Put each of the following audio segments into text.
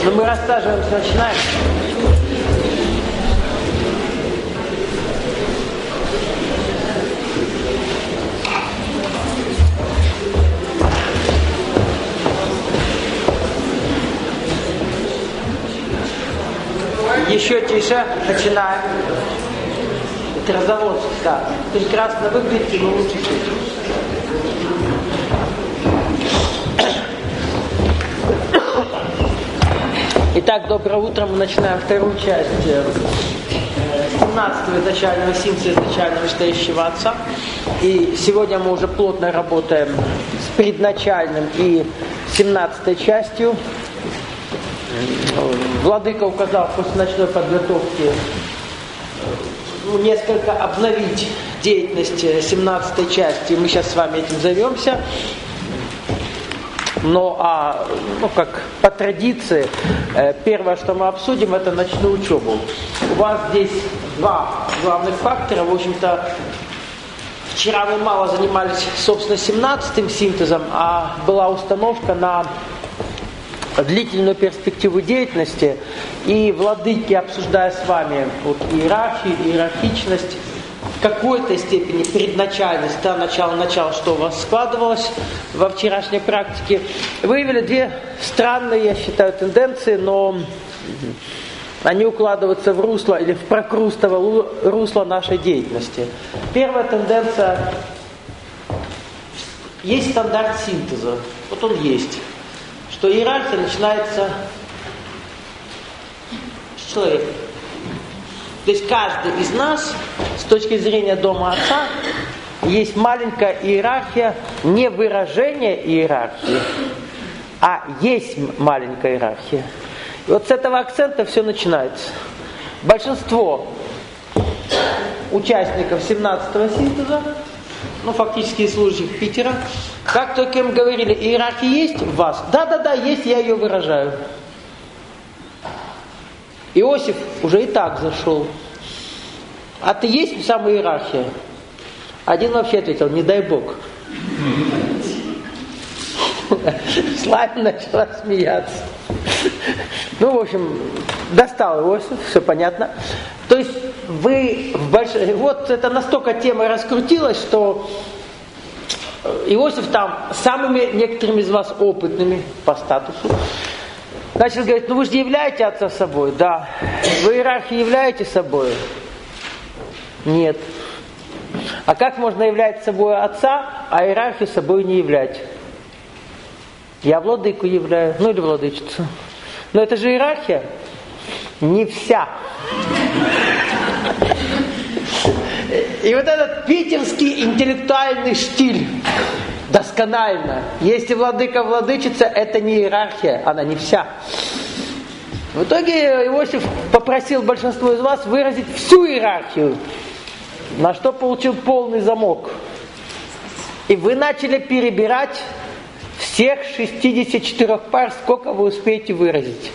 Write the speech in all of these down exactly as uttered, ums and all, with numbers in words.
Но мы рассаживаемся, начинаем. Еще тише, начинаем. Это разоводство, да. Прекрасно выглядите, но лучше чуть. Итак, доброе утро. Мы начинаем вторую часть семнадцатого изначального симца, изначально вышестоящего отца. И сегодня мы уже плотно работаем с предначальным и семнадцатой частью. Владыка указал после ночной подготовки ну, несколько обновить деятельность семнадцатой части. Мы сейчас с вами этим займемся. Но а, ну, как по традиции, первое, что мы обсудим, это ночную учебу. У вас здесь два главных фактора. В общем-то, вчера мы мало занимались, собственно, семнадцатым синтезом, а была установка на длительную перспективу деятельности, и владыки, обсуждая с вами вот, иерархию, иерархичность, в какой-то степени предначальность, да, начало-начало, что у вас складывалось во вчерашней практике, выявили две странные, я считаю, тенденции, но они укладываются в русло или в прокрустово русло нашей деятельности. Первая тенденция, есть стандарт синтеза, вот он есть. Что иерархия начинается с человека. То есть каждый из нас, с точки зрения дома отца, есть маленькая иерархия, не выражение иерархии, а есть маленькая иерархия. И вот с этого акцента все начинается. Большинство участников семнадцатого синтеза, ну, фактически служащих Питера, как только им говорили, иерархия есть в вас? Да-да-да, есть, я ее выражаю. Иосиф уже и так зашел. А ты есть сама иерархия? Один вообще ответил, не дай Бог. Славя начала смеяться. Ну, в общем, достал Иосиф, все понятно. То есть вы в больш... вот это настолько тема раскрутилась, что Иосиф там самыми некоторыми из вас опытными по статусу начал говорить, ну вы же являете отца собой? Да. Вы иерархии являете собой? Нет. А как можно являть собой отца, а иерархию собой не являть? Я владыку являю, ну или владычицу. Но это же иерархия. Не вся. И вот этот питерский интеллектуальный штиль, досконально. Если владыка владычица, это не иерархия, она не вся. В итоге Иосиф попросил большинство из вас выразить всю иерархию, на что получил полный замок. И вы начали перебирать всех шестьдесят четыре пар, сколько вы успеете выразить.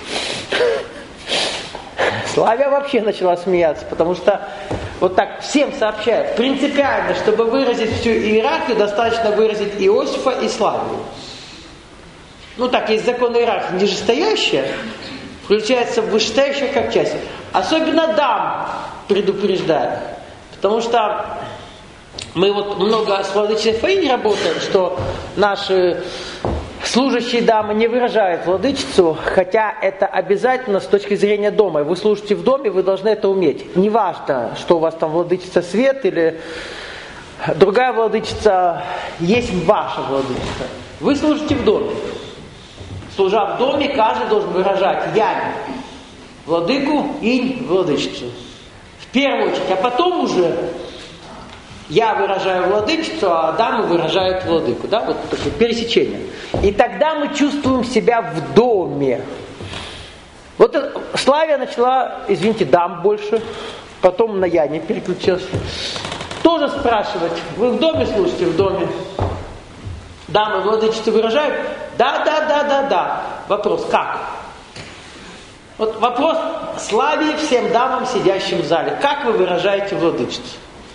Славя вообще начала смеяться, потому что вот так всем сообщают. Принципиально, чтобы выразить всю иерархию, достаточно выразить Иосифа и Славию. Ну так, есть закон иерархии нижестоящая, включается в вышестоящую как часть. Особенно дам предупреждаю. Потому что мы вот много с владычицей Фаинь работаем, что наши служащие дамы не выражают владычицу, хотя это обязательно с точки зрения дома. Вы служите в доме, вы должны это уметь. Неважно, что у вас там владычица свет или другая владычица, есть ваша владычица. Вы служите в доме. Служа в доме, каждый должен выражать янь, владыку, инь, владычицу. В первую очередь, а потом уже я выражаю владычицу, а дамы выражают владыку. Да? Вот такое пересечение. И тогда мы чувствуем себя в доме. Вот Славия начала, извините, дам больше, потом на я не переключилась. Тоже спрашивать, вы в доме служите? В доме. Дамы владычицы выражают? Да, да, да, да, да. Вопрос, как? Вот вопрос Славии всем дамам, сидящим в зале. Как вы выражаете владычицу?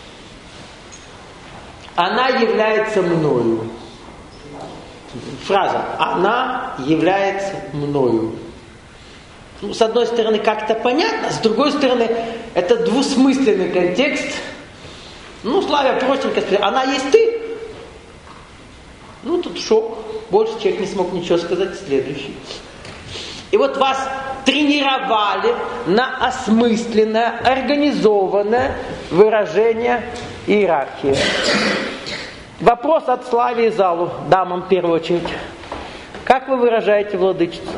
Она является мною. Фраза «она является мною». Ну, с одной стороны, как-то понятно, с другой стороны, это двусмысленный контекст. Ну, Славя простенько сказал, она есть ты? Ну, тут шок. Больше человек не смог ничего сказать. Следующий. И вот вас тренировали на осмысленное, организованное выражение иерархии. Вопрос от Славе и залу, дамам в первую очередь. Как вы выражаете владычицу?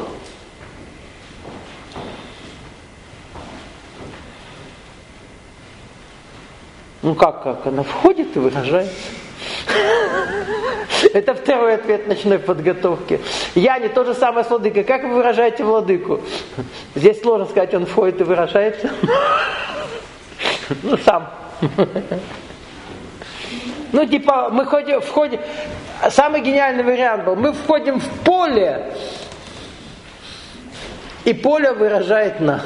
Ну как, как? Она входит и выражается. Это второй ответ ночной подготовки. Яне, то же самое с владыкой. Как вы выражаете владыку? Здесь сложно сказать, он входит и выражается. Ну, сам. Ну, типа, мы ходим, входим... Самый гениальный вариант был. Мы входим в поле, и поле выражает нас.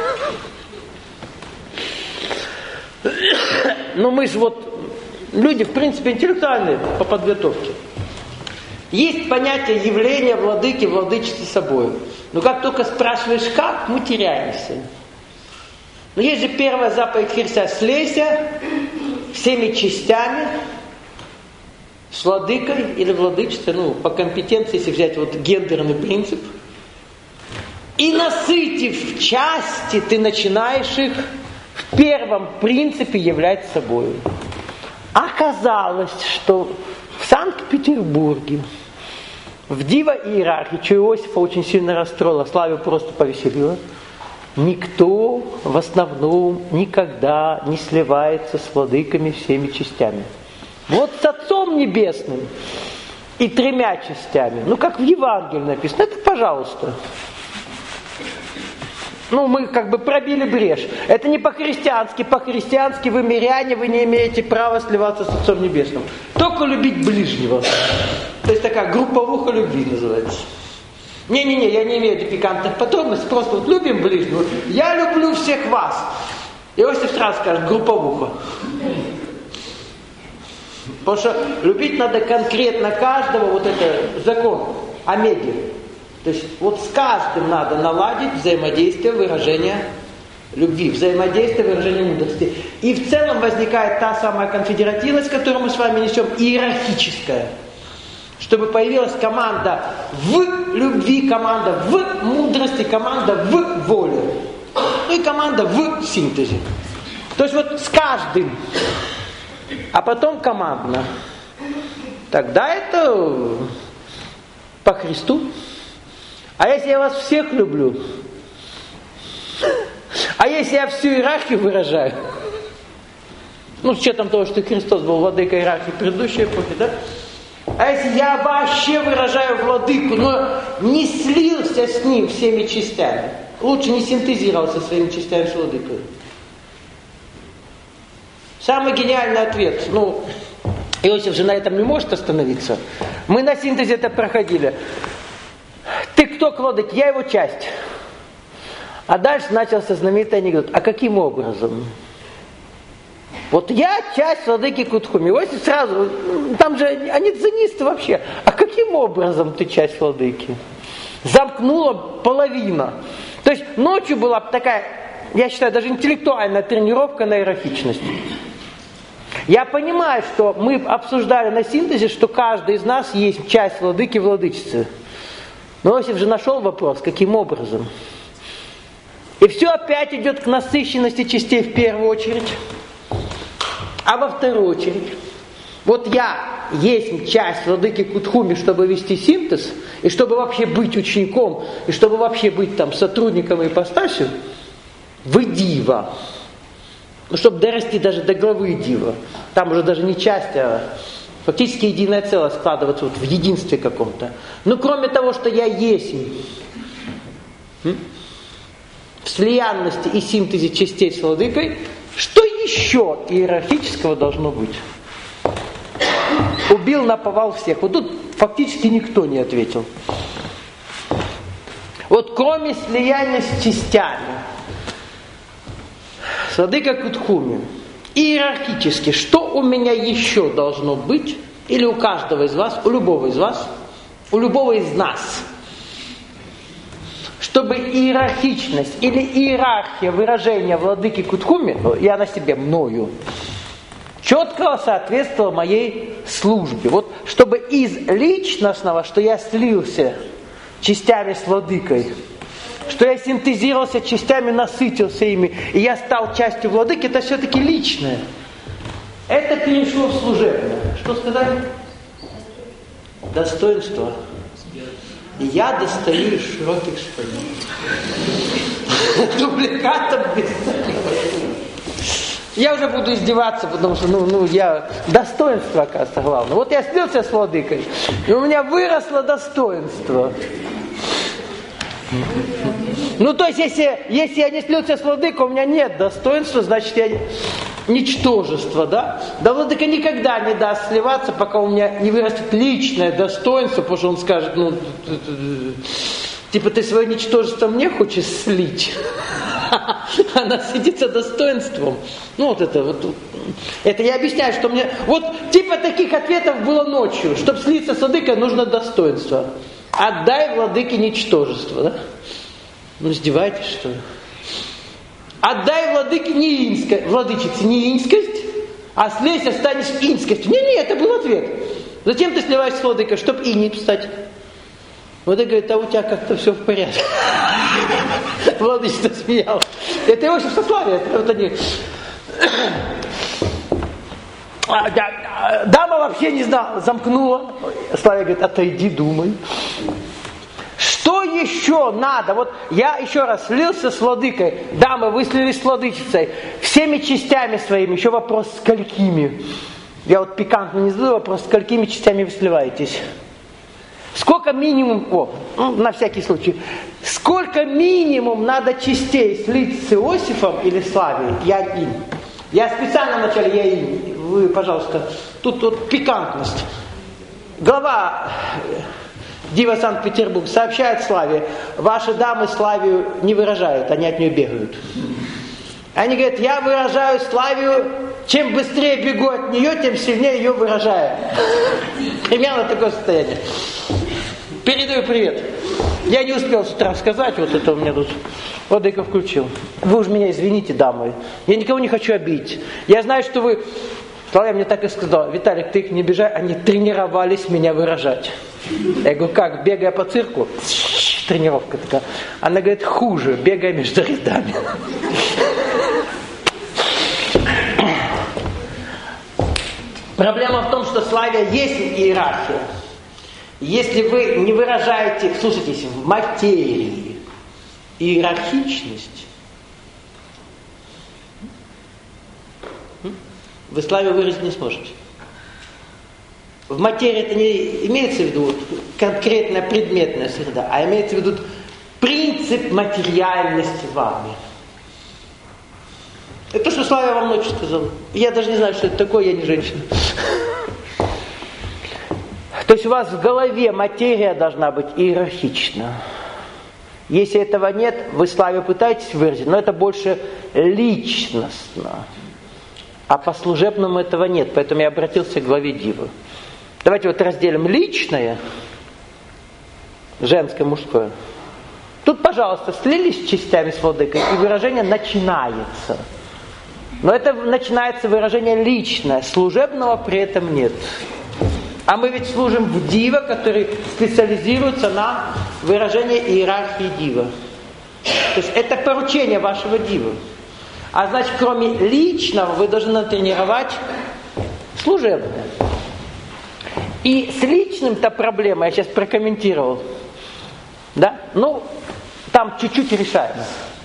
Ну, мы же вот... Люди, в принципе, интеллектуальные по подготовке. Есть понятие явления владыки, владычицы собой. Но как только спрашиваешь как, мы теряемся. Но есть же первая заповедь Христа: слейся всеми частями с владыкой или владычицей, ну, по компетенции, если взять вот гендерный принцип. И насытив части, ты начинаешь их в первом принципе являть собой. Оказалось, что в Санкт-Петербурге в дива иерархии, что Иосифа очень сильно расстроило, Славю просто повеселило, никто в основном никогда не сливается с владыками всеми частями. Вот с Отцом Небесным и тремя частями, ну как в Евангелии написано, это пожалуйста. Ну, мы как бы пробили брешь. Это не по-христиански. По-христиански вы миряне, вы не имеете права сливаться с Отцом Небесным. Только любить ближнего. То есть такая групповуха любви называется. Не-не-не, я не имею пикантных подробностей, просто вот любим ближнего. Я люблю всех вас. Иосиф сразу скажет, групповуха. Потому что любить надо конкретно каждого, вот это закон, омеги. То есть вот с каждым надо наладить взаимодействие, выражение любви, взаимодействие, выражение мудрости. И в целом возникает та самая конфедеративность, которую мы с вами несем, иерархическая. Чтобы появилась команда в любви, команда в мудрости, команда в воле. Ну и команда в синтезе. То есть вот с каждым, а потом командно. Тогда это по Христу. А если я вас всех люблю? А если я всю иерархию выражаю? Ну, с учетом того, что Христос был владыкой иерархии предыдущей эпохи, да? А если я вообще выражаю владыку, но не слился с ним всеми частями, лучше не синтезировался своими частями с владыкой. Самый гениальный ответ, ну, Иосиф же на этом не может остановиться. Мы на синтезе это проходили. Ты кто к владыке? Я его часть. А дальше начался знаменитый анекдот. А каким образом? Вот я часть владыки Кутхуми. Иосиф сразу, там же они дзенисты вообще. А каким образом ты часть владыки? Замкнула половина. То есть ночью была такая, я считаю, даже интеллектуальная тренировка на иерархичность. Я понимаю, что мы обсуждали на синтезе, что каждый из нас есть часть владыки, владычицы. Но Иосиф же нашел вопрос, каким образом. И все опять идет к насыщенности частей в первую очередь. А во вторую очередь, вот я есть часть владыки Кутхуми, чтобы вести синтез, и чтобы вообще быть учеником, и чтобы вообще быть там сотрудником и ипостасью, вы дива. Ну, чтобы дорасти даже до главы дива. Там уже даже не часть, а фактически единое целое складываться вот в единстве каком-то. Ну, кроме того, что я есть в слиянности и синтезе частей с владыкой, что еще иерархического должно быть? Убил, наповал всех. Вот тут фактически никто не ответил. Вот кроме слияния с частями, с владыкой Кутхуми, иерархически, что у меня еще должно быть, или у каждого из вас, у любого из вас, у любого из нас, чтобы иерархичность или иерархия выражения владыки Кутхуми, я на себе мною, четко соответствовала моей службе. Вот чтобы из личностного, что я слился частями с владыкой, что я синтезировался частями, насытился ими, и я стал частью владыки, это все-таки личное. Это перешло в служебное. Что сказали? Достоинство. Я достаю из широких штанин. Дубликатом без. Я уже буду издеваться, потому что, ну, ну, я... Достоинство, оказывается, главное. Вот я слился с владыкой, и у меня выросло достоинство. Ну, то есть, если, если я не слился с владыкой, у меня нет достоинства, значит, я ничтожество, да? Да владыка никогда не даст сливаться, пока у меня не вырастет личное достоинство, потому что он скажет, ну, типа, ты свое ничтожество мне хочешь слить? Она сидится достоинством. Ну, вот это вот. Это я объясняю, что мне... Вот типа таких ответов было ночью. Чтобы слиться с владыкой, нужно достоинство. Отдай владыке ничтожество, да? Ну, издеваетесь, что ли? Отдай владыке не инскость, владычице не инскость, а слезь, останешь инскостью. Не-не, это был ответ. Зачем ты сливаешься с владыкой? Чтоб иней стать. Владыка говорит, а у тебя как-то все в порядке. Владычица смеялась. Это его сословие, это вот они... А, да, дама вообще не знала, замкнула. Славя говорит, отойди, думай. Что еще надо? Вот я еще раз слился с владыкой. Дамы, вы слились с владычицей. Всеми частями своими. Еще вопрос, сколькими. Я вот пикантно не задаю вопрос, сколькими частями вы сливаетесь. Сколько минимум, о, ну, на всякий случай, сколько минимум надо частей слить с Иосифом или Славией? Я один. Я специально вначале я один. Вы, пожалуйста, тут вот пикантность. Глава Дива Санкт-Петербург сообщает Славе, ваши дамы Славию не выражают, они от нее бегают. Они говорят, я выражаю Славию, чем быстрее бегу от нее, тем сильнее ее выражаю. Примерно такое состояние. Передаю привет. Я не успел с утра сказать, вот это у меня тут владыка включил. Вы уж меня извините, дамы. Я никого не хочу обидеть. Я знаю, что вы... Слава мне так и сказал, Виталик, ты их не обижай, они тренировались меня выражать. Я говорю, как, бегая по цирку? Тренировка такая. Она говорит, хуже, бегая между рядами. Проблема в том, что Славия есть иерархия. Если вы не выражаете, слушайтесь, в материи иерархичность, вы Славию выразить не сможете. В материи это не имеется в виду вот, конкретная предметная среда, а имеется в виду принцип материальности вами. Это то, что Славия вам ночью сказал. Я даже не знаю, что это такое, я не женщина. То есть у вас в голове материя должна быть иерархична. Если этого нет, вы Славию пытаетесь выразить, но это больше личностно. А по служебному этого нет, поэтому я обратился к главе Дивы. Давайте вот разделим личное, женское, мужское. Тут, пожалуйста, слились частями с владыкой, и выражение начинается. Но это начинается выражение личное, служебного при этом нет. А мы ведь служим в Дива, который специализируется на выражении иерархии Дива. То есть это поручение вашего Дива. А значит, кроме личного, вы должны натренировать служебное. И с личным-то проблема, я сейчас прокомментировал. Да? Ну, там чуть-чуть решаемо.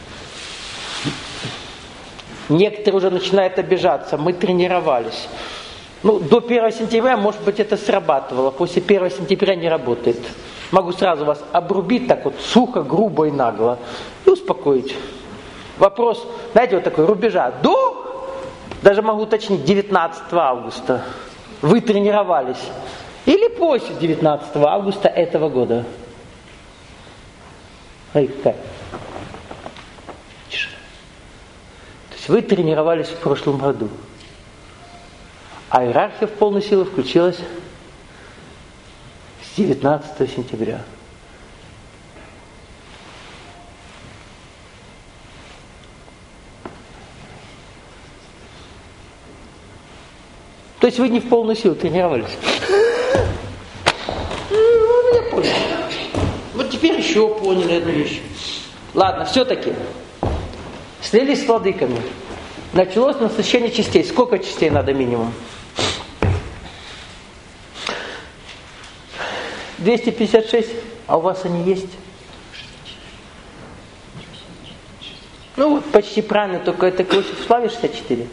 Некоторые уже начинают обижаться. Мы тренировались. Ну, до первого сентября, может быть, это срабатывало. После первого сентября не работает. Могу сразу вас обрубить так вот сухо, грубо и нагло. И успокоить. Вопрос, знаете, вот такой рубежа. До, даже могу уточнить, девятнадцатого августа вы тренировались. Или после девятнадцатого августа этого года. Эй, какая? Тише. То есть вы тренировались в прошлом году. А иерархия в полную силу включилась с девятнадцатого сентября. То есть вы не в полную силу тренировались? Ну, я понял. Вот теперь еще поняли эту вещь. Ладно, все-таки. Слились с владыками. Началось насыщение частей. Сколько частей надо минимум? двести пятьдесят шесть. А у вас они есть? Ну вот почти правильно, только это к Иосифу Славе шестьдесят четыре.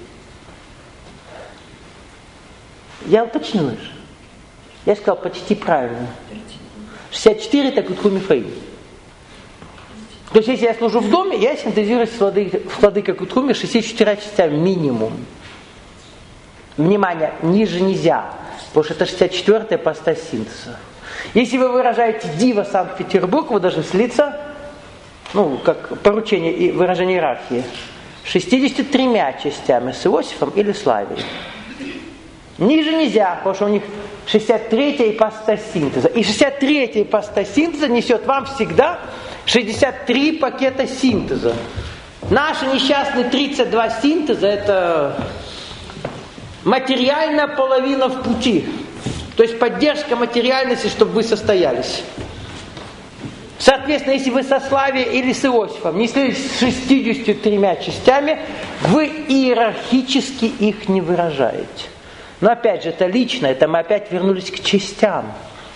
Я уточнил лишь. Я сказал почти правильно. шестьдесят четыре это Кутху Мифаим. То есть если я служу в доме, я синтезирую с владыкой Кутхуми шестьдесят четыре частями минимум. Внимание, ниже нельзя, потому что это шестьдесят четвёртая ипостась синтеза. Если вы выражаете Дива Санкт-Петербург, вы должны слиться, ну, как поручение и выражение иерархии, шестьюдесятью тремя частями с Иосифом или Славией. Ниже нельзя, потому что у них шестьдесят третья ипостась синтеза. И шестьдесят третья ипостась синтеза несет вам всегда шестьдесят три пакета синтеза. Наши несчастные тридцать два синтеза — это материальная половина в пути. То есть поддержка материальности, чтобы вы состоялись. Соответственно, если вы со Славией или с Иосифом не слились с шестьюдесятью тремя частями, вы иерархически их не выражаете. Но опять же, это лично, это мы опять вернулись к частям.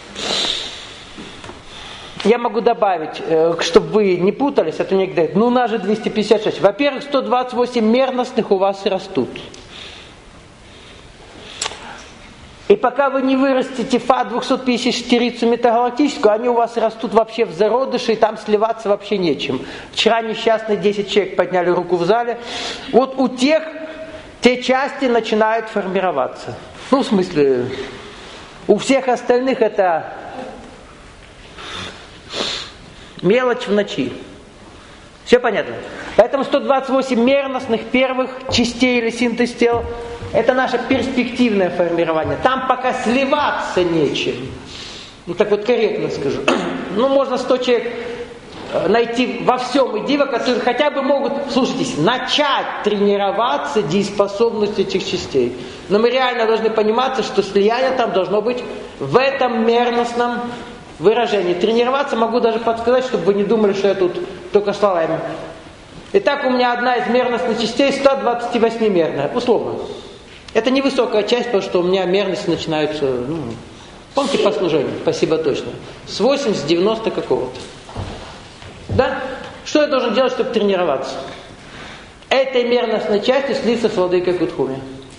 Я могу добавить, чтобы вы не путались, а то мне говорят, ну у нас же двести пятьдесят шесть. Во-первых, сто двадцать восемь мерностных у вас растут. И пока вы не вырастите Фа двести пятьдесят четырицу метагалактическую, они у вас растут вообще в зародыше, и там сливаться вообще нечем. Вчера несчастные десять человек подняли руку в зале. Вот у тех те части начинают формироваться. Ну, в смысле, у всех остальных это мелочь в ночи. Все понятно? Поэтому сто двадцать восемь мерностных первых частей или синтез тел — это наше перспективное формирование. Там пока сливаться нечем. Ну так вот корректно скажу. Ну можно сто человек найти во всем и дива, которые хотя бы могут, слушайтесь, начать тренироваться дееспособностью этих частей. Но мы реально должны понимать, что слияние там должно быть в этом мерностном выражении. Тренироваться могу даже подсказать, чтобы вы не думали, что я тут только словами. Итак, у меня одна из мерностных частей сто двадцать восемь мерная, условно. Это невысокая часть, потому что у меня мерности начинаются, ну, помните по служению, спасибо точно, с восемьдесят-девяносто какого-то. Да? Что я должен делать, чтобы тренироваться? Этой мерностной частью слиться с владыкой Кутхуми.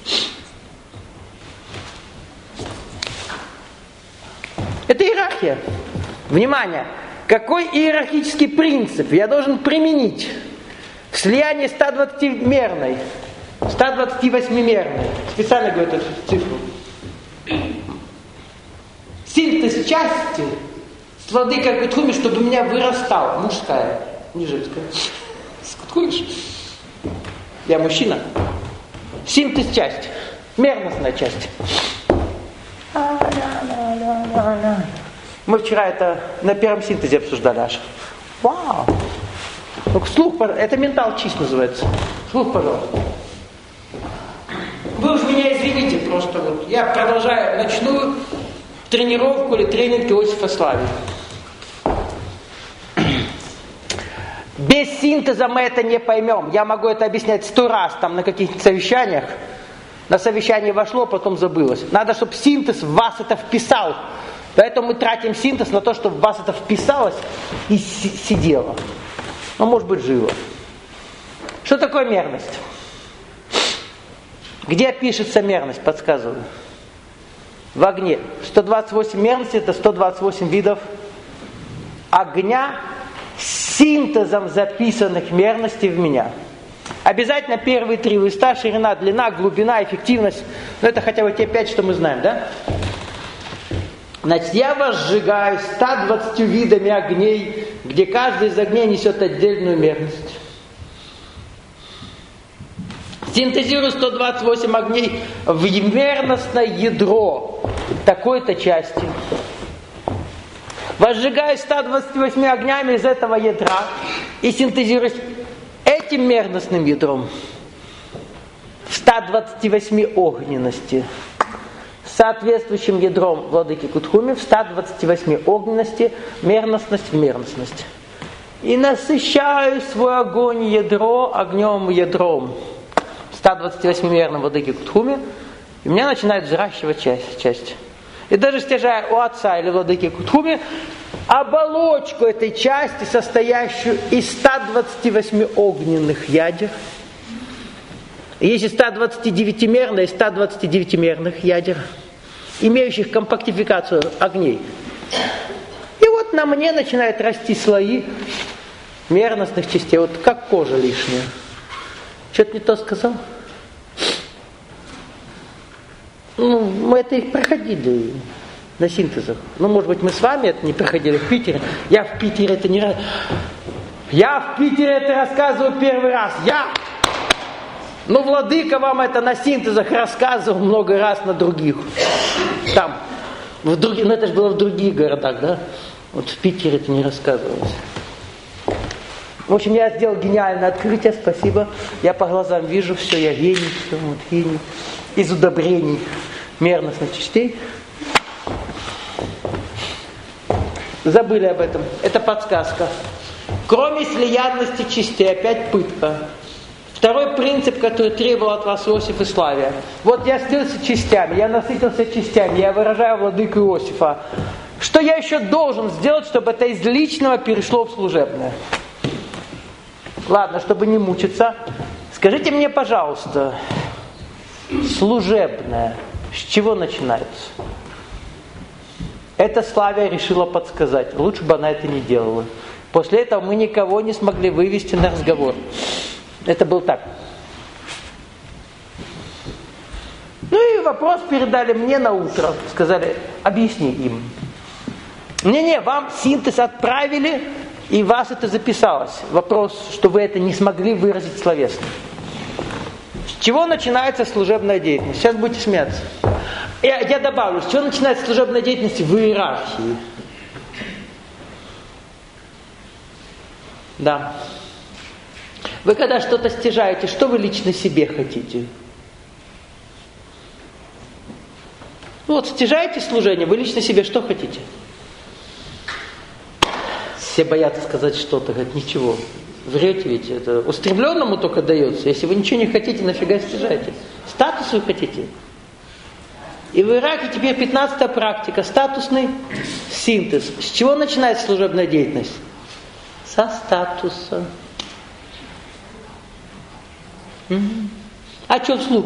Это иерархия. Внимание! Какой иерархический принцип я должен применить в слиянии ста двадцатимерной, ста двадцати восьмимерной? Специально говорю эту цифру. Синтез части с владыкой Кутхуми, чтобы у меня вырастал. Мужская, не женская. С Кутхуми. Я мужчина. Синтез часть. Мерностная часть. Мы вчера это на первом синтезе обсуждали аж. Вау! Только слух, это ментал чист называется. Слух, пожалуйста. Вы уж меня извините, просто вот. Я продолжаю ночную тренировку или тренинг Иосифа Славии. Без синтеза мы это не поймем. Я могу это объяснять сто раз там на каких-то совещаниях. На совещание вошло, потом забылось. Надо, чтобы синтез в вас это вписал. Поэтому мы тратим синтез на то, чтобы в вас это вписалось и сидело. Ну, может быть, жило. Что такое мерность? Где пишется мерность? Подсказываю. В огне. сто двадцать восемь мерностей — это сто двадцать восемь видов огня с синтезом записанных мерностей в меня. Обязательно первые три листа: ширина, длина, глубина, эффективность. Ну, это хотя бы те пять, что мы знаем, да? Значит, я вас сжигаю ста двадцатью видами огней, где каждый из огней несет отдельную мерность. Синтезирую сто двадцать восемь огней в мерностное ядро такой-то части. Возжигаю ста двадцатью восемью огнями из этого ядра и синтезирую этим мерностным ядром в ста двадцати восьми огненности. соответствующим ядром владыки Кутхуми в ста двадцати восьми огненности, мерностность в мерностность. И насыщаю свой огонь ядро огнем ядром ста двадцати восьми мерным владыки Кутхуми, и меня начинает взращивать часть. часть. И даже стяжая у отца или владыки Кутхуми оболочку этой части, состоящую из ста двадцати восьми огненных ядер. Есть и ста двадцати девятимерных, и ста двадцати девятимерных ядер, имеющих компактификацию огней. И вот на мне начинают расти слои мерностных частей, вот как кожа лишняя. Что-то не то сказал? Ну, мы это и проходили на синтезах. Ну, может быть, мы с вами это не проходили в Питере. Я в Питере это не раз. Я в Питере это рассказываю первый раз. Я! Ну, владыка вам это на синтезах рассказывал много раз на других. Там. В других, ну, это же было в других городах, да? Вот в Питере это не рассказывалось. В общем, я сделал гениальное открытие, спасибо. Я по глазам вижу, все, я гений, все, вот гений. Из удобрений мерностных частей. Забыли об этом. Это подсказка. Кроме слиянности частей, опять пытка. Второй принцип, который требовал от вас Иосиф и Славия. Вот я слился частями, я насытился частями, я выражаю владыку Иосифа. Что я еще должен сделать, чтобы это из личного перешло в служебное? Ладно, чтобы не мучиться. Скажите мне, пожалуйста, служебное, с чего начинается? Это Славия решила подсказать. Лучше бы она это не делала. После этого мы никого не смогли вывести на разговор. Это был так. Ну и вопрос передали мне на утро. Сказали, объясни им. Не-не, вам синтез отправили, и у вас это записалось. Вопрос, что вы это не смогли выразить словесно. С чего начинается служебная деятельность? Сейчас будете смеяться. Я, я добавлю, с чего начинается служебная деятельность в иерархии? Да. Вы когда что-то стяжаете, что вы лично себе хотите? Вот, стяжаете служение, вы лично себе что хотите? Все боятся сказать что-то, говорят, ничего. Врете ведь, это устремленному только дается. Если вы ничего не хотите, нафига стяжаете? Статус вы хотите? И в Ираке теперь пятнадцатая практика, статусный синтез. С чего начинается служебная деятельность? Со статуса. Угу. А что вслух?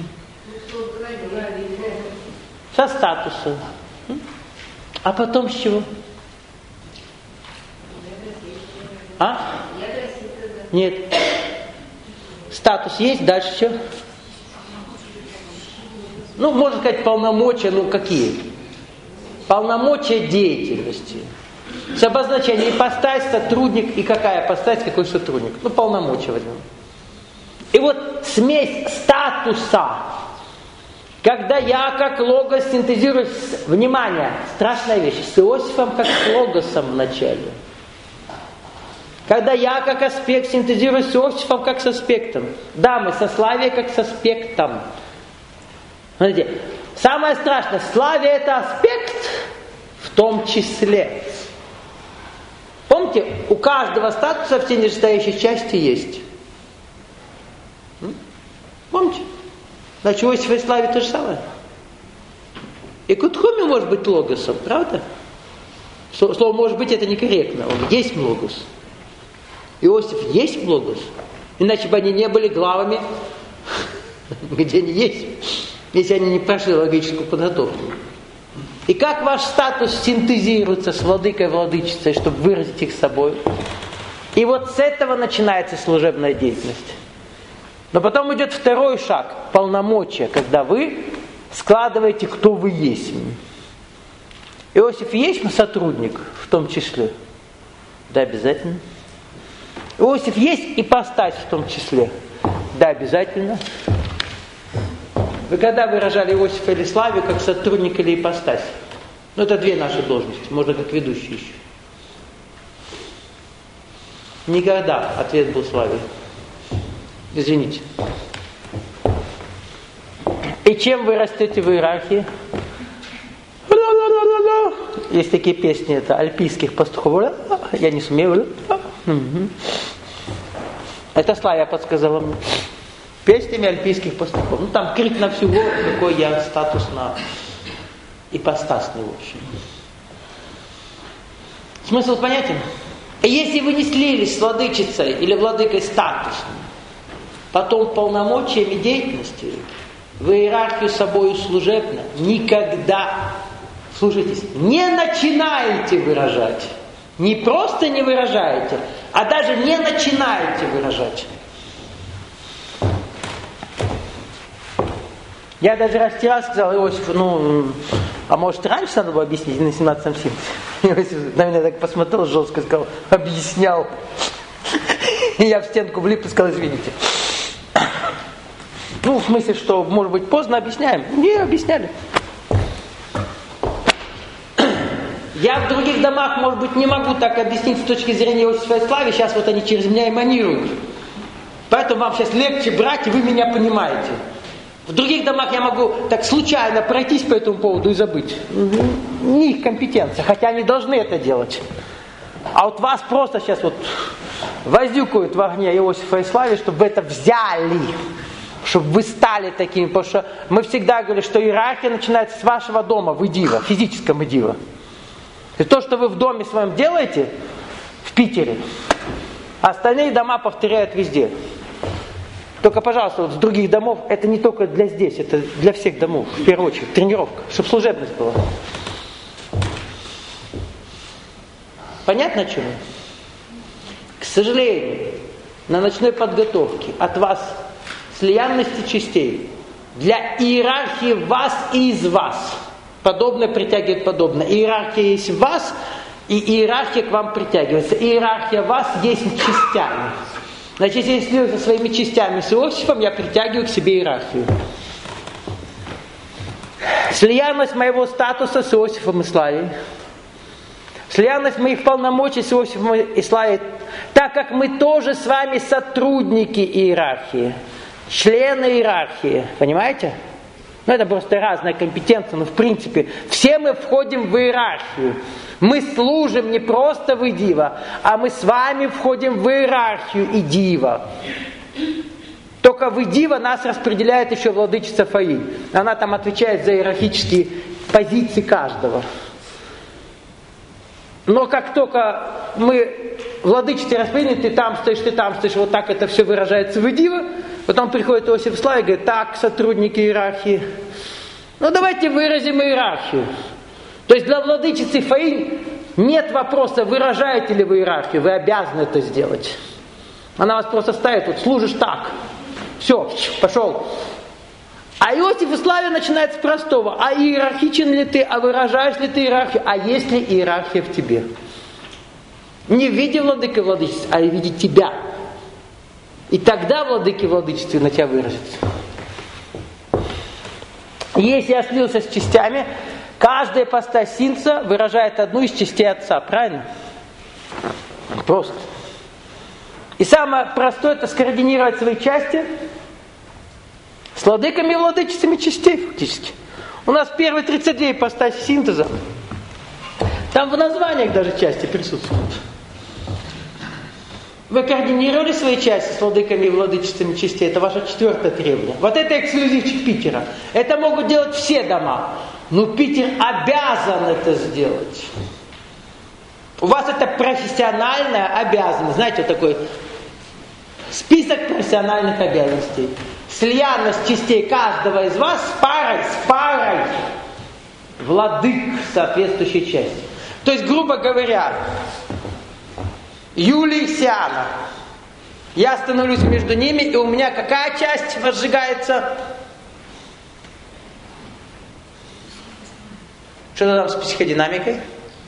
Со статуса. А потом с чего? А? Нет. Статус есть, дальше что? Ну, можно сказать, полномочия, ну какие? Полномочия деятельности. С обозначением ипостась, сотрудник и какая ипостась, какой сотрудник. Ну, полномочия возьмем. И вот смесь статуса, когда я как логос синтезируюсь, внимание, страшная вещь, с Иосифом как с логосом в начале. Когда я как аспект синтезируюсь с Иосифом как с аспектом. Да, мы со Славией как с аспектом. Смотрите, самое страшное, Славия это аспект в том числе. Помните, у каждого статуса все нижестоящие части есть. Помните? Значит, у Иосифа и Славии то же самое. И Кутхуми может быть логосом, правда? Слово «может быть» это некорректно. Он есть логос. Иосиф есть логос. Иначе бы они не были главами, где они есть, если они не прошли логическую подготовку. И как ваш статус синтезируется с владыкой-владычицей, чтобы выразить их собой? И вот с этого начинается служебная деятельность. Но потом идет второй шаг, полномочия, когда вы складываете, кто вы есть. Иосиф есть сотрудник в том числе? Да, обязательно. Иосиф есть ипостась в том числе? Да, обязательно. Вы когда выражали Иосифа или Славию как сотрудник или ипостась? Ну, это две наши должности, можно как ведущий еще. Никогда ответ был Славии. Извините. И чем вы растете в иерархии? Есть такие песни, это альпийских пастухов. Я не сумею. Это Славя подсказала мне. Песнями альпийских пастухов. Ну там крик на всю голову, какой я статусно ипостасный, в общем. Смысл понятен? Если вы не слились с владычицей или владыкой статусом, потом полномочиями деятельности, в иерархию собою служебно никогда, слушайтесь, не начинаете выражать. Не просто не выражаете, а даже не начинаете выражать. Я даже раз раз сказал Иосифу, ну, а может раньше надо было объяснить, на семнадцатом съемке? Иосиф на меня так посмотрел жестко, сказал, объяснял. И я в стенку влип и сказал, извините. Ну, в смысле, что, может быть, поздно объясняем? Не, объясняли. Я в других домах, может быть, не могу так объяснить с точки зрения Иосифа и Славы, сейчас вот они через меня эманируют. Поэтому вам сейчас легче брать, и вы меня понимаете. В других домах я могу так случайно пройтись по этому поводу и забыть. Не их компетенция, хотя они должны это делать. А вот вас просто сейчас вот возюкают в огне Иосифа и Славы, чтобы вы это взяли. Чтобы вы стали такими. Потому что мы всегда говорили, что иерархия начинается с вашего дома, в идива, в физическом идива. И то, что вы в доме своем делаете, в Питере, остальные дома повторяют везде. Только, пожалуйста, вот с других домов, это не только для здесь, это для всех домов, в первую очередь, тренировка, чтобы служебность была. Понятно, о чем я? К сожалению, на ночной подготовке от вас слиянности частей для иерархии вас и из вас. Подобное притягивает подобное. Иерархия есть в вас, и иерархия к вам притягивается. Иерархия вас есть частями. Значит, если я слился со своими частями с Иосифом, я притягиваю к себе иерархию. Слиянность моего статуса с Иосифом и Славей. Слиянность моих полномочий с Иосифом и Славей. Так как мы тоже с вами сотрудники иерархии. Члены иерархии. Понимаете? Ну, это просто разная компетенция, но в принципе все мы входим в иерархию. Мы служим не просто в идива, а мы с вами входим в иерархию идива. Только в идива нас распределяет еще владычица Фаи. Она там отвечает за иерархические позиции каждого. Но как только мы владычицы распределены, ты там стоишь, ты там стоишь, вот так это все выражается в идива. Потом приходит Иосиф Слава и говорит, так, сотрудники иерархии, ну давайте выразим иерархию. То есть для владычицы Фаи нет вопроса, выражаете ли вы иерархию, вы обязаны это сделать. Она вас просто ставит, вот служишь так, все, пошел. А Иосиф и Славе начинается с простого, а иерархичен ли ты, а выражаешь ли ты иерархию, а есть ли иерархия в тебе? Не в виде владыки владычества, а в виде тебя. И тогда владыки владычества на тебя выразятся. Если я слился с частями, каждая ипостась синца выражает одну из частей Отца. Правильно? Просто. И самое простое это скоординировать свои части с владыками и владычицами частей фактически. У нас первые тридцать две ипостаси синтеза. Там в названиях даже части присутствуют. Вы координировали свои части с владыками и владычицами частей. Это ваше четвертое требование. Вот это эксклюзивчик Питера. Это могут делать все дома. Но Питер обязан это сделать. У вас это профессиональная обязанность. Знаете, вот такой список профессиональных обязанностей. Слиянность частей каждого из вас с парой, с парой владык соответствующей части. То есть, грубо говоря, Юлия и Сиана. Я становлюсь между ними, и у меня какая часть возжигается? Что там с психодинамикой?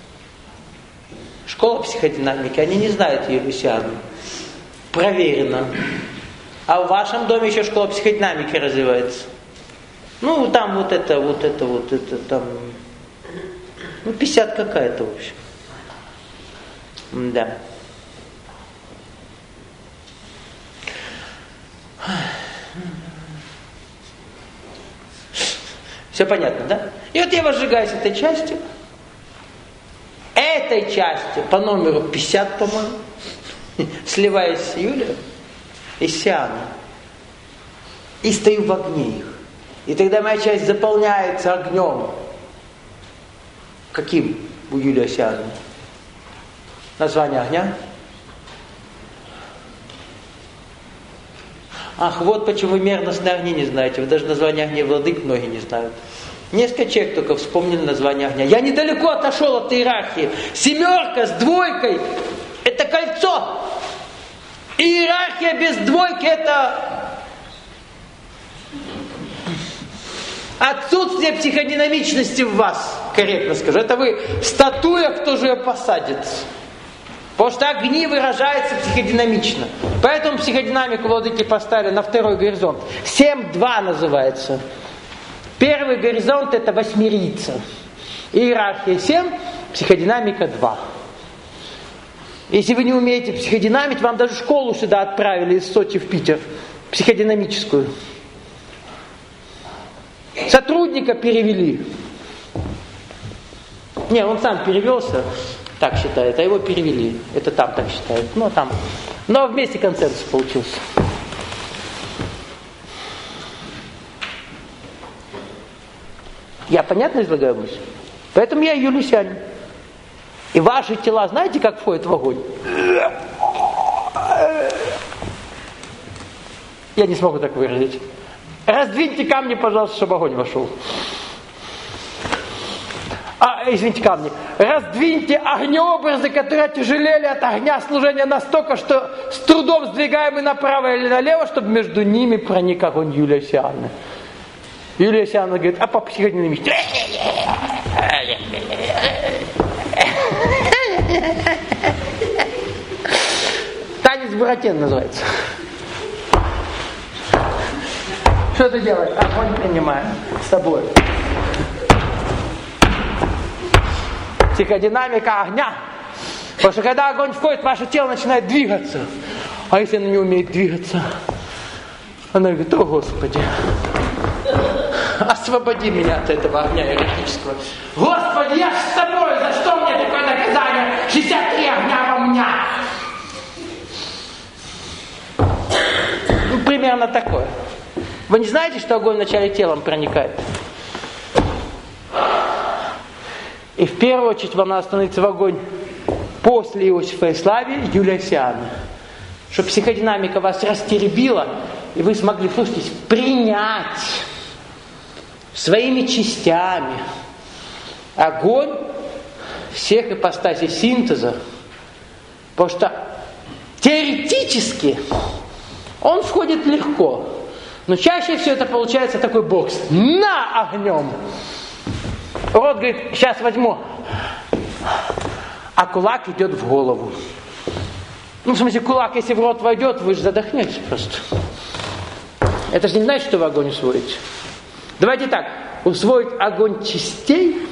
Школа психодинамики, они не знают Юлию и Сиану. Проверено. А в вашем доме еще школа психодинамики развивается. Ну, там вот это, вот это, вот это, там... Ну, пятьдесят какая-то, в общем. Да. Все понятно, да? И вот я возжигаюсь этой частью, этой частью по номеру пятьдесят, по-моему, сливаюсь с Юлией и с Сианой, и стою в огне их. И тогда моя часть заполняется огнем. Каким у Юлии Сианы? Название огня? Ах, вот почему вы мерностные огни не знаете. Вы даже название огня владык многие не знают. Несколько человек только вспомнили название огня. Я недалеко отошел от иерархии. Семерка с двойкой – это кольцо. Иерархия без двойки – это отсутствие психодинамичности в вас, корректно скажу. Это вы статуя, кто же ее посадит. Потому что огни выражаются психодинамично. Поэтому психодинамику владыки поставили на второй горизонт. семь два называется. Первый горизонт это восьмерийца. Иерархия семь, психодинамика два. Если вы не умеете психодинамить, вам даже школу сюда отправили из Сочи в Питер. Психодинамическую. Сотрудника перевели. Не, он сам перевелся, так считает, а его перевели. Это там так считают. Ну, там. Но вместе консенсус получился. Я понятно излагаю мысль? Поэтому я Юлия Сиана. И ваши тела, знаете, как входят в огонь? Я не смогу так выразить. Раздвиньте камни, пожалуйста, чтобы огонь вошел. А, извините, камни. Раздвиньте огнеобразы, которые тяжелели от огня служения настолько, что с трудом сдвигаемы направо или налево, чтобы между ними проник огонь Юлии Сианы. Юлия Сиана говорит, а по психодинамичности. Танец Буратино называется. Что ты делаешь? Огонь принимаем с собой. Психодинамика огня. Потому что когда огонь входит, ваше тело начинает двигаться. А если оно не умеет двигаться? Она говорит, о Господи, освободи меня от этого огня эротического. Господи, я ж с тобой, за что мне такое наказание? шестьдесят три огня во мне. Ну, примерно такое. Вы не знаете, что огонь вначале телом проникает? И в первую очередь вам надо становиться в огонь после Иосифа и Славии Юлия Сиана. Чтобы психодинамика вас растеребила, и вы смогли, слушайте, принять своими частями огонь всех ипостасей синтеза. Потому что теоретически он входит легко. Но чаще всего это получается такой бокс. На огнем! Рот говорит, сейчас возьму. А кулак идет в голову. Ну, в смысле, кулак, если в рот войдет, вы же задохнетесь просто. Это же не значит, что вы огонь усвоите. Давайте так. Усвоить огонь частей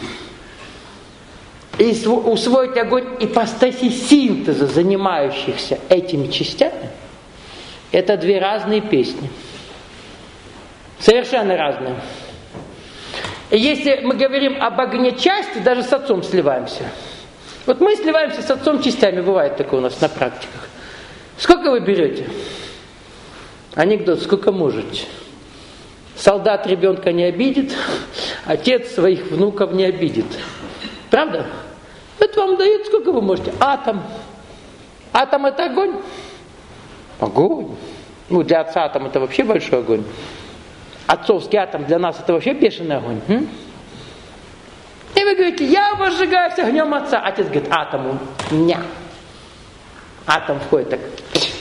и усвоить огонь ипостасей синтеза, занимающихся этими частями, это две разные песни. Совершенно разные. И если мы говорим об огне части, даже с отцом сливаемся. Вот мы сливаемся с отцом частями, бывает такое у нас на практиках. Сколько вы берете? Анекдот, сколько можете. Солдат ребенка не обидит, отец своих внуков не обидит. Правда? Это вам дает, сколько вы можете. Атом. Атом это огонь? Огонь. Ну, для отца атом это вообще большой огонь. Отцовский атом для нас это вообще бешеный огонь. М? И вы говорите, я возжигаюсь огнем отца. Отец говорит, атому. Ня. Атом входит так.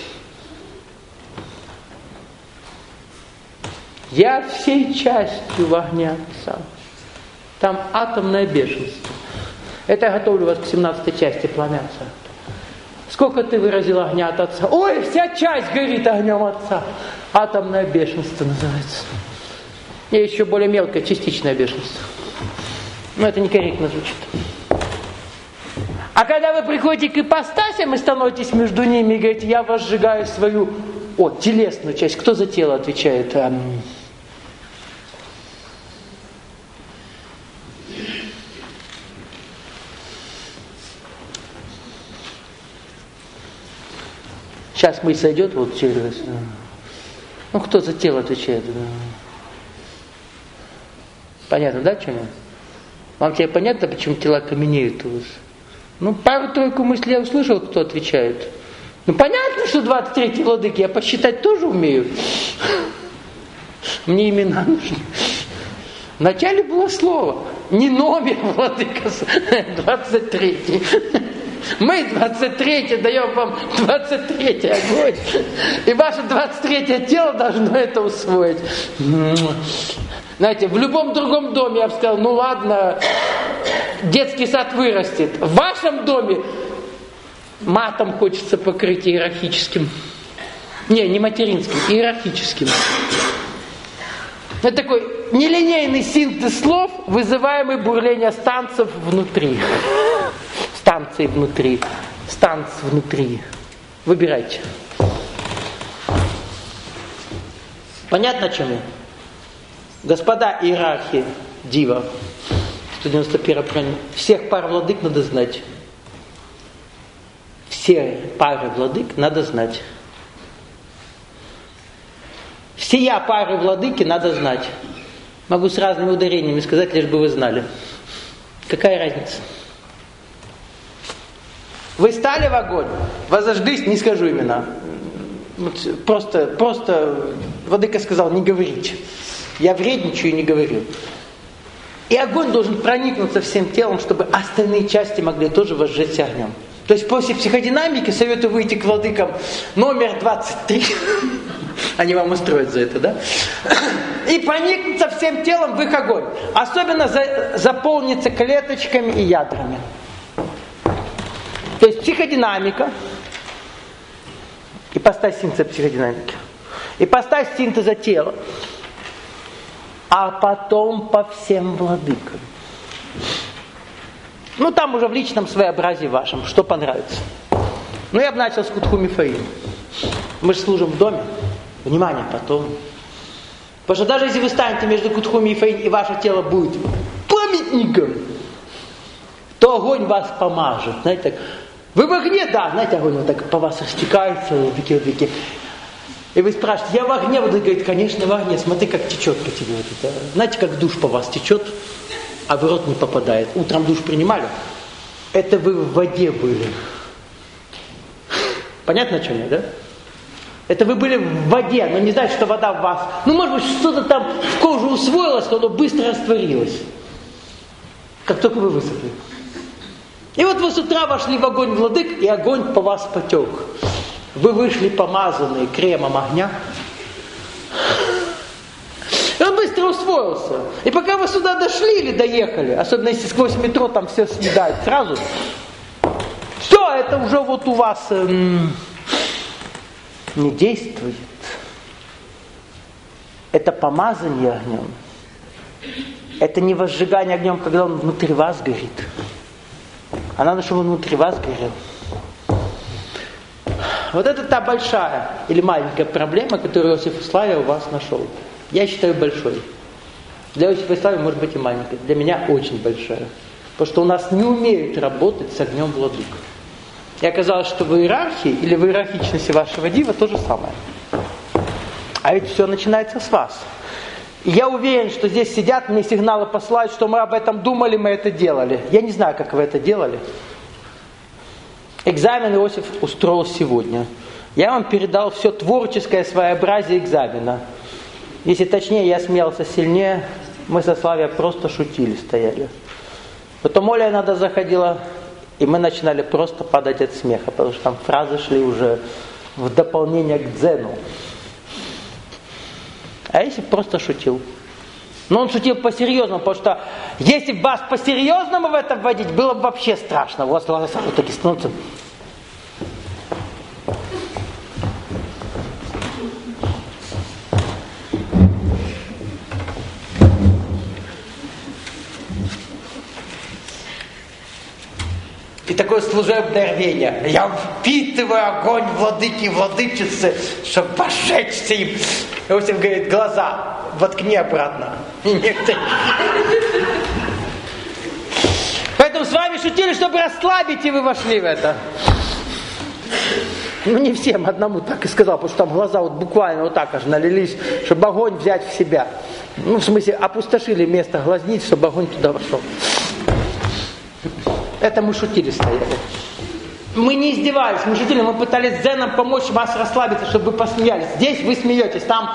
Я всей частью в огне отца. Там атомное бешенство. Это я готовлю вас к семнадцатой части пламенца. Сколько ты выразил огня от отца? Ой, вся часть горит огнем отца. Атомное бешенство называется. И еще более мелкое, частичное бешенство. Но это некорректно звучит. А когда вы приходите к ипостасям и становитесь между ними и говорите, я возжигаю свою, о, телесную часть. Кто за тело отвечает? Сейчас мысль сойдет вот через... Ну, кто за тело отвечает? Понятно, да, чем я? Вам теперь понятно, почему тела каменеют у вас? Ну, пару-тройку мыслей я услышал, кто отвечает. Ну, понятно, что двадцать третий владыки, я посчитать тоже умею. Мне имена нужны. Вначале было слово, не номер владыка, двадцать третий. Мы двадцать третий даем вам двадцать третий огонь. И ваше двадцать третье тело должно это усвоить. Знаете, в любом другом доме я бы сказал, ну ладно, детский сад вырастет. В вашем доме матом хочется покрыть иерархическим. Не, не материнским, иерархическим. Это такой нелинейный синтез слов, вызываемый бурлением станций внутри. Станции внутри. Станц внутри. Выбирайте. Понятно, о чем я? Господа иерархи, дива, сто девяносто первое правильно. Всех пар владык надо знать. Все пары владык надо знать. Всея пары владыки надо знать. Могу с разными ударениями сказать, лишь бы вы знали. Какая разница? Вы стали в огонь, возожглись, не скажу имена. Просто, просто владыка сказал, не говорите. Я вредничаю и не говорю. И огонь должен проникнуться всем телом, чтобы остальные части могли тоже возжечься огнем. То есть после психодинамики советую выйти к владыкам номер двадцать три. Они вам устроят за это, да? И проникнуться всем телом в их огонь. Особенно за, заполниться клеточками и ядрами. То есть психодинамика, ипостась синтеза психодинамики, ипостась синтеза тела, а потом по всем владыкам. Ну там уже в личном своеобразии вашем, что понравится. Ну я бы начал с Кутху Мифаим. Мы же служим в доме. Внимание, потом. Потому что даже если вы станете между Кутху Мифаим и ваше тело будет памятником, то огонь вас помажет. Знаете, так. Вы в огне, да, знаете, огонь вот так по вас растекается, веки, веки. И вы спрашиваете, я в огне? Вот он говорит, конечно, в огне, смотри, как течет по тебе. Вот это. Знаете, как душ по вас течет, а в рот не попадает. Утром душ принимали? Это вы в воде были. Понятно, о чем я, да? Это вы были в воде, но не знаете, что вода в вас. Ну, может быть, что-то там в кожу усвоилось, но оно быстро растворилось. Как только вы высохли. И вот вы с утра вошли в огонь владык, и огонь по вас потек. Вы вышли помазанные кремом огня. И он быстро усвоился. И пока вы сюда дошли или доехали, особенно если сквозь метро там все съедают сразу, все, это уже вот у вас эм, не действует. Это помазание огнем. Это не возжигание огнем, когда он внутри вас горит. А надо, чтобы он внутри вас горел. Вот это та большая или маленькая проблема, которую Иосиф Иславия у вас нашел. Я считаю большой. Для Иосифа Иславия может быть и маленькая. Для меня очень большая. Потому что у нас не умеют работать с огнем владык. И оказалось, что в иерархии или в иерархичности вашего дива то же самое. А ведь все начинается с вас. И я уверен, что здесь сидят, мне сигналы посылают, что мы об этом думали, мы это делали. Я не знаю, как вы это делали. Экзамен Иосиф устроил сегодня. Я вам передал все творческое своеобразие экзамена. Если точнее, я смеялся сильнее, мы со Славией просто шутили, стояли. Потом Оля иногда заходила, и мы начинали просто падать от смеха, потому что там фразы шли уже в дополнение к дзену. А если просто шутил? Но он шутил по-серьезному, потому что если бы вас по-серьезному в это вводить, было бы вообще страшно. У вас глаза вот такие становятся. И такое служебное рвение. Я впитываю огонь владыки, владычицы, чтобы пожечься им. Иосиф говорит, глаза воткни обратно. И некоторые... Поэтому с вами шутили, чтобы расслабить, и вы вошли в это. Ну не всем, одному так и сказал, потому что там глаза вот буквально вот так аж налились, чтобы огонь взять в себя. Ну в смысле опустошили место глазниц, чтобы огонь туда вошел. Это мы шутили стояли. Мы не издевались, мы шутили, мы пытались дзеном помочь вас расслабиться, чтобы вы посмеялись. Здесь вы смеетесь, там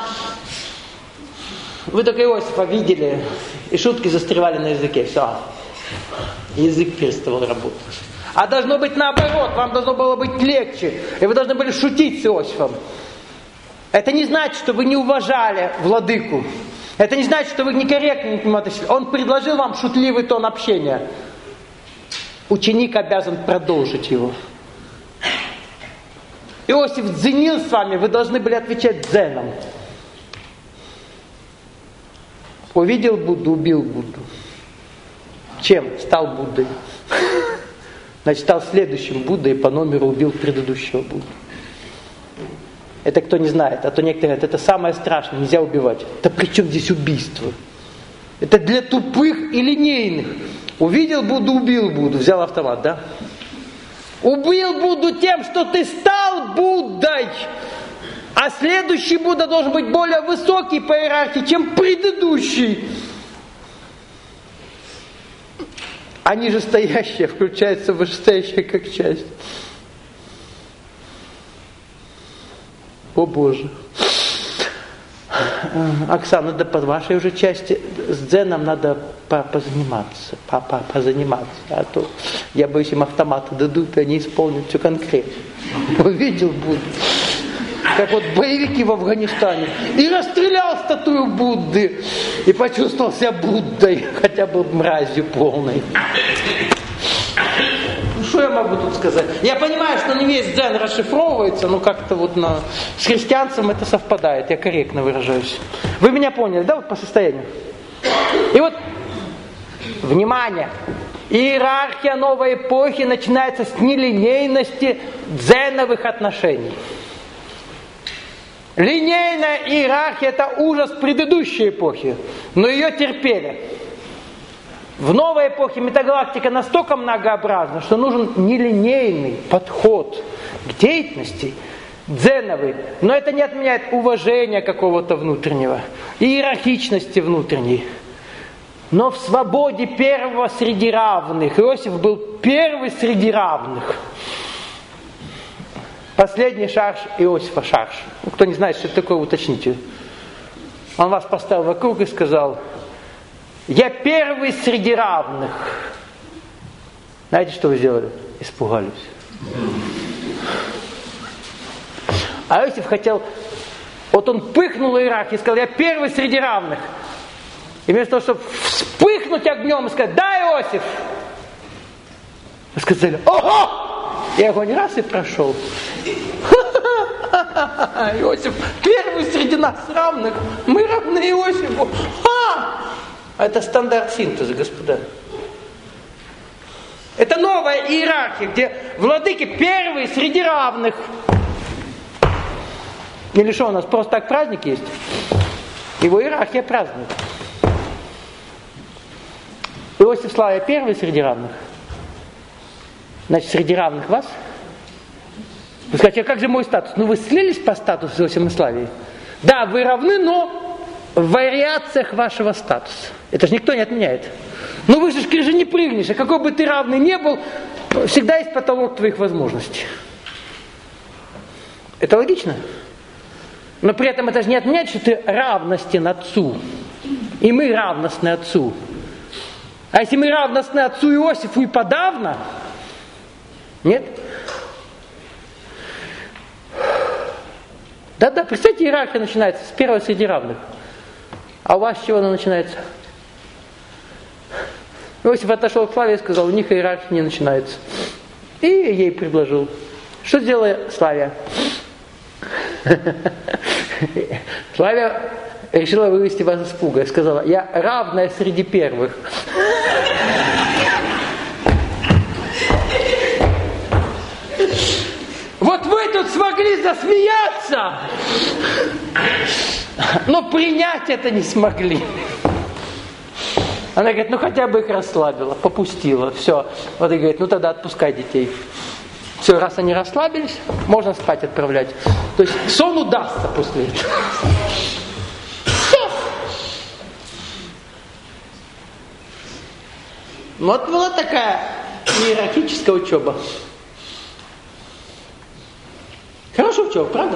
вы только Иосифа видели, и шутки застревали на языке. Все. Язык переставал работать. А должно быть наоборот, вам должно было быть легче. И вы должны были шутить с Иосифом. Это не значит, что вы не уважали владыку. Это не значит, что вы некорректно к нему относились. Он предложил вам шутливый тон общения. Ученик обязан продолжить его. Иосиф дзенил с вами, вы должны были отвечать дзеном. Увидел Будду, убил Будду. Чем? Стал Буддой. Значит, стал следующим Буддой и по номеру убил предыдущего Будду. Это кто не знает, а то некоторые говорят, это самое страшное, нельзя убивать. Да при чем здесь убийство? Это для тупых и линейных. Увидел Будду, убил Будду, взял автомат, да? Убил Будду тем, что ты стал Буддой. А следующий Будда должен быть более высокий по иерархии, чем предыдущий. А нижестоящее включается в вышестоящее как часть. О Боже. Оксана, да под вашей уже части с дзеном надо позаниматься, позаниматься, а то я боюсь, им автоматы дадут, и они исполнят все конкретно. Увидел Будду, как вот боевики в Афганистане, и расстрелял статую Будды, и почувствовал себя Буддой, хотя был мразью полной. Что я могу тут сказать? Я понимаю, что не весь дзен расшифровывается, но как-то вот на... с христианством это совпадает, я корректно выражаюсь. Вы меня поняли, да, вот по состоянию? И вот, внимание, иерархия новой эпохи начинается с нелинейности дзеновых отношений. Линейная иерархия – это ужас предыдущей эпохи, но ее терпели. В новой эпохе метагалактика настолько многообразна, что нужен нелинейный подход к деятельности, дзеновый. Но это не отменяет уважения какого-то внутреннего, иерархичности внутренней. Но в свободе первого среди равных. Иосиф был первый среди равных. Последний шарш Иосифа шарш. Кто не знает, что это такое, уточните. Он вас поставил вокруг и сказал: я первый среди равных. Знаете, что вы сделали? Испугались. А Иосиф хотел, вот он пыхнул иерархию и сказал: я первый среди равных. И вместо того, чтобы вспыхнуть огнем и сказать: да, Иосиф, вы сказали: ого! И огонь раз и прошел. Иосиф первый среди нас равных. Мы равны Иосифу. Это стандарт синтеза, господа. Это новая иерархия, где владыки первые среди равных. Или что, у нас просто так праздник есть? Его иерархия празднует. Иосиф Славия первый среди равных. Значит, среди равных вас? Вы скажете: а как же мой статус? Ну вы слились по статусу с Иосифом Славией. Да, вы равны, но в вариациях вашего статуса. Это же никто не отменяет. Ну вы же же не прыгнешь, а какой бы ты равный не был, всегда есть потолок твоих возможностей. Это логично? Но при этом это же не отменяет, что ты равностен Отцу. И мы равностны Отцу. А если мы равностны Отцу Иосифу и подавно, нет? Да-да, представьте, иерархия начинается с первого среди равных. А у вас с чего она начинается? Иосиф отошел к Славе и сказал: у них иерархия не начинается. И ей предложил. Что сделала Славия? Славия решила вывести вас из испуга и сказала: я равная среди первых. Вот вы тут смогли засмеяться, но принять это не смогли. Она говорит: ну хотя бы их расслабила, попустила, все. Вот и говорит: ну тогда отпускай детей. Все, раз они расслабились, можно спать отправлять. То есть сон удастся после этого. Вот была такая иерархическая учеба. Хорошая учеба, правда?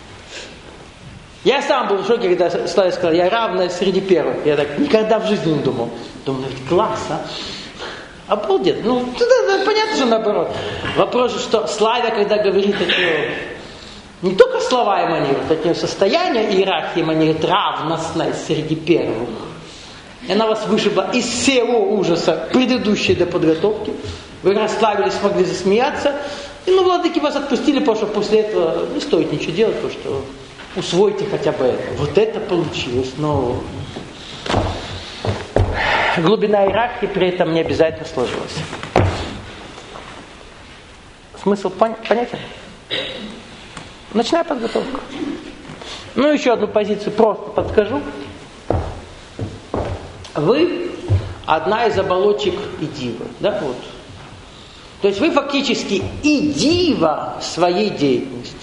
Я сам был в шоке, когда Славя сказал, я равная среди первых. Я так никогда в жизни не думал. Думаю, класс, а? Обалдеть. Ну, это, понятно, что наоборот. Вопрос же, что Славя, когда говорит от него, не только слова эманируют, от него состояние иерархии эманирует равностной среди первых. И она вас вышибла из всего ужаса предыдущей до подготовки. Вы расслабились, смогли засмеяться. И ну, владыки вас отпустили, потому что после этого не стоит ничего делать, потому что усвойте хотя бы это. Вот это получилось, но глубина иерархии при этом не обязательно сложилась. Смысл пон- понятен? Ночная подготовка. Ну, еще одну позицию просто подскажу. Вы одна из оболочек и дива, да, вот. То есть вы фактически и дива своей деятельностью.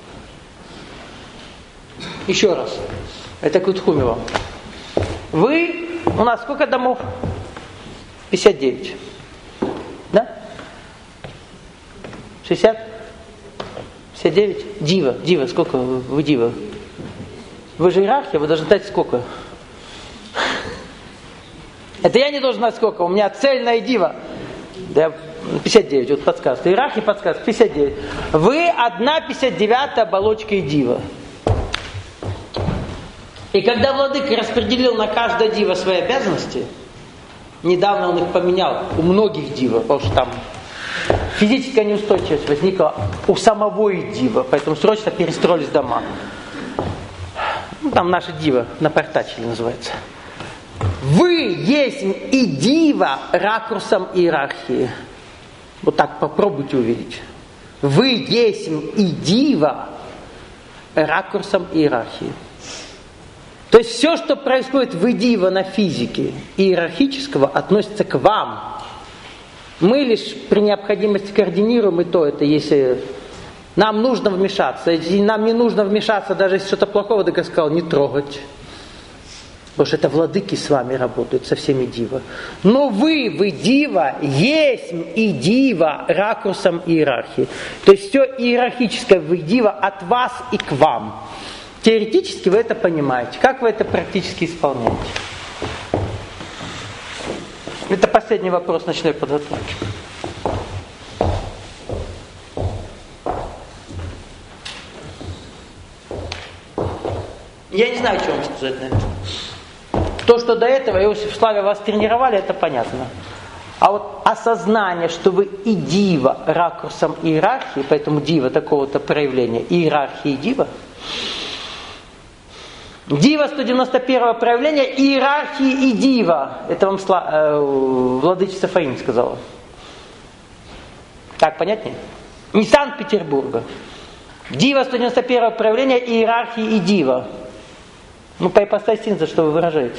Еще раз. Это Кутхуми вам. Вы, у нас сколько домов? пятьдесят девять. Да? шестьдесят? пятьдесят девять? Дива. Дива. Сколько вы дива? Вы же иерархия, вы должны знать сколько. Это я не должен знать сколько. У меня цельная дива. Да, пятьдесят девять. Вот подсказка. Иерархия подсказка. пятьдесят девять. Вы одна пятьдесят девятая оболочка и дива. И когда владыка распределил на каждое диво свои обязанности, недавно он их поменял у многих дива, потому что там физическая неустойчивость возникла у самого и дива, поэтому срочно перестроились дома. Ну, там наши дива напортачили называется. Вы есть и дива ракурсом иерархии. Вот так попробуйте увидеть. Вы есть и дива ракурсом иерархии. То есть все, что происходит в идива на физике иерархического, относится к вам. Мы лишь при необходимости координируем и то, это если нам нужно вмешаться. Если нам не нужно вмешаться, даже если что-то плохого, так я сказал, не трогать. Потому что это владыки с вами работают, со всеми дива. Но вы, вы дива, есть и дива ракурсом иерархии. То есть все иерархическое вы дива от вас и к вам. Теоретически вы это понимаете. Как вы это практически исполняете? Это последний вопрос ночной подготовки. Я не знаю, что вам сказать на это. То, что до этого Иосиф Славя вас тренировали, это понятно. А вот осознание, что вы и дива ракурсом иерархии, поэтому дива такого-то проявления, иерархии и дива, дива сто девяносто первое проявление иерархии и дива. Это вам сла, э, владычица Фаин сказала. Так понятнее? Не Санкт-Петербурга. Дива сто девяносто первое проявление иерархии и дива. Ну, по ипостаси, за что вы выражаете?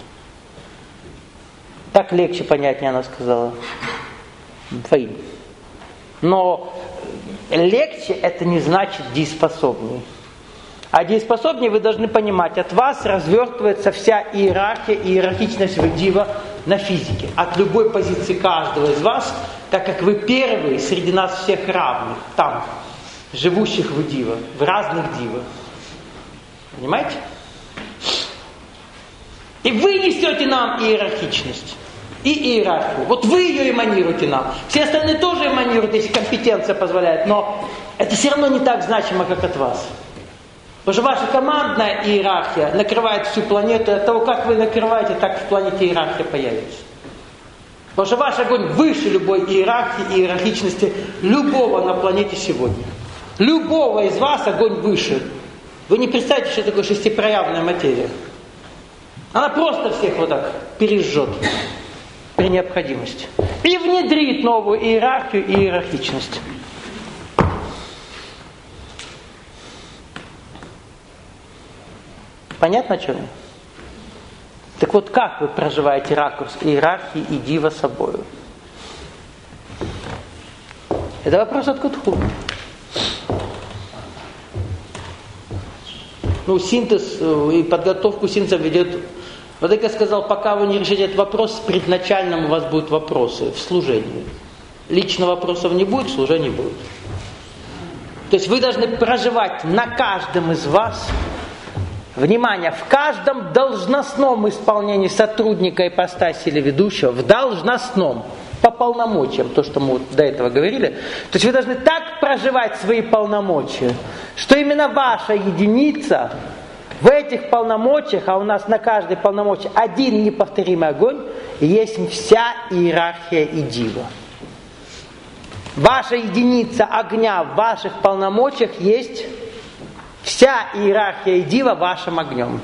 Так легче понятнее, она сказала. Фаин. Но легче это не значит дееспособнее. А дееспособнее вы должны понимать, от вас развертывается вся иерархия и иерархичность дива на физике. От любой позиции каждого из вас, так как вы первые среди нас всех равных, там, живущих в дива, в разных дивах. Понимаете? И вы несете нам иерархичность и иерархию. Вот вы ее эманируете нам. Все остальные тоже эманируют, если компетенция позволяет, но это все равно не так значимо, как от вас. Потому что ваша командная иерархия накрывает всю планету, и от того, как вы накрываете, так в планете иерархия появится. Потому что ваш огонь выше любой иерархии и иерархичности любого на планете сегодня. Любого из вас огонь выше. Вы не представляете, что такое шестипроявная материя. Она просто всех вот так пережжет при необходимости. И внедрит новую иерархию и иерархичность. Понятно, о чем я? Так вот, как вы проживаете ракурс иерархии и дива собою? Это вопрос от Кутху. Ну, синтез и подготовку синтеза ведет... Вот как я сказал, пока вы не решите этот вопрос, предначальным у вас будут вопросы в служении. Лично вопросов не будет, служения будет. То есть вы должны проживать на каждом из вас, внимание, в каждом должностном исполнении сотрудника ипостаси или ведущего, в должностном, по полномочиям, то, что мы вот до этого говорили. То есть вы должны так проживать свои полномочия, что именно ваша единица в этих полномочиях, а у нас на каждой полномочии один неповторимый огонь, есть вся иерархия и дива. Ваша единица огня в ваших полномочиях есть вся иерархия и дива вашим огнем.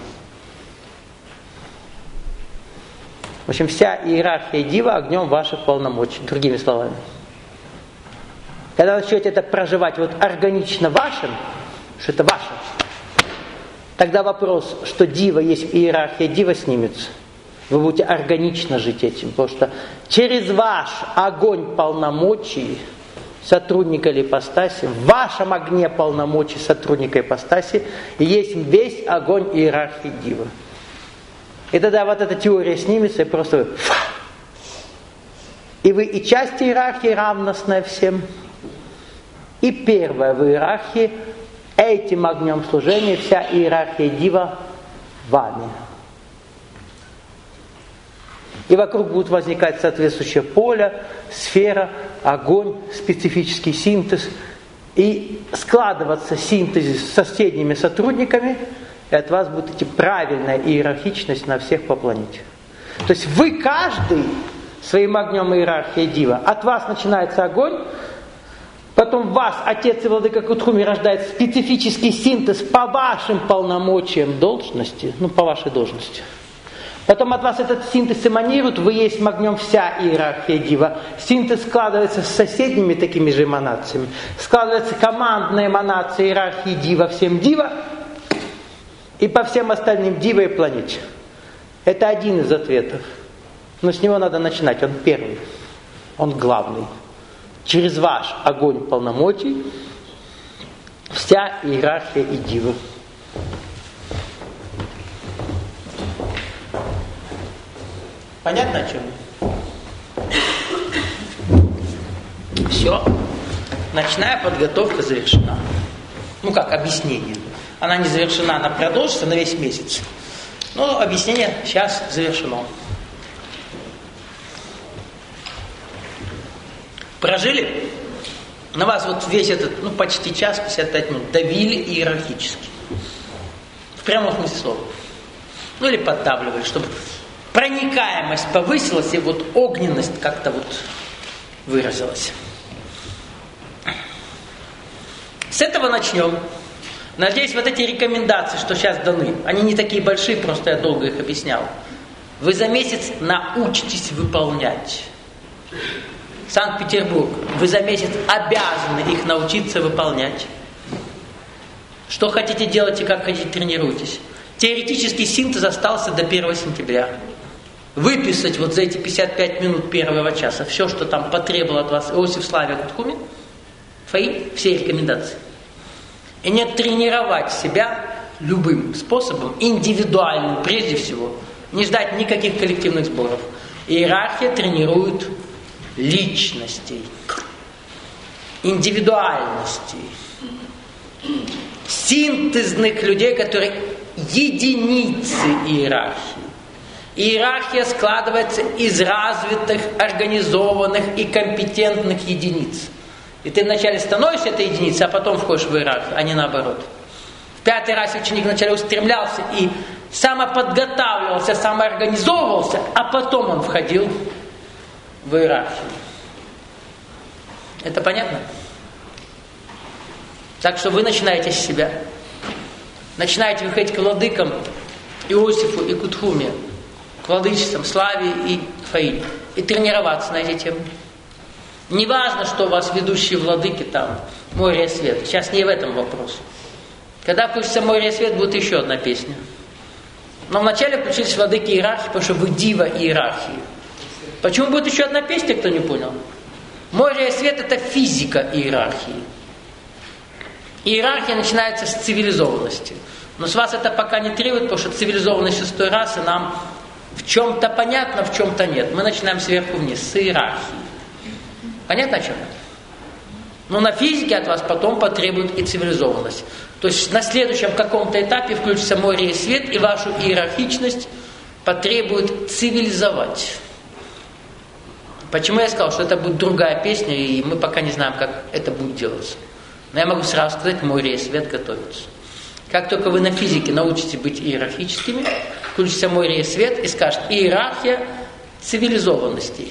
В общем, вся иерархия и дива огнем ваших полномочий, другими словами. Когда начнете это проживать вот органично вашим, что это ваше, тогда вопрос, что дива есть иерархия дива, снимется. Вы будете органично жить этим, потому что через ваш огонь полномочий сотрудника или ипостаси, в вашем огне полномочий сотрудника ипостаси есть весь огонь иерархии дива. И тогда вот эта теория снимется, и просто вы... И вы и часть иерархии равностная всем, и первая в иерархии, этим огнем служения вся иерархия дива вами. И вокруг будет возникать соответствующее поле, сфера, огонь, специфический синтез. И складываться синтез с соседними сотрудниками, и от вас будет идти правильная иерархичность на всех по планете. То есть вы каждый своим огнем иерархии дива, от вас начинается огонь, потом в вас Отец и Владыка Кутхуми рождает специфический синтез по вашим полномочиям должности, ну по вашей должности. Потом от вас этот синтез эманирует, вы есть огнем вся иерархия дива. Синтез складывается с соседними такими же эманациями. Складывается командная эманация иерархии дива всем дива и по всем остальным дива и планете. Это один из ответов. Но с него надо начинать, он первый, он главный. Через ваш огонь полномочий вся иерархия и дива. Понятно о чем? Все. Ночная подготовка завершена. Ну как, объяснение. Она не завершена, она продолжится на весь месяц. Но объяснение сейчас завершено. Прожили? На вас вот весь этот, ну почти час, пятьдесят пять минут давили иерархически. В прямом смысле слова. Ну или поддавливали, чтобы проникаемость повысилась, и вот огненность как-то вот выразилась. С этого начнем. Надеюсь, вот эти рекомендации, что сейчас даны, они не такие большие, просто я долго их объяснял. Вы за месяц научитесь выполнять. Санкт-Петербург, вы за месяц обязаны их научиться выполнять. Что хотите делать и как хотите тренируйтесь. Теоретический синтез остался до первого сентября. Выписать вот за эти пятьдесят пять минут первого часа все, что там потребовал от вас Иосиф Славия Кутхуми, свои все рекомендации. И не тренировать себя любым способом, индивидуальным прежде всего. Не ждать никаких коллективных сборов. Иерархия тренирует личностей, индивидуальностей, синтезных людей, которые единицы иерархии. Иерархия складывается из развитых, организованных и компетентных единиц. И ты вначале становишься этой единицей, а потом входишь в иерархию, а не наоборот. В пятый раз ученик вначале устремлялся и самоподготавливался, самоорганизовывался, а потом он входил в иерархию. Это понятно? Так что вы начинаете с себя. Начинаете выходить к владыкам Иосифу и Кутхуме, к владычествам Славе и Фаиле, и тренироваться на эти темы. Не важно, что у вас ведущие владыки там, море и свет. Сейчас не в этом вопрос. Когда включится море и свет, будет еще одна песня. Но вначале включились владыки иерархии, потому что вы дива иерархии. Почему будет еще одна песня, кто не понял? Море и свет – это физика иерархии. Иерархия начинается с цивилизованности. Но с вас это пока не требует, потому что цивилизованность шестой расы нам в чем-то понятно, в чем-то нет. Мы начинаем сверху вниз, с иерархии. Понятно, о чем это? Но на физике от вас потом потребует и цивилизованность. То есть на следующем каком-то этапе включится море и свет, и вашу иерархичность потребует цивилизовать. Почему я сказал, что это будет другая песня, и мы пока не знаем, как это будет делаться. Но я могу сразу сказать, море и свет готовятся. Как только вы на физике научитесь быть иерархическими, включится море и свет и скажет иерархия цивилизованности.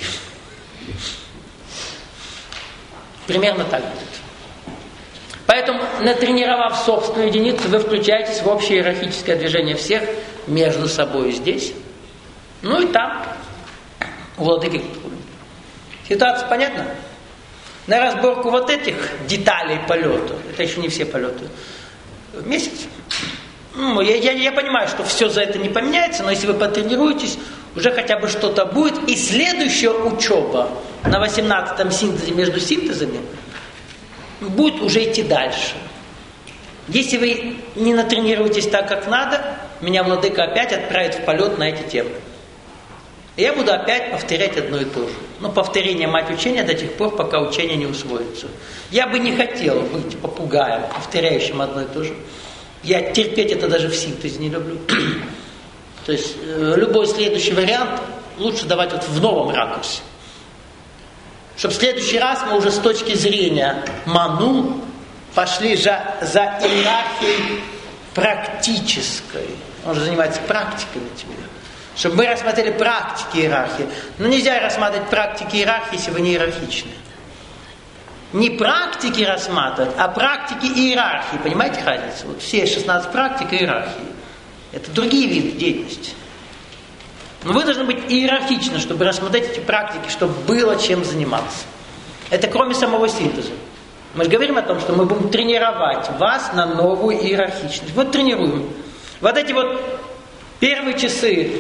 Примерно так будет. Поэтому, натренировав собственную единицу, вы включаетесь в общее иерархическое движение всех между собой здесь. Ну и там, у владыки. Ситуация понятна? На разборку вот этих деталей полета, это еще не все полеты, месяц. Ну, я, я, я понимаю, что все за это не поменяется, но если вы потренируетесь, уже хотя бы что-то будет. И следующая учеба на восемнадцатом синтезе между синтезами будет уже идти дальше. Если вы не натренируетесь так, как надо, меня владыка опять отправит в полет на эти темы. И я буду опять повторять одно и то же. Но повторение мать учения до тех пор, пока учение не усвоится. Я бы не хотел быть попугаем, повторяющим одно и то же. Я терпеть это даже в синтезе не люблю. То есть любой следующий вариант лучше давать вот в новом ракурсе. Чтобы в следующий раз мы уже с точки зрения ману пошли за, за иерархией практической. Он же занимается практиками теперь. Чтобы мы рассмотрели практики иерархии. Но нельзя рассматривать практики иерархии, если вы не иерархичны. Не практики рассматривать, а практики иерархии. Понимаете разницу? Вот все шестнадцать практик иерархии. Это другие виды деятельности. Но вы должны быть иерархичны, чтобы рассмотреть эти практики, чтобы было чем заниматься. Это кроме самого синтеза. Мы же говорим о том, что мы будем тренировать вас на новую иерархичность. Вот тренируем. Вот эти вот первые часы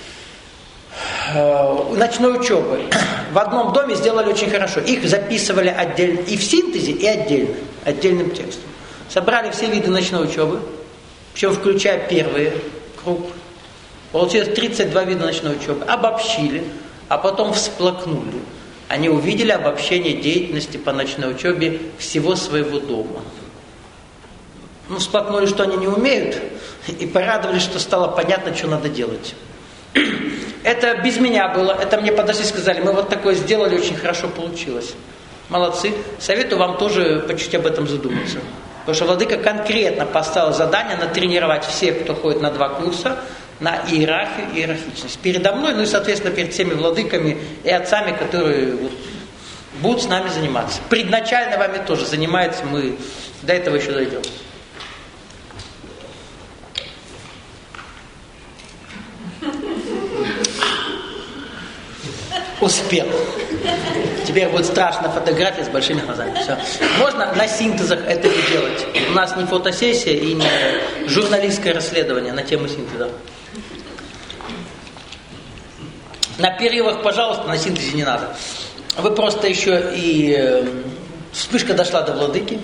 э, ночной учебы в одном доме сделали очень хорошо. Их записывали отдельно и в синтезе, и отдельно, отдельным текстом. Собрали все виды ночной учебы, причем включая первый круг. Получилось тридцать два вида ночной учебы. Обобщили, а потом всплакнули. Они увидели обобщение деятельности по ночной учебе всего своего дома. Ну, всплакнули, что они не умеют, и порадовались, что стало понятно, что надо делать. Это без меня было, это мне подошли и сказали, мы вот такое сделали, очень хорошо получилось. Молодцы. Советую вам тоже по чуть об этом задуматься. Потому что владыка конкретно поставил задание натренировать всех, кто ходит на два курса, на иерархию и иерархичность. Передо мной, ну и, соответственно, перед всеми владыками и отцами, которые вот будут с нами заниматься. Предначально вами тоже занимается, мы до этого еще дойдем. Успел. Теперь будет страшная фотография с большими глазами. Все. Можно на синтезах это не делать. У нас не фотосессия и не журналистское расследование на тему синтеза. На перерывах, пожалуйста, на синтезе не надо. Вы просто еще и... Э, вспышка дошла до владыки.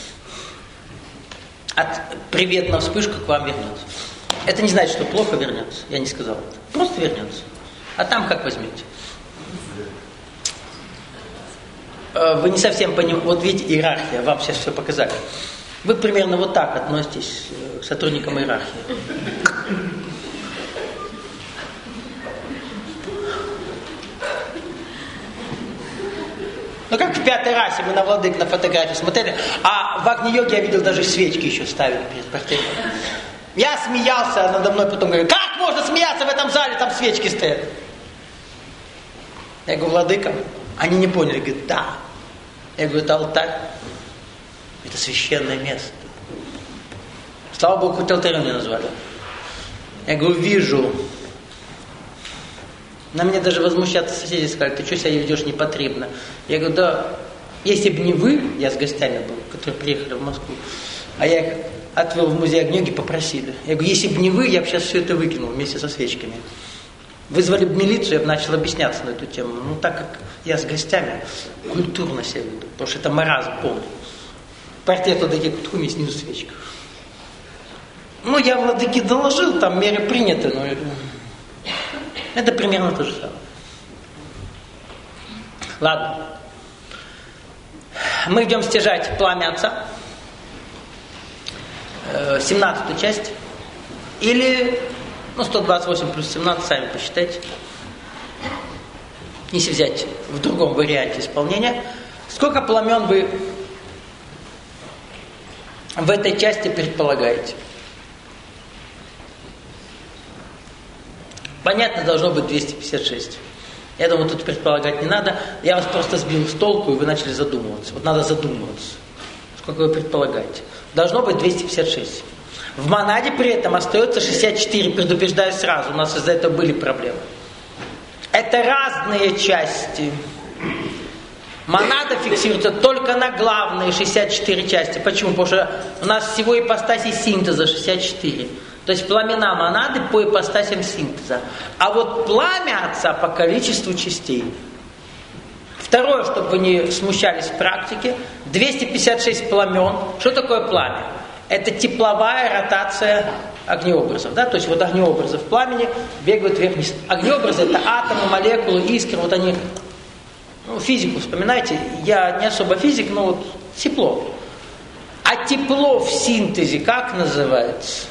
От привет на вспышку к вам вернется. Это не значит, что плохо вернется. Я не сказал это. Просто вернется. А там как возьмете. Вы не совсем понимаете. Вот видите, иерархия. Вам сейчас все показали. Вы примерно вот так относитесь к сотрудникам иерархии. Ну как в пятой расе мы на владык на фотографии смотрели, а в Агни-йоге я видел, даже свечки еще ставили перед портретом. Я смеялся, надо мной потом говорю, как можно смеяться в этом зале, там свечки стоят. Я говорю, владыка, они не поняли, говорят, да. Я говорю, это алтарь, это священное место. Слава Богу, хоть алтарем не назвали. Я говорю, вижу. На меня даже возмущаться соседи сказали, ты что себя ведешь непотребно? Я говорю, да, если бы не вы, я с гостями был, которые приехали в Москву, а я их отвел в музей Агни-йоги, попросили. Я говорю, если бы не вы, я бы сейчас все это выкинул вместе со свечками. Вызвали бы милицию, я бы начал объясняться на эту тему. Ну, так как я с гостями, культурно себя веду, потому что это маразм полный. Портрет владыки Кутхуми, снизу свечка. Ну, я владыке доложил, там меры приняты, но это примерно то же самое. Ладно. Мы идем стяжать пламя Отца, семнадцатую часть, или, ну, сто двадцать восемь плюс семнадцать, сами посчитайте. Если взять в другом варианте исполнения, сколько пламен вы в этой части предполагаете? Понятно, должно быть двести пятьдесят шесть. Я думаю, тут предполагать не надо. Я вас просто сбил с толку, и вы начали задумываться. Вот надо задумываться. Сколько вы предполагаете? Должно быть двести пятьдесят шесть. В монаде при этом остается шестьдесят четыре, предупреждаю сразу, у нас из-за этого были проблемы. Это разные части. Монада фиксируется только на главные шестьдесят четыре части. Почему? Потому что у нас всего ипостасей синтеза шестьдесят четыре. То есть пламена монады по ипостасям синтеза. А вот пламя Отца по количеству частей. Второе, чтобы вы не смущались в практике, двести пятьдесят шесть пламен. Что такое пламя? Это тепловая ротация огнеобразов. Да? То есть вот огнеобразы в пламени бегают вверх-вниз. Огнеобразы — это атомы, молекулы, искры. Вот они, ну, физику вспоминайте. Я не особо физик, но вот тепло. А тепло в синтезе как называется?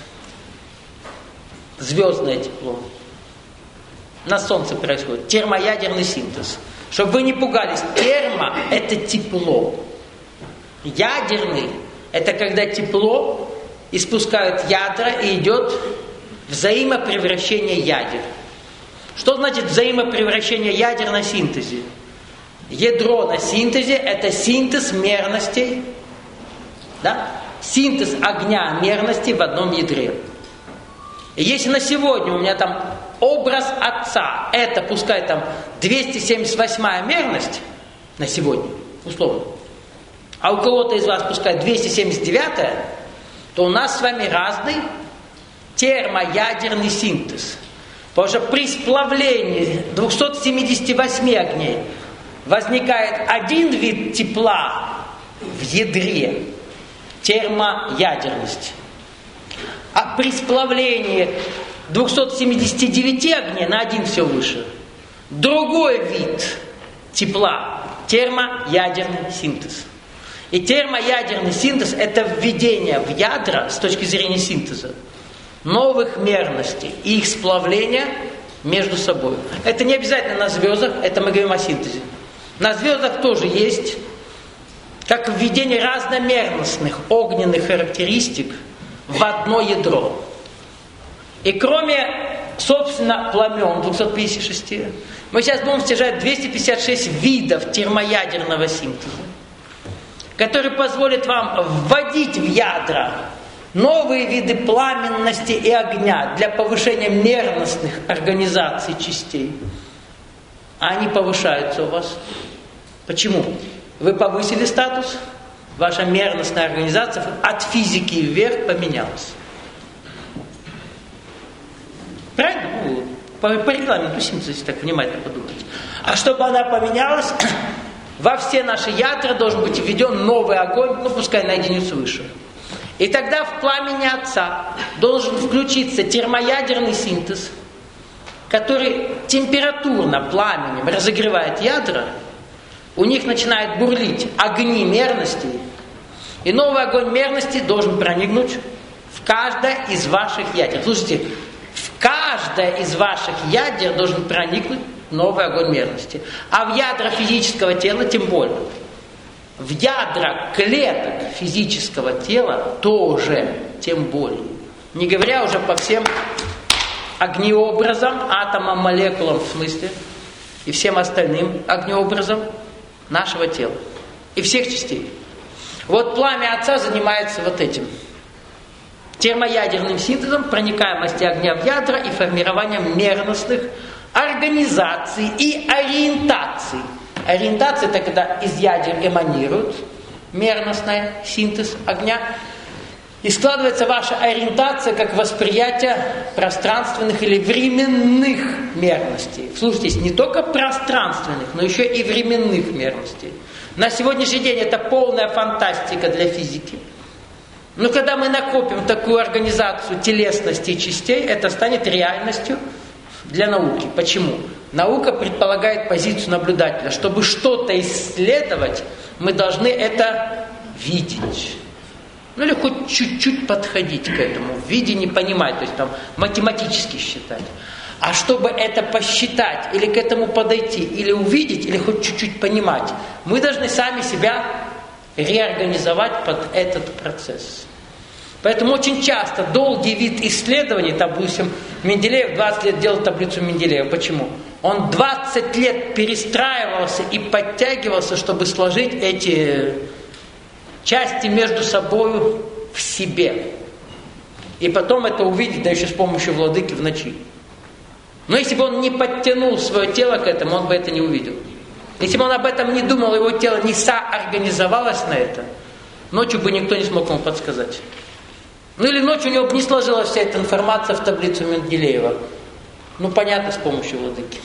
Звездное тепло. На Солнце происходит термоядерный синтез. Чтобы вы не пугались, термо – это тепло. Ядерный – это когда тепло испускают ядра и идет взаимопревращение ядер. Что значит взаимопревращение ядер на синтезе? Ядро на синтезе – это синтез мерностей, да? Синтез огня мерностей в одном ядре. И если на сегодня у меня там образ Отца, это пускай там двести семьдесят восьмая мерность на сегодня, условно, а у кого-то из вас пускай двести семьдесят девятая, то у нас с вами разный термоядерный синтез. Потому что при сплавлении двухсот семидесяти восьми огней возникает один вид тепла в ядре, термоядерность. А при сплавлении двухсот семидесяти девяти огней на один все выше. Другой вид тепла – термоядерный синтез. И термоядерный синтез – это введение в ядра, с точки зрения синтеза, новых мерностей и их сплавление между собой. Это не обязательно на звездах, это мы говорим о синтезе. На звездах тоже есть, как введение разномерностных огненных характеристик в одно ядро. И кроме, собственно, пламен двухсот пятидесяти шести, мы сейчас будем стяжать двести пятьдесят шесть видов термоядерного синтеза, который позволит вам вводить в ядра новые виды пламенности и огня для повышения мерностных организаций частей. А они повышаются у вас. Почему? Вы повысили статус, ваша мерностная организация от физики вверх поменялась. Правильно? Ну, по, по регламенту синтеза, так внимательно подумайте. А чтобы она поменялась, во все наши ядра должен быть введен новый огонь, ну пускай на единицу выше. И тогда в пламени Отца должен включиться термоядерный синтез, который температурно пламенем разогревает ядра, у них начинает бурлить огни мерностей, и новый огонь мерности должен проникнуть в каждое из ваших ядер. Слушайте, в каждое из ваших ядер должен проникнуть новый огонь мерности. А в ядра физического тела тем более. В ядра клеток физического тела тоже тем более. Не говоря уже по всем огнеобразам, атомам, молекулам в смысле, и всем остальным огнеобразам нашего тела. И всех частей. Вот пламя Отца занимается вот этим. Термоядерным синтезом, проникаемости огня в ядра и формированием мерностных организаций и ориентаций. Ориентация – это когда из ядер эманирует мерностный синтез огня. И складывается ваша ориентация как восприятие пространственных или временных мерностей. Слушайтесь, не только пространственных, но еще и временных мерностей. На сегодняшний день это полная фантастика для физики. Но когда мы накопим такую организацию телесности и частей, это станет реальностью для науки. Почему? Наука предполагает позицию наблюдателя. Чтобы что-то исследовать, мы должны это видеть. Ну или хоть чуть-чуть подходить к этому, в видении понимать, то есть там математически считать. А чтобы это посчитать, или к этому подойти, или увидеть, или хоть чуть-чуть понимать, мы должны сами себя реорганизовать под этот процесс. Поэтому очень часто долгий вид исследований, допустим, Менделеев двадцать лет делал таблицу Менделеева. Почему? Он двадцать лет перестраивался и подтягивался, чтобы сложить эти части между собой в себе. И потом это увидеть, да еще с помощью владыки в ночи. Но если бы он не подтянул свое тело к этому, он бы это не увидел. Если бы он об этом не думал, его тело не соорганизовалось на это, ночью бы никто не смог ему подсказать. Ну или ночью у него бы не сложилась вся эта информация в таблицу Менделеева. Ну понятно, с помощью владыки.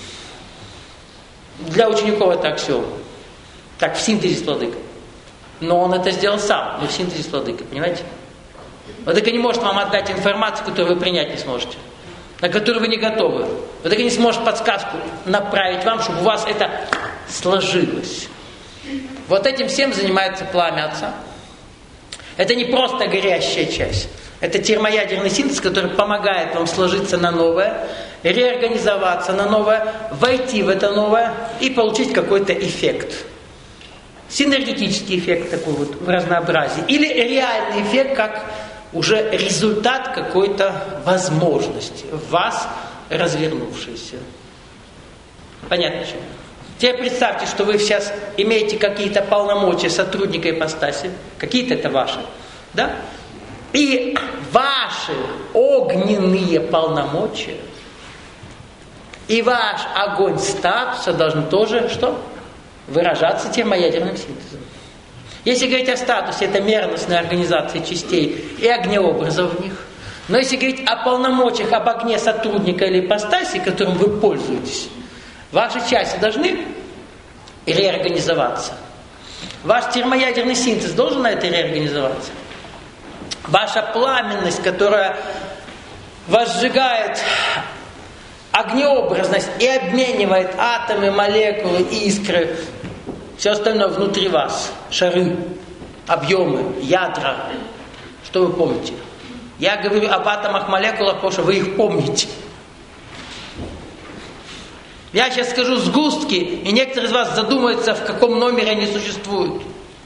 Для учеников это аксиома. Так, в синтезе с владыкой. Но он это сделал сам, не в синтезе с владыкой, понимаете? Владыка не может вам отдать информацию, которую вы принять не сможете, на которую вы не готовы. Владыка не сможет подсказку направить вам, чтобы у вас это сложилось. Вот этим всем занимается пламя Отца. Это не просто горящая часть. Это термоядерный синтез, который помогает вам сложиться на новое, реорганизоваться на новое, войти в это новое и получить какой-то эффект. Синергетический эффект такой вот в разнообразии. Или реальный эффект, как уже результат какой-то возможности в вас развернувшейся. Понятно, что? Теперь представьте, что вы сейчас имеете какие-то полномочия сотрудника ипостаси. Какие-то это ваши. Да? И ваши огненные полномочия и ваш огонь статуса должны тоже что? Выражаться термоядерным синтезом. Если говорить о статусе, это мерностная организация частей и огнеобразов в них. Но если говорить о полномочиях, об огне сотрудника или ипостаси, которым вы пользуетесь, ваши части должны реорганизоваться. Ваш термоядерный синтез должен на это реорганизоваться. Ваша пламенность, которая возжигает огнеобразность и обменивает атомы, молекулы, искры, все остальное внутри вас, шары, объемы, ядра. Что вы помните? Я говорю об атомах, молекулах, потому что вы их помните. Я сейчас скажу сгустки, и некоторые из вас задумаются, в каком номере они существуют.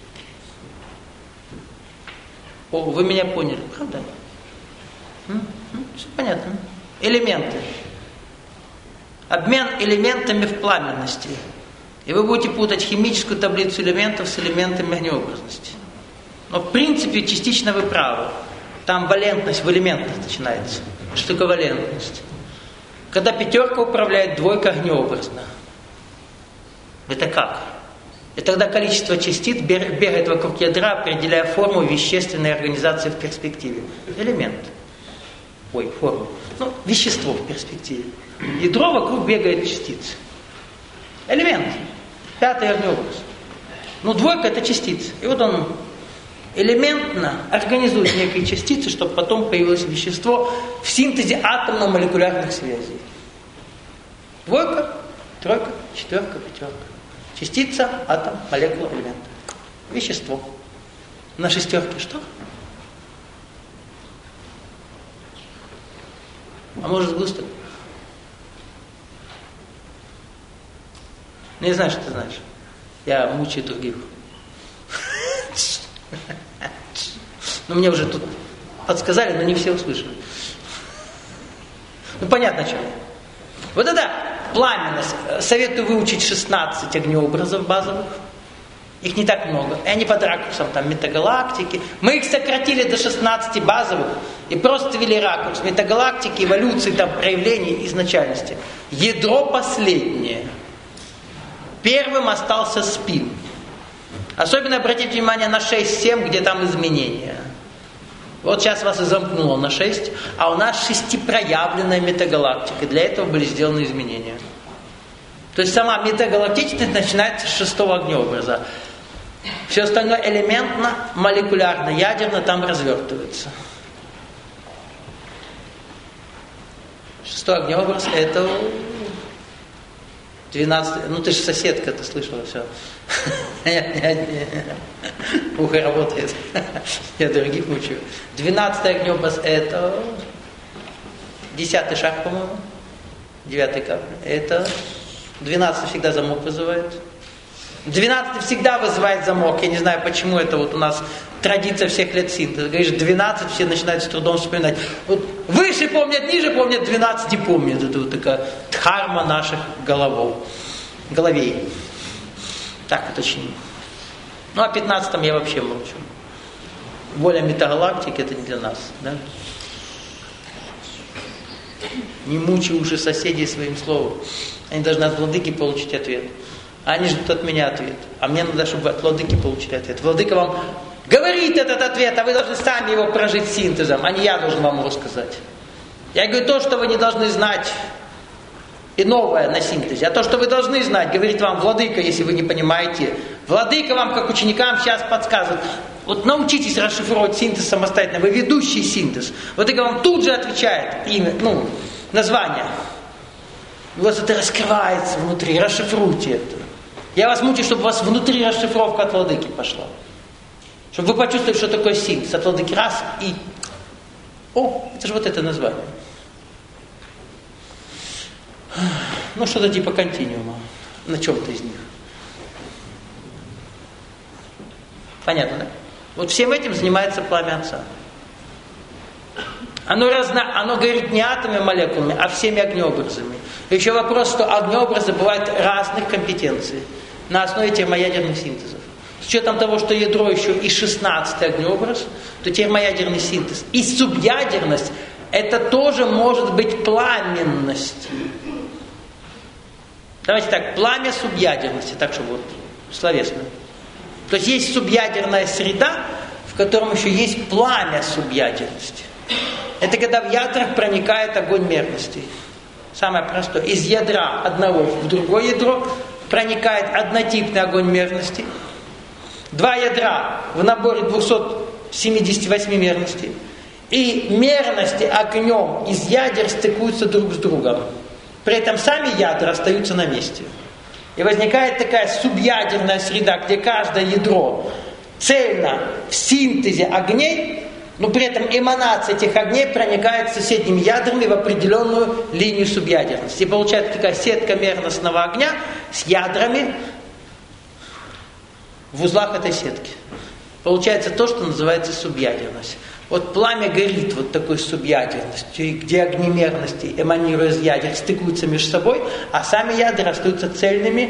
О, вы меня поняли, правда? М? М? Все понятно. Элементы. Обмен элементами в пламенности. И вы будете путать химическую таблицу элементов с элементами огнеобразности. Но в принципе частично вы правы. Там валентность в элементах начинается. Что такое валентность? Когда пятерка управляет, двойка огнеобразна. Это как? И тогда количество частиц бегает вокруг ядра, определяя форму вещественной организации в перспективе. Элемент. Ой, форму. Ну, вещество в перспективе. Ядро вокруг бегает частиц. Элемент. Пятый огнеобраз. Ну, двойка это частица. И вот он элементно организует некие частицы, чтобы потом появилось вещество в синтезе атомно-молекулярных связей. Двойка, тройка, четверка, пятерка. Частица, атом, молекула, элемент. Вещество. На шестерке что? А может сгусток? Не знаю, что ты знаешь. Я мучаю других. Ну, мне уже тут подсказали, но не все услышали. Ну, понятно, о чем я. Вот это пламенность. Советую выучить шестнадцать огнеобразов базовых. Их не так много. И они под ракурсом там метагалактики. Мы их сократили до шестнадцати базовых и просто ввели ракурс метагалактики, эволюции, там, проявлений изначальности. Ядро последнее. Первым остался спин. Особенно обратите внимание на шесть семь, где там изменения. Вот сейчас вас и замкнуло на шесть, а у нас шестипроявленная метагалактика. Для этого были сделаны изменения. То есть сама метагалактичность начинается с шестого огнеобраза. Все остальное элементно, молекулярно, ядерно там развертывается. Шестой огнеобраз это двенадцатый. Ну ты же соседка, ты слышала все. Ухо работает. Я других мучаю. Двенадцатый огнеобраз это десятый шаг, по-моему. Девятый капля. Это двенадцатый всегда замок вызывает. двенадцатый всегда вызывает замок. Я не знаю, почему это вот у нас традиция всех лет синтеза. Говоришь, двенадцать, все начинают с трудом вспоминать. Вот выше помнят, ниже помнят, двенадцать не помнят. Это вот такая дхарма наших головов. Головей. Так уточним. Ну, о пятнадцатом я вообще молчу. Воля метагалактики это не для нас. Да? Не мучай уши соседей своим словом. Они должны от владыки получить ответ. Они ждут от меня ответ. А мне надо, чтобы от владыки получили ответ. Владыка вам говорит этот ответ, а вы должны сами его прожить синтезом, а не я должен вам его сказать. Я говорю то, что вы не должны знать, и новое на синтезе. А то, что вы должны знать, говорит вам владыка, если вы не понимаете. Владыка вам, как ученикам, сейчас подсказывает. Вот научитесь расшифровывать синтез самостоятельно. Вы ведущий синтез. Владыка вам тут же отвечает имя, ну, название. У вас это раскрывается внутри. Расшифруйте это. Я вас мучаю, чтобы у вас внутри расшифровка от владыки пошла. Чтобы вы почувствовали, что такое синтез. От владыки раз и... О, это же вот это название. Ну, что-то типа континуума. На чем-то из них. Понятно, да? Вот всем этим занимается пламя Отца. Оно, разно, оно горит не атомами, молекулами, а всеми огнеобразами. Еще вопрос, что огнеобразы бывают разных компетенций на основе термоядерных синтезов. С учетом того, что ядро еще и шестнадцатый огнеобраз, то термоядерный синтез и субъядерность это тоже может быть пламенность. Давайте так, пламя субъядерности, так чтобы вот словесно. То есть есть субъядерная среда, в котором еще есть пламя субъядерности. Это когда в ядрах проникает огонь мерности. Самое простое. Из ядра одного в другое ядро проникает однотипный огонь мерности. Два ядра в наборе двести семьдесят восемь мерностей. И мерности огнем из ядер стыкуются друг с другом. При этом сами ядра остаются на месте. И возникает такая субъядерная среда, где каждое ядро цельно в синтезе огней, но при этом эманация этих огней проникает соседними ядрами в определенную линию субъядерности. И получается такая сетка мерностного огня с ядрами в узлах этой сетки. Получается то, что называется субъядерность. Вот пламя горит вот такой субъядерностью, где огни мерности, эманируя из ядер, стыкуются между собой, а сами ядра остаются цельными.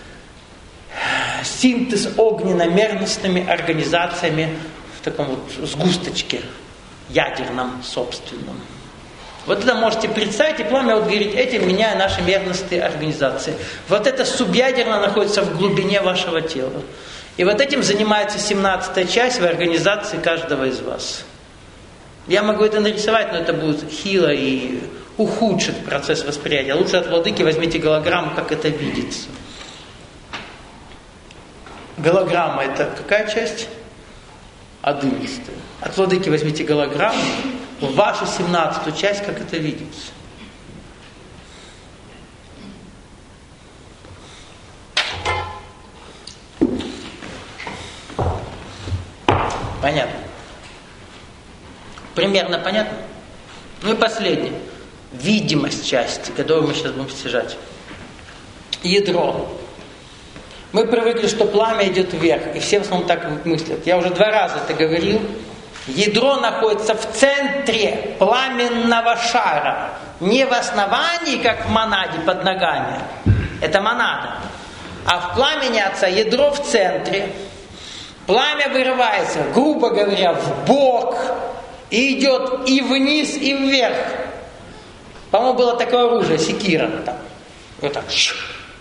Синтез огненно-мерностными организациями в таком вот сгусточке ядерном собственном. Вот это можете представить, и пламя вот говорит, этим меняя наши мерностные организации. Вот это субъядерно находится в глубине вашего тела. И вот этим занимается семнадцатая часть в организации каждого из вас. Я могу это нарисовать, но это будет хило и ухудшит процесс восприятия. Лучше от владыки возьмите голограмму, как это видится. Голограмма это какая часть? Одиннадцатая. От владыки возьмите голограмму, в вашу семнадцатую часть, как это видится. Понятно? Примерно понятно? Ну и последнее. Видимость части, которую мы сейчас будем постижать. Ядро. Мы привыкли, что пламя идет вверх, и все в основном так мыслят. Я уже два раза это говорил. Ядро находится в центре пламенного шара. Не в основании, как в монаде под ногами. Это монада. А в пламени Отца ядро в центре. Пламя вырывается, грубо говоря, в бок. И идет и вниз, и вверх. По-моему, было такое оружие, секира. Там. Вот так.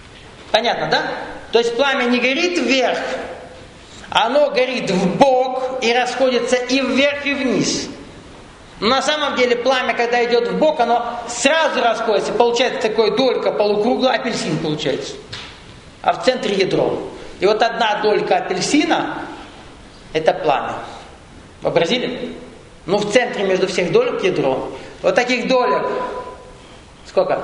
Понятно, да? То есть пламя не горит вверх, оно горит в бок и расходится и вверх, и вниз. Но на самом деле пламя, когда идет в бок, оно сразу расходится. Получается такое долька полукруглая, апельсин получается. А в центре ядро. И вот одна долька апельсина – это пламя. Вообразили? Ну, в центре между всех долек ядро. Вот таких долек сколько?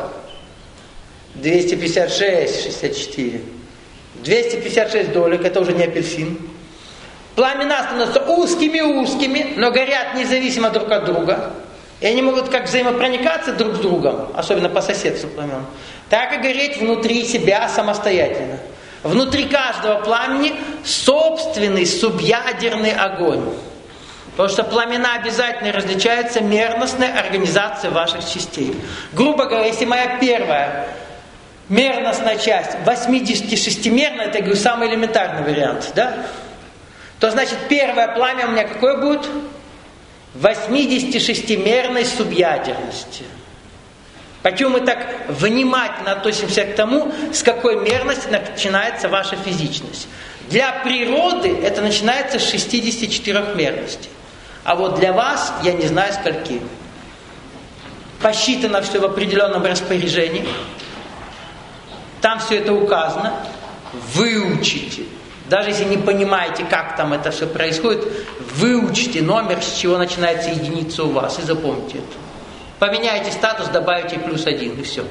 двести пятьдесят шесть, шестьдесят четыре. двести пятьдесят шесть долек, это уже не апельсин. Пламена становятся узкими-узкими, но горят независимо друг от друга. И они могут как взаимопроникаться друг с другом, особенно по соседству пламен, так и гореть внутри себя самостоятельно. Внутри каждого пламени собственный субъядерный огонь. Потому что пламена обязательно различаются мерностной организацией ваших частей. Грубо говоря, если моя первая мерностная часть восьмидесятишестимерная, это, я говорю, самый элементарный вариант, да? То значит, первое пламя у меня какое будет? восьмидесятишестимерной субъядерности. Почему мы так внимательно относимся к тому, с какой мерности начинается ваша физичность? Для природы это начинается с шестидесяти четырёх мерностей. А вот для вас, я не знаю скольки. Посчитано все в определенном распоряжении. Там все это указано. Выучите. Даже если не понимаете, как там это все происходит, выучите номер, с чего начинается единица у вас, и запомните это. Поменяйте статус, добавите плюс один, и все.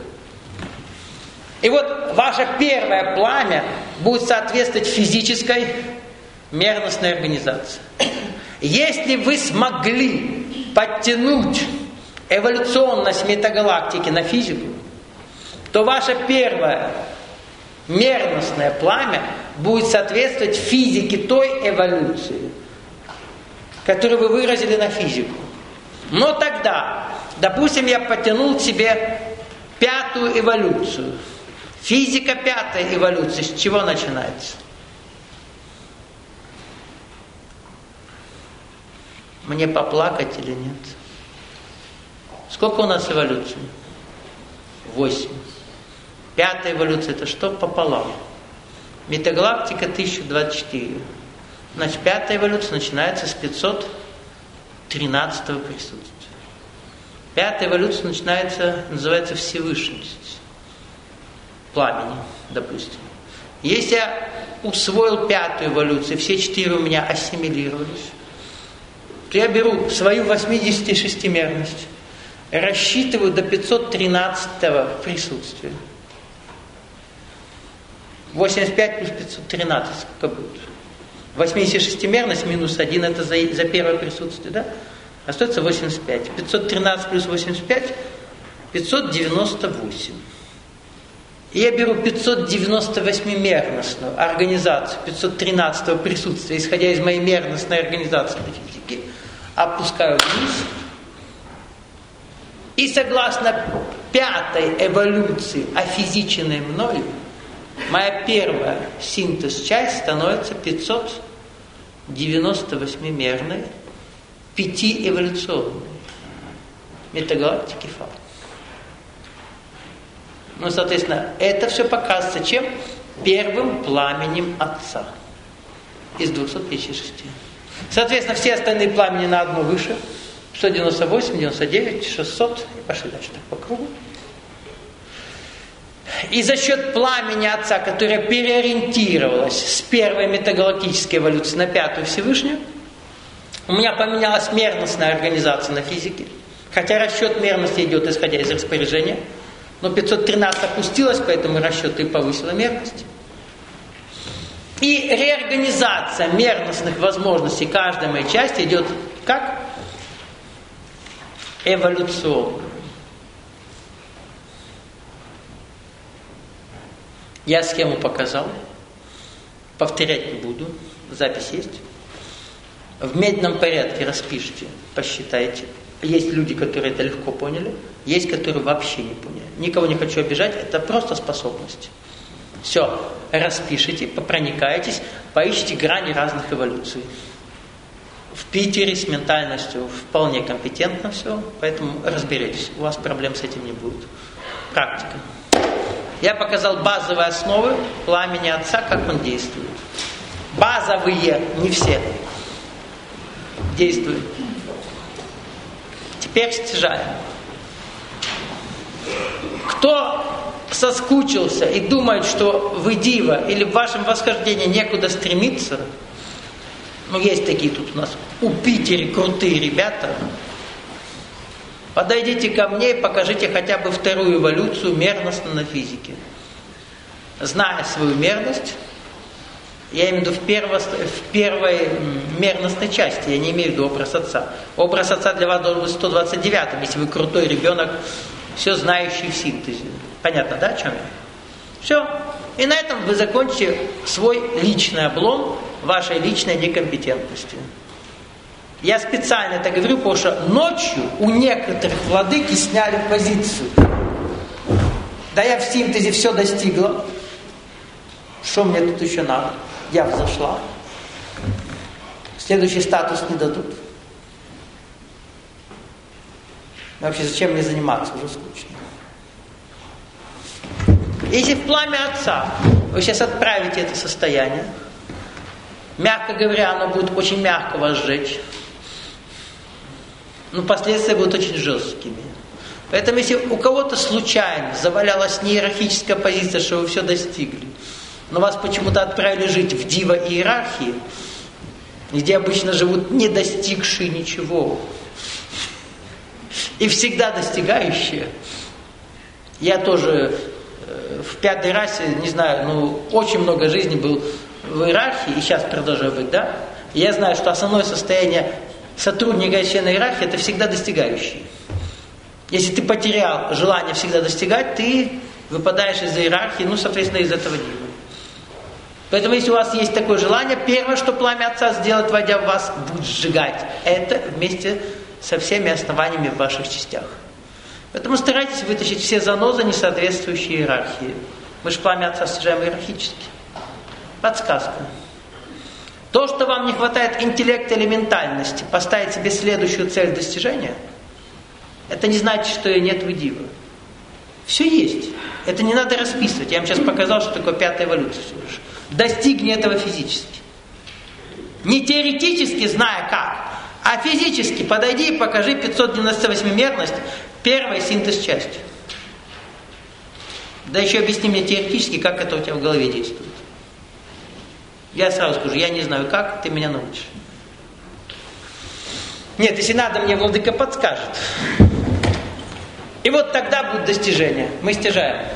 И вот ваше первое пламя будет соответствовать физической мерностной организации. Если вы смогли подтянуть эволюционность метагалактики на физику, то ваше первое мерностное пламя будет соответствовать физике той эволюции, которую вы выразили на физику. Но тогда, допустим, я подтянул к себе пятую эволюцию. Физика пятой эволюции с чего начинается? Мне поплакать или нет? Сколько у нас эволюций? Восемь. Пятая эволюция это что? Пополам. Метагалактика тысяча двадцать четыре. Значит, пятая эволюция начинается с пятьсот тринадцатого присутствия. Пятая эволюция начинается, называется Всевышность. Пламени, допустим. Если я усвоил пятую эволюцию, все четыре у меня ассимилировались, то я беру свою восьмидесятишестимерность, рассчитываю до пятьсот тринадцатого присутствия. восемьдесят пять плюс пятьсот тринадцать, сколько будет? восьмидесятишестимерность минус один, это за, за первое присутствие, да? Остается восемьдесят пять. пятьсот тринадцать плюс восемьдесят пять, пятьсот девяносто восемь. И я беру пятьсот девяносто восьмимерностную организацию, пятьсот тринадцатого присутствия, исходя из моей мерностной организации на физике, опускаю вниз. И согласно пятой эволюции, офизиченной мною, моя первая синтез-часть становится пятьсот девяносто восьмимерной, пятиэволюционной метагалактики факт. Ну, соответственно, это все показывается чем? Первым пламенем Отца из двухсот пятидесяти шести. Соответственно, все остальные пламени на одно выше. сто девяносто восемь, девяносто девять, шестьсот. И пошли дальше так по кругу. И за счет пламени Отца, которое переориентировалось с первой метагалактической эволюции на пятую Всевышнюю, у меня поменялась мерностная организация на физике. Хотя расчет мерности идет исходя из распоряжения. Но пятьсот тринадцать опустилось, поэтому расчет и повысила мерность. И реорганизация мерностных возможностей каждой моей части идет как? Эволюционно. Я схему показал. Повторять не буду. Запись есть. В медленном порядке распишите, посчитайте. Есть люди, которые это легко поняли. Есть, которые вообще не поняли. Никого не хочу обижать, это просто способность. Все, распишите, попроникаетесь, поищите грани разных эволюций. В Питере с ментальностью вполне компетентно все, поэтому разберитесь, у вас проблем с этим не будет. Практика. Я показал базовые основы пламени Отца, как он действует. Базовые, не все. Действует. Теперь стяжаем. Кто соскучился и думает, что вы дива или в вашем восхождении некуда стремиться, ну есть такие тут у нас у Питере крутые ребята, подойдите ко мне и покажите хотя бы вторую эволюцию мерности на физике. Зная свою мерность, я имею в виду в, перво, в первой мерностной части, я не имею в виду образ отца. Образ отца для вас должен быть сто двадцать девятым, если вы крутой ребенок, все знающий в синтезе. Понятно, да, о чем я? Все. И на этом вы закончите свой личный облом вашей личной некомпетентности. Я специально это говорю, потому что ночью у некоторых владыки сняли позицию. Да я в синтезе все достигла. Что мне тут еще надо? Я взошла. Следующий статус не дадут. Вообще, зачем мне заниматься? Уже скучно. Если в пламя Отца вы сейчас отправите это состояние, мягко говоря, оно будет очень мягко вас сжечь. Но последствия будут очень жесткими. Поэтому если у кого-то случайно завалялась неиерархическая позиция, что вы все достигли, но вас почему-то отправили жить в дива иерархии, где обычно живут не достигшие ничего и всегда достигающие. Я тоже э, в пятой расе, не знаю, ну, очень много жизни был в иерархии, и сейчас продолжаю быть, да? И я знаю, что основное состояние сотрудника и члена иерархии – это всегда достигающий. Если ты потерял желание всегда достигать, ты выпадаешь из иерархии, ну, соответственно, из этого дива. Поэтому, если у вас есть такое желание, первое, что пламя Отца сделает, войдя в вас, будет сжигать это вместе со всеми основаниями в ваших частях. Поэтому старайтесь вытащить все занозы, не соответствующие иерархии. Мы же пламя Отца сжигаем иерархически. Подсказка. То, что вам не хватает интеллекта или ментальности, поставить себе следующую цель достижения, это не значит, что ее нет в дива. Все есть. Это не надо расписывать. Я вам сейчас показал, что такое пятая эволюция всего лишь. Достигни этого физически. Не теоретически, зная как, а физически подойди и покажи пятьсот девяносто восьмимерность, первая синтез части. Да еще объясни мне теоретически, как это у тебя в голове действует. Я сразу скажу, я не знаю как, ты меня научишь. Нет, если надо, мне владыка подскажет. И вот тогда будет достижение. Мы стяжаем.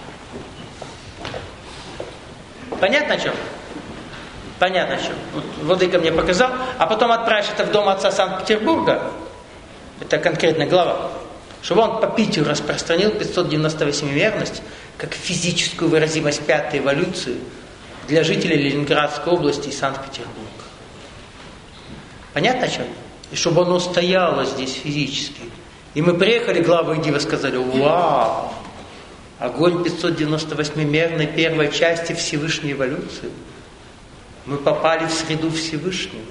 Понятно о чем? Понятно о чем. Вот владыка мне показал, а потом отправишь это в дом отца Санкт-Петербурга. Это конкретная глава. Чтобы он по Питеру распространил пятьсот девяносто восьмимерность как физическую выразимость пятой эволюции для жителей Ленинградской области и Санкт-Петербурга. Понятно о чем? И чтобы оно стояло здесь физически. И мы приехали, главы Дива сказали: вау! Огонь пятьсот девяносто восьмимерной первой части Всевышней эволюции. Мы попали в среду Всевышнего.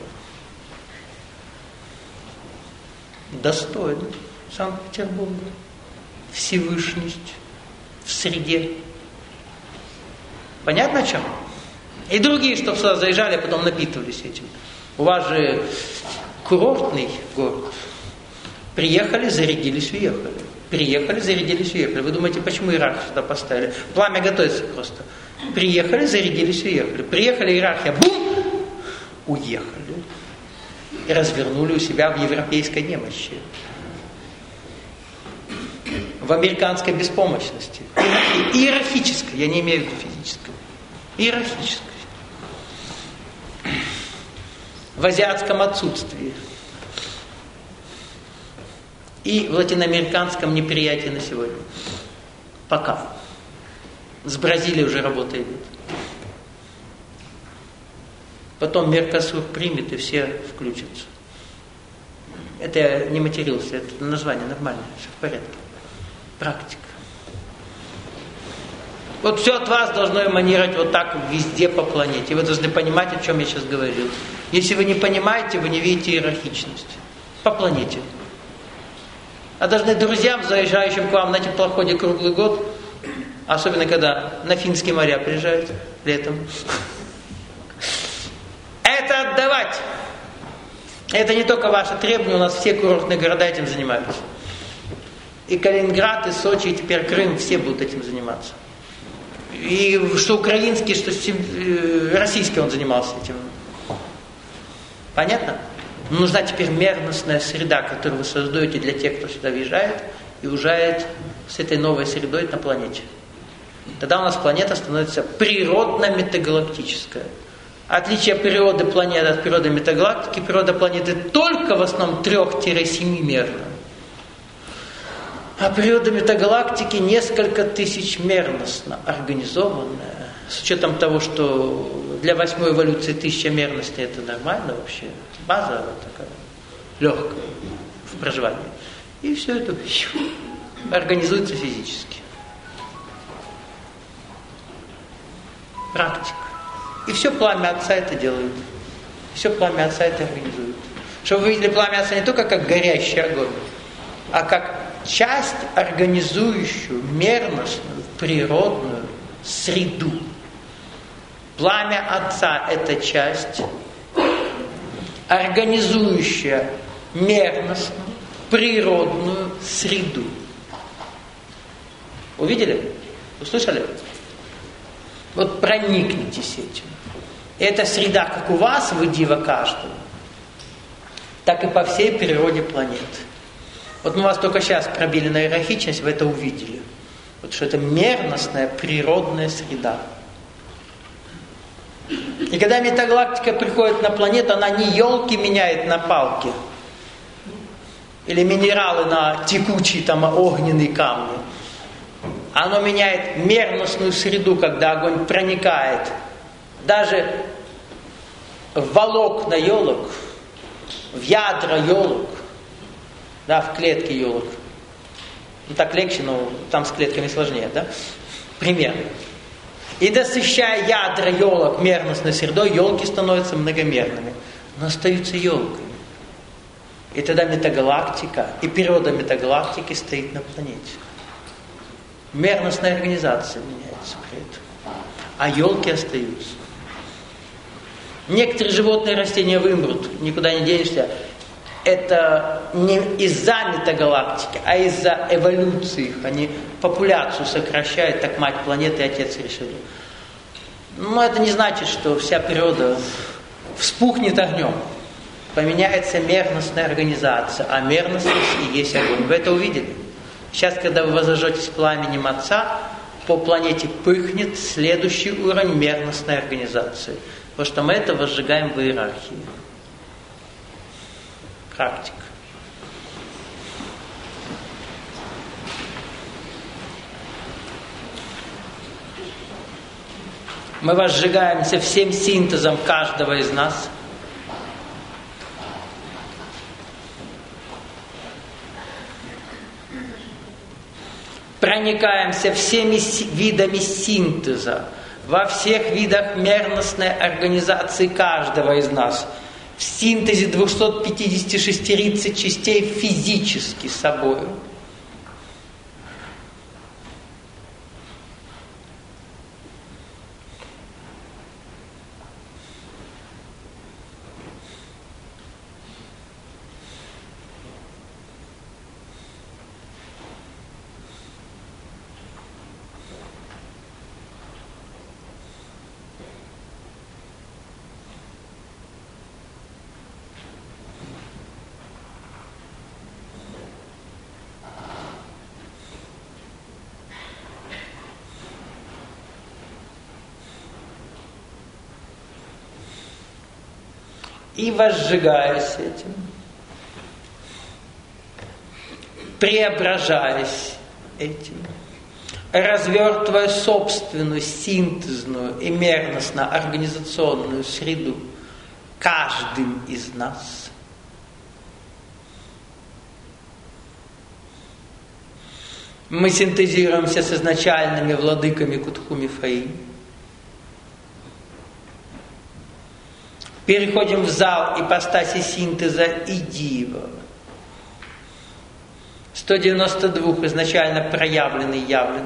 Достойно Санкт-Петербурга. Всевышность в среде. Понятно о чем? И другие, что сюда заезжали, а потом напитывались этим. У вас же курортный город. Приехали, зарядились, уехали. Приехали, зарядились, уехали. Вы думаете, почему иерархию сюда поставили? Пламя готовится просто. Приехали, зарядились, уехали. Приехали, иерархия, бум, уехали. И развернули у себя в европейской немощи. В американской беспомощности. Иерархической, я не имею в виду физической. Иерархической. В азиатском отсутствии. И в латиноамериканском неприятии на сегодня. Пока. С Бразилией уже работа идет. Потом Меркосур примет, и все включатся. Это я не матерился, это название нормальное, все в порядке. Практика. Вот все от вас должно эманировать вот так везде по планете. Вы должны понимать, о чем я сейчас говорю. Если вы не понимаете, вы не видите иерархичность. По планете. А должны друзьям, заезжающим к вам на теплоходе круглый год, особенно когда на финские моря приезжают летом, это отдавать. Это не только ваше требование, у нас все курортные города этим занимаются. И Калининград, и Сочи, и теперь Крым, все будут этим заниматься. И что украинский, что российский он занимался этим. Понятно? Нужна теперь мерностная среда, которую вы создаете для тех, кто сюда въезжает и уезжает с этой новой средой на планете. Тогда у нас планета становится природно-метагалактическая. Отличие природы планеты от природы метагалактики, природа планеты только в основном трех-семимерна. А природа метагалактики несколько тысячмерностно организованная. С учетом того, что для восьмой эволюции тысячамерности это нормально вообще. База вот такая легкая в проживании. И все это организуется физически. Практика. И все пламя Отца это делает. Все пламя Отца это организует. Чтобы вы видели пламя Отца не только как горящий огонь, а как часть, организующую мерностную, природную среду. Пламя Отца это часть, организующая мерностную, природную среду. Увидели? Услышали? Вот проникнитесь этим. Эта среда, как у вас, в идива каждого, так и по всей природе планеты. Вот мы вас только сейчас пробили на иерархичность, вы это увидели. Вот что это мерностная природная среда. И когда метагалактика приходит на планету, она не елки меняет на палки. Или минералы на текучие там огненные камни. Оно меняет мерностную среду, когда огонь проникает даже в волокна елок, в ядра елок, да, в клетки елок. Ну так легче, но там с клетками сложнее, да? Примерно. И насыщая ядра елок мерностной средой, елки становятся многомерными, но остаются елками. И тогда метагалактика и природа метагалактики стоит на планете. Мерностная организация меняется при этом. А елки остаются. Некоторые животные и растения вымрут, никуда не денешься. Это не из-за метагалактики, а из-за эволюции их. Они популяцию сокращают, так мать планеты и отец решили. Но это не значит, что вся природа вспухнет огнем. Поменяется мерностная организация, а мерностность и есть огонь. Вы это увидели? Сейчас, когда вы возожжетесь пламенем Отца, по планете пыхнет следующий уровень мерностной организации. Потому что мы это возжигаем в иерархии. Практика. Мы возжигаемся всем синтезом каждого из нас. Проникаемся всеми видами синтеза, во всех видах мерностной организации каждого из нас, в синтезе двухсот пятидесяти шестеридцати частей физически собою. И возжигаясь этим, преображаясь этим, развертывая собственную синтезную и мерностно-организационную среду каждым из нас, мы синтезируемся с изначальными владыками Кутху-Мифаим, переходим в зал ипостаси синтеза и дива. сто девяносто два изначально проявлены и явлены.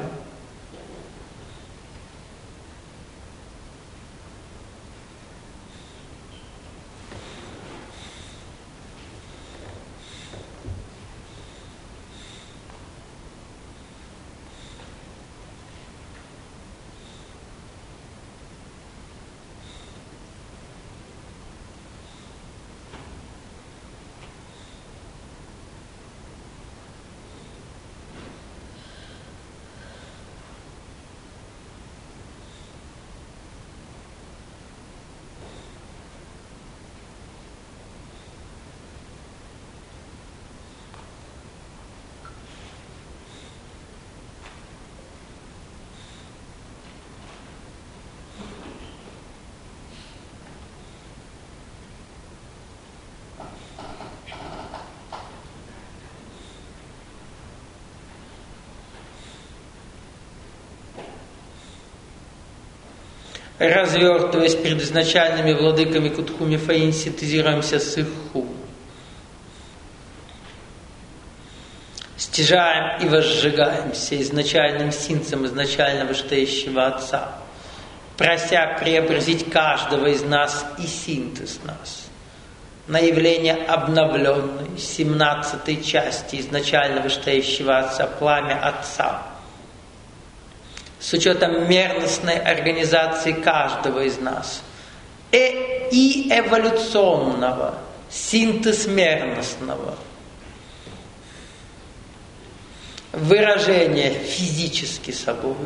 развертываясь перед изначальными владыками Кутхуми Фаин, синтезируемся с их хум. Стяжаем и возжигаемся изначальным синцем изначального стоящего Отца, прося преобразить каждого из нас и синтез нас на явление обновленной семнадцатой части изначального стоящего Отца, пламя Отца, с учетом мерностной организации каждого из нас э- и эволюционного, синтез мерностного, выражение физически собой.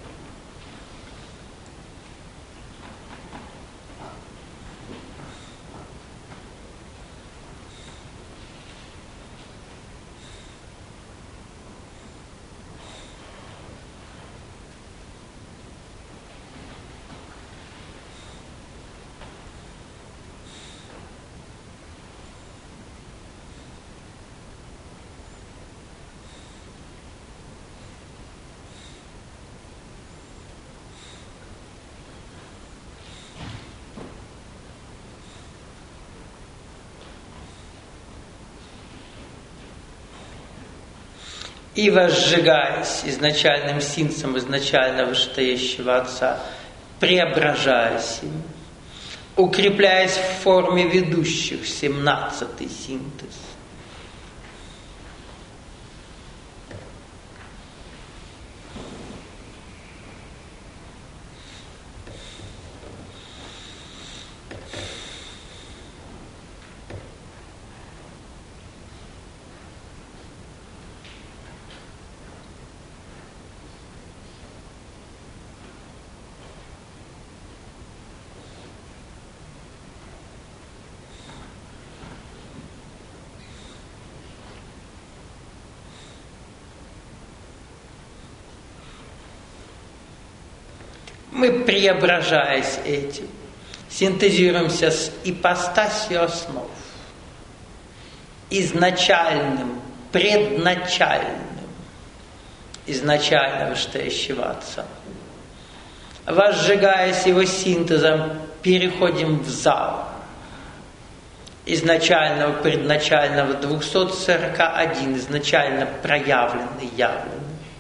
И возжигаясь изначальным синцем изначального стоящего Отца, преображаясь им, укрепляясь в форме ведущих семнадцатый синтез. Мы, преображаясь этим, синтезируемся с ипостасью основ, изначальным, предначальным, изначального стоящего Отца. Возжигаясь его синтезом, переходим в зал изначального, предначального, двухсот сорока один, изначально проявленный, явленный.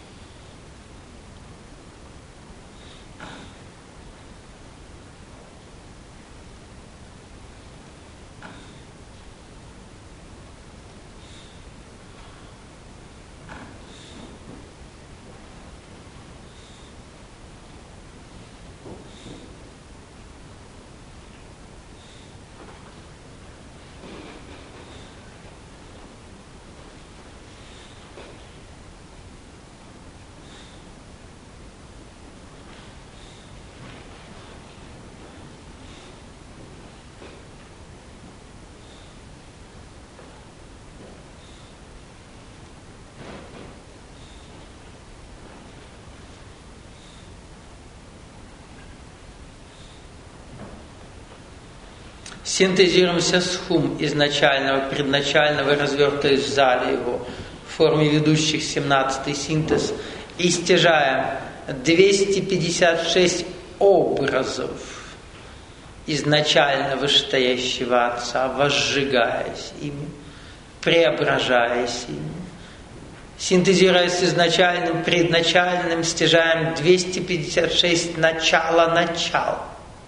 Синтезируемся с хум изначального, предначального, развертываясь в зале его в форме ведущих семнадцатый синтез, и стяжаем двести пятьдесят шесть образов изначального стоящего Отца, возжигаясь ими, преображаясь ими. Синтезируясь с изначальным, предначальным, стяжаем двести пятьдесят шесть начала-начал.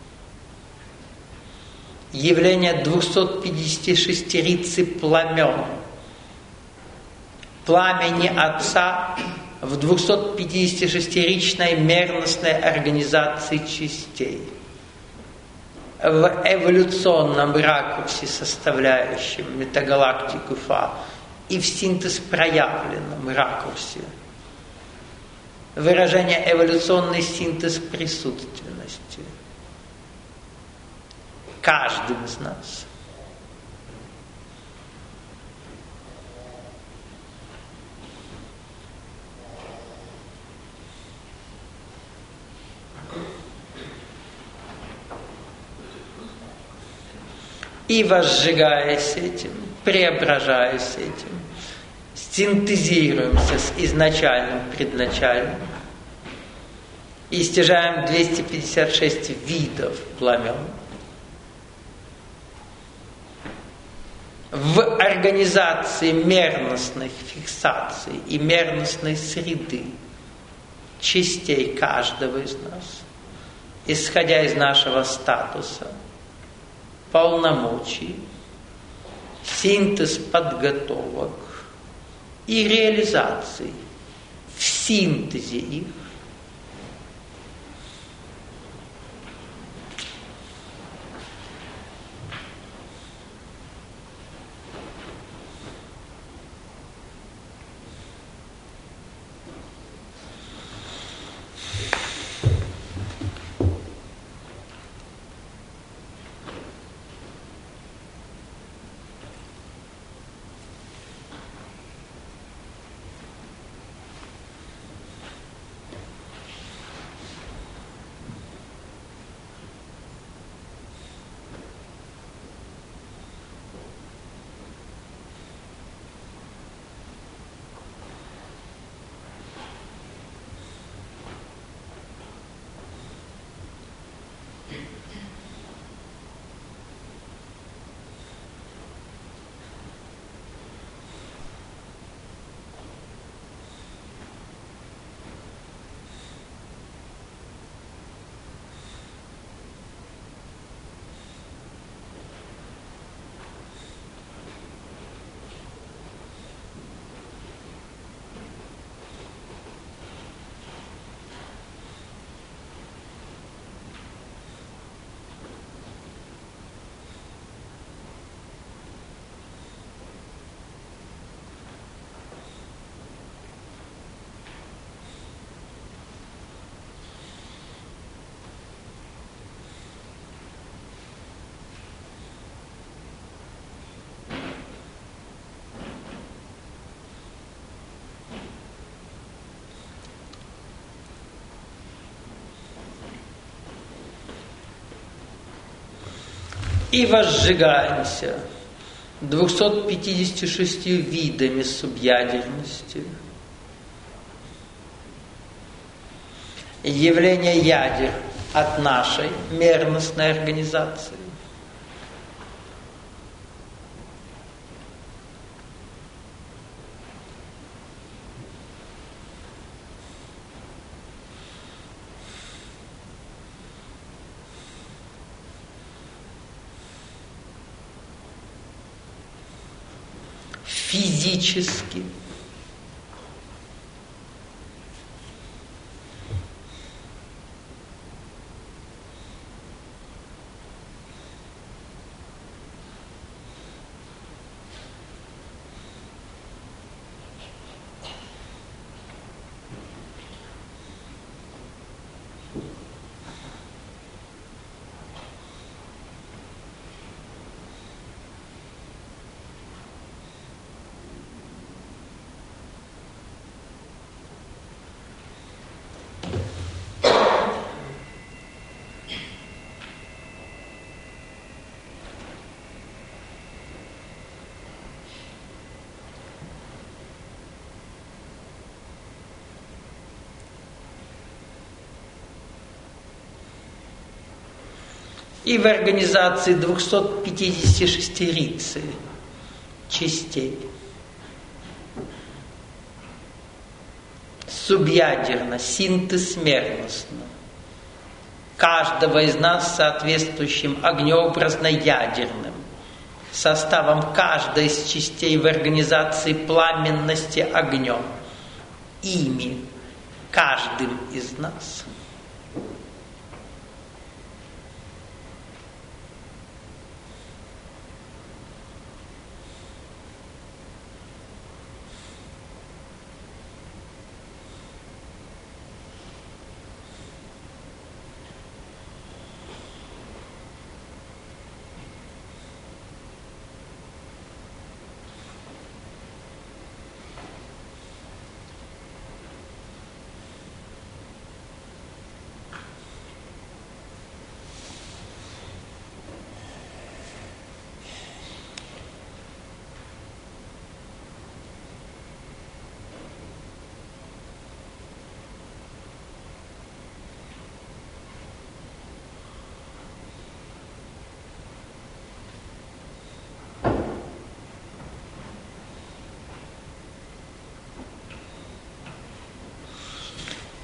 Явление двухсот пятидесяти шестерицы пламен, пламени Отца в двухсотпятидесятишестеричной мерностной организации частей, в эволюционном ракурсе, составляющем метагалактику Фа, и в синтез проявленном ракурсе, выражение эволюционный синтез присутственности. Каждым из нас. И возжигаясь этим, преображаясь этим, синтезируемся с изначальным, предначальным, и стяжаем двести пятьдесят шесть видов пламен. В организации мерностных фиксаций и мерностной среды частей каждого из нас, исходя из нашего статуса, полномочий, синтез подготовок и реализаций в синтезе их, и возжигаемся двумястами пятьюдесятью шестью видами субъядерности. Явление ядер от нашей мерностной организации. Физически. И в организации двухсот пятидесяти шести рицей, частей. Субъядерно, синтез мерностно. Каждого из нас соответствующим огнеобразно-ядерным составом каждой из частей в организации пламенности огнем. Ими, каждым из нас.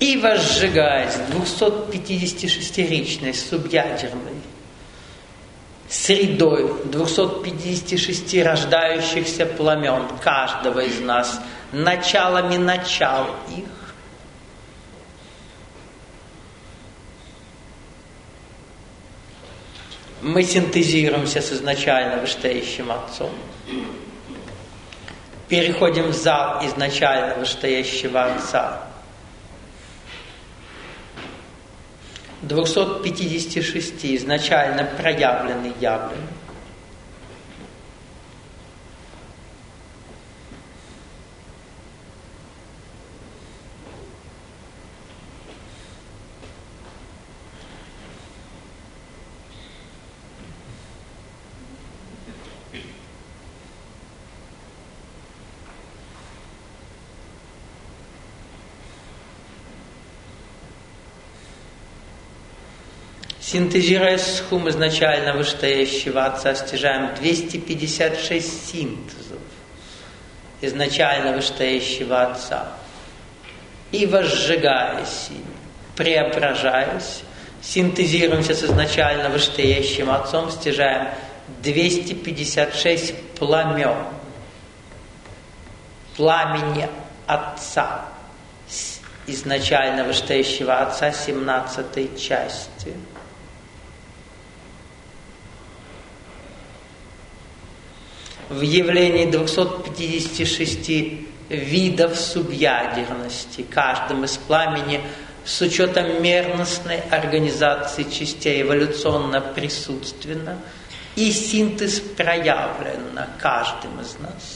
И возжигаясь двухсотпятидесятишестиричной субъядерной средой двухсот пятидесяти шести рождающихся пламен каждого из нас, началами начал их, мы синтезируемся с изначально вышестоящим Отцом, переходим в зал изначально вышестоящего Отца, двухсот пятидесяти шести изначально проявленный явлен, синтезируя схум изначально вышестоящего Отца, стяжаем двести пятьдесят шесть синтезов изначально вышестоящего Отца. И возжигаясь ими, преображаясь, синтезируемся с изначально вышестоящим Отцом, стяжаем двести пятьдесят шесть пламен, пламени Отца, изначально вышестоящего Отца семнадцатой части. В явлении двухсот пятидесяти шести видов субъядерности, каждым из пламени с учетом мерностной организации частей эволюционно присутственно, и синтез проявлен на каждым из нас.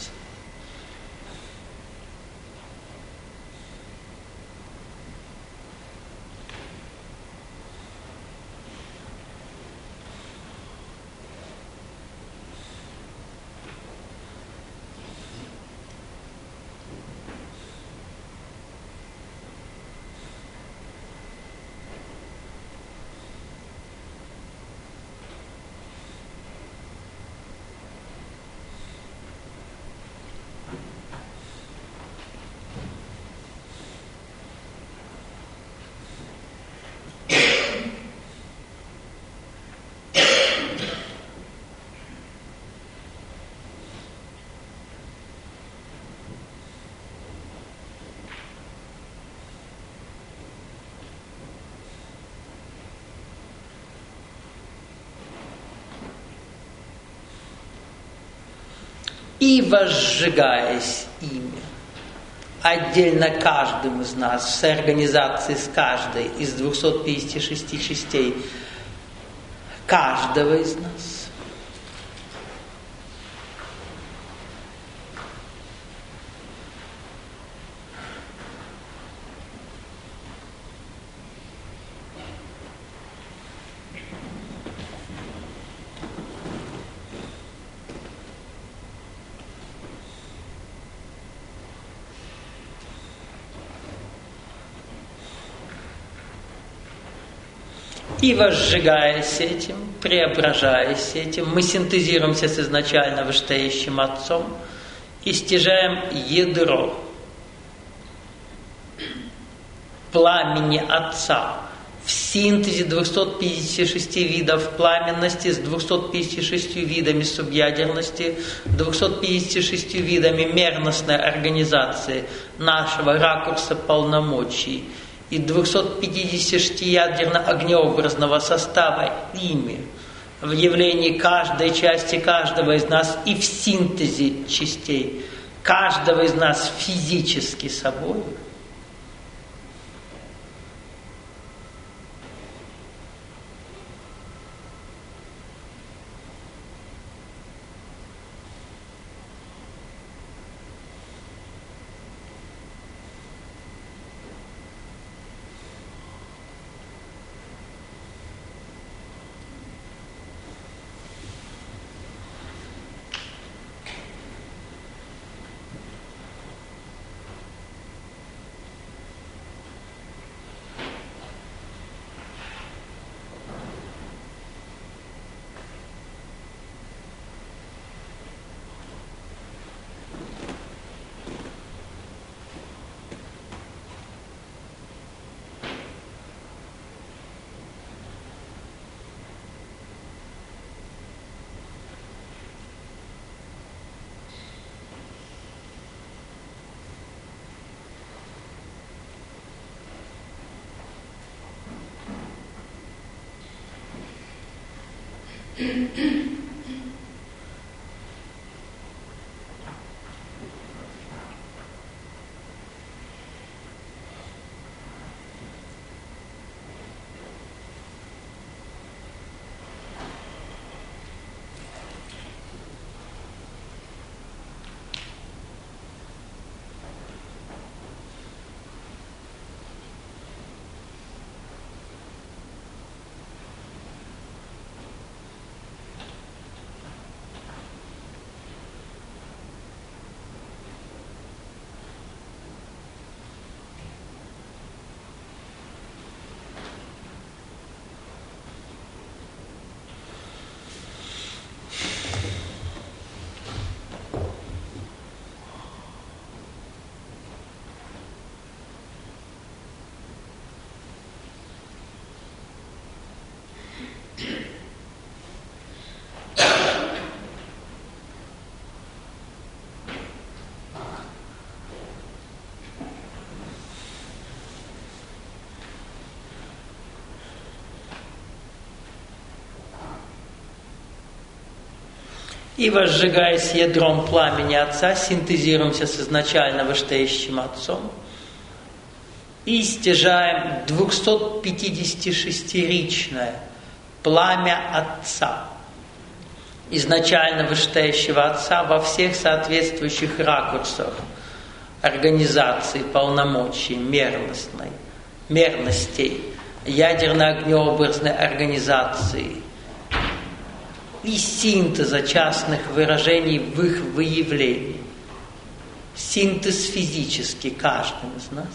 И возжигаясь ими, отдельно каждым из нас, в соорганизации с каждой из двухсот пятидесяти шести частей каждого из нас, и возжигаясь этим, преображаясь этим, мы синтезируемся с изначально вышестоящим Отцом и стяжаем ядро пламени Отца в синтезе двухсот пятидесяти шести видов пламенности с двумястами пятьдесят шестью видами субъядерности, двумястами пятьдесят шестью видами мерностной организации нашего ракурса полномочий и двухсот пятидесяти шести ядерно-огнеобразного состава ими в явлении каждой части каждого из нас и в синтезе частей каждого из нас физически собой, И, возжигаясь ядром пламени Отца, синтезируемся с изначально вышестоящим Отцом и стяжаем двухсотпятидесятишестиричное пламя Отца, изначально вышестоящего Отца во всех соответствующих ракурсах организации, полномочий, мерностной, мерностей, ядерно-огнеобразной организации и синтеза частных выражений в их выявлении. Синтез физический каждым из нас.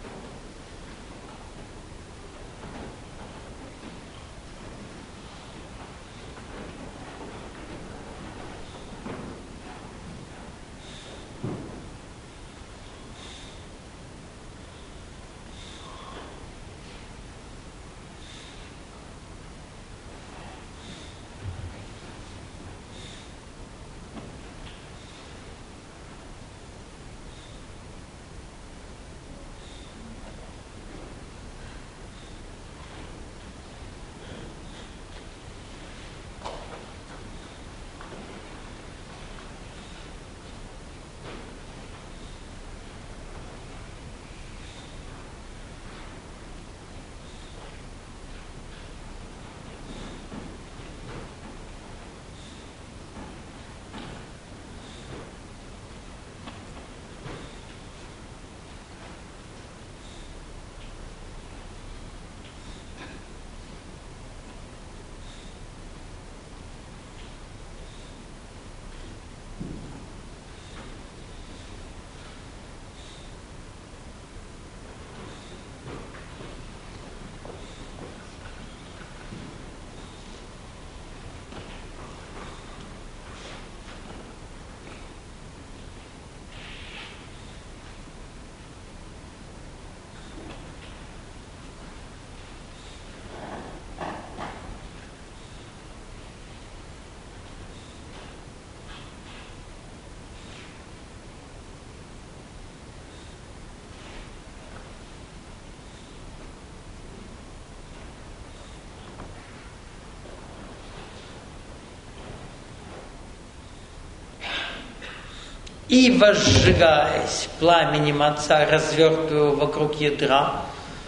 И, возжигаясь пламенем Отца, развертывая вокруг ядра,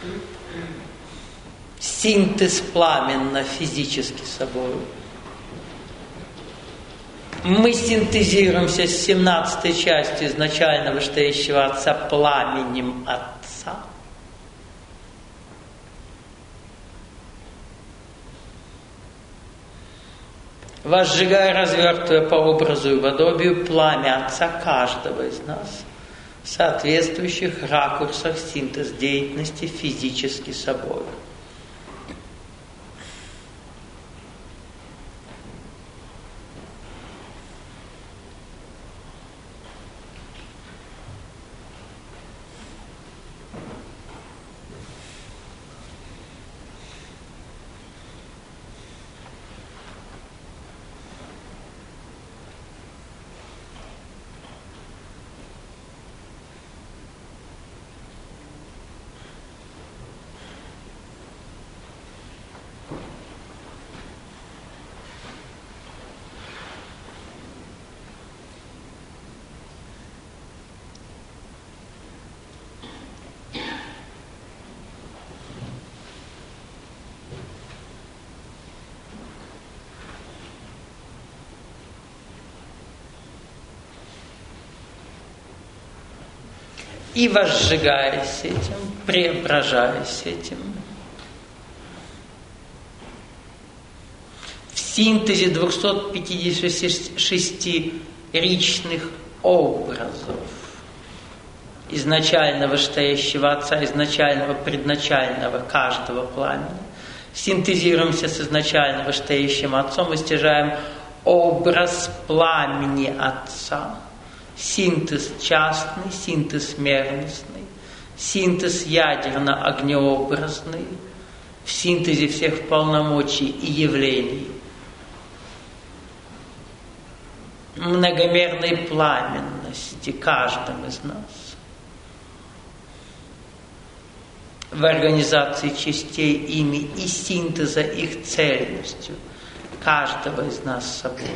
синтез пламенно-физически собой, мы синтезируемся с семнадцатой частью изначально вышестоящего Отца пламенем Отца. Возжигая, развертывая по образу и подобию пламя Отца каждого из нас в соответствующих ракурсах синтез деятельности физически собой. и возжигаясь этим, преображаясь этим. В синтезе двухсот пятидесяти шести ричных образов изначального стоящего Отца, изначального предначального каждого пламени, синтезируемся с изначального стоящим Отцом и стяжаем образ пламени Отца. Синтез частный, синтез мерностный, синтез ядерно-огнеобразный, в синтезе всех полномочий и явлений, многомерной пламенности каждым из нас, в организации частей ими и синтеза их цельностью каждого из нас с собой.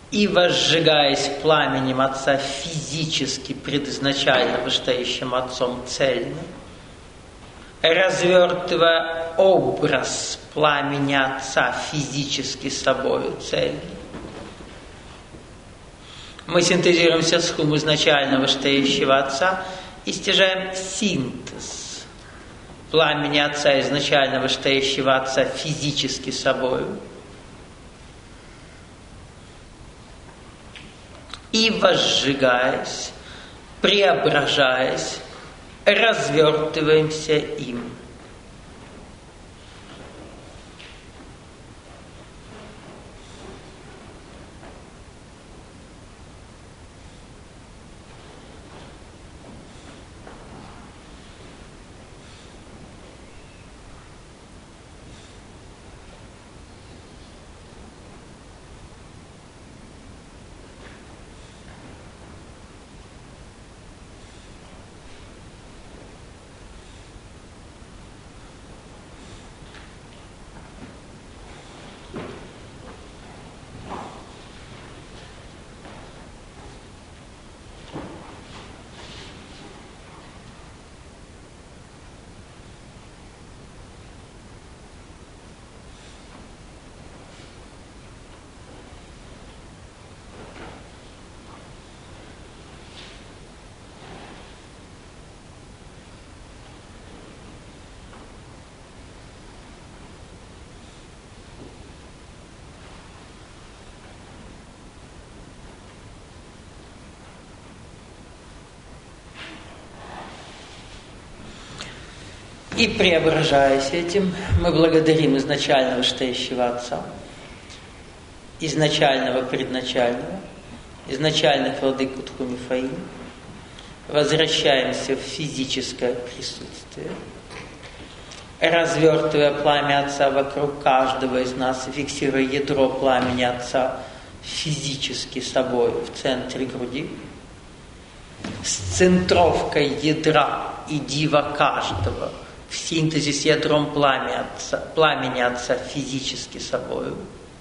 и возжигаясь пламенем Отца физически предизначально вышестоящим Отцом цельно, развертывая образ пламени Отца физически собою цельно, мы синтезируемся с хум изначально вышестоящего Отца и стяжаем синтез пламени Отца изначально вышестоящего Отца физически собою. И возжигаясь, преображаясь, развертываемся им. И преображаясь этим, мы благодарим изначального вышестоящего Отца, изначального предначального, изначальных владыку Тхумифаим, возвращаемся в физическое присутствие, развертывая пламя Отца вокруг каждого из нас, фиксируя ядро пламени Отца физически собой в центре груди, с центровкой ядра и дива каждого в синтезе с ядром пламени Отца, пламени Отца физически собою.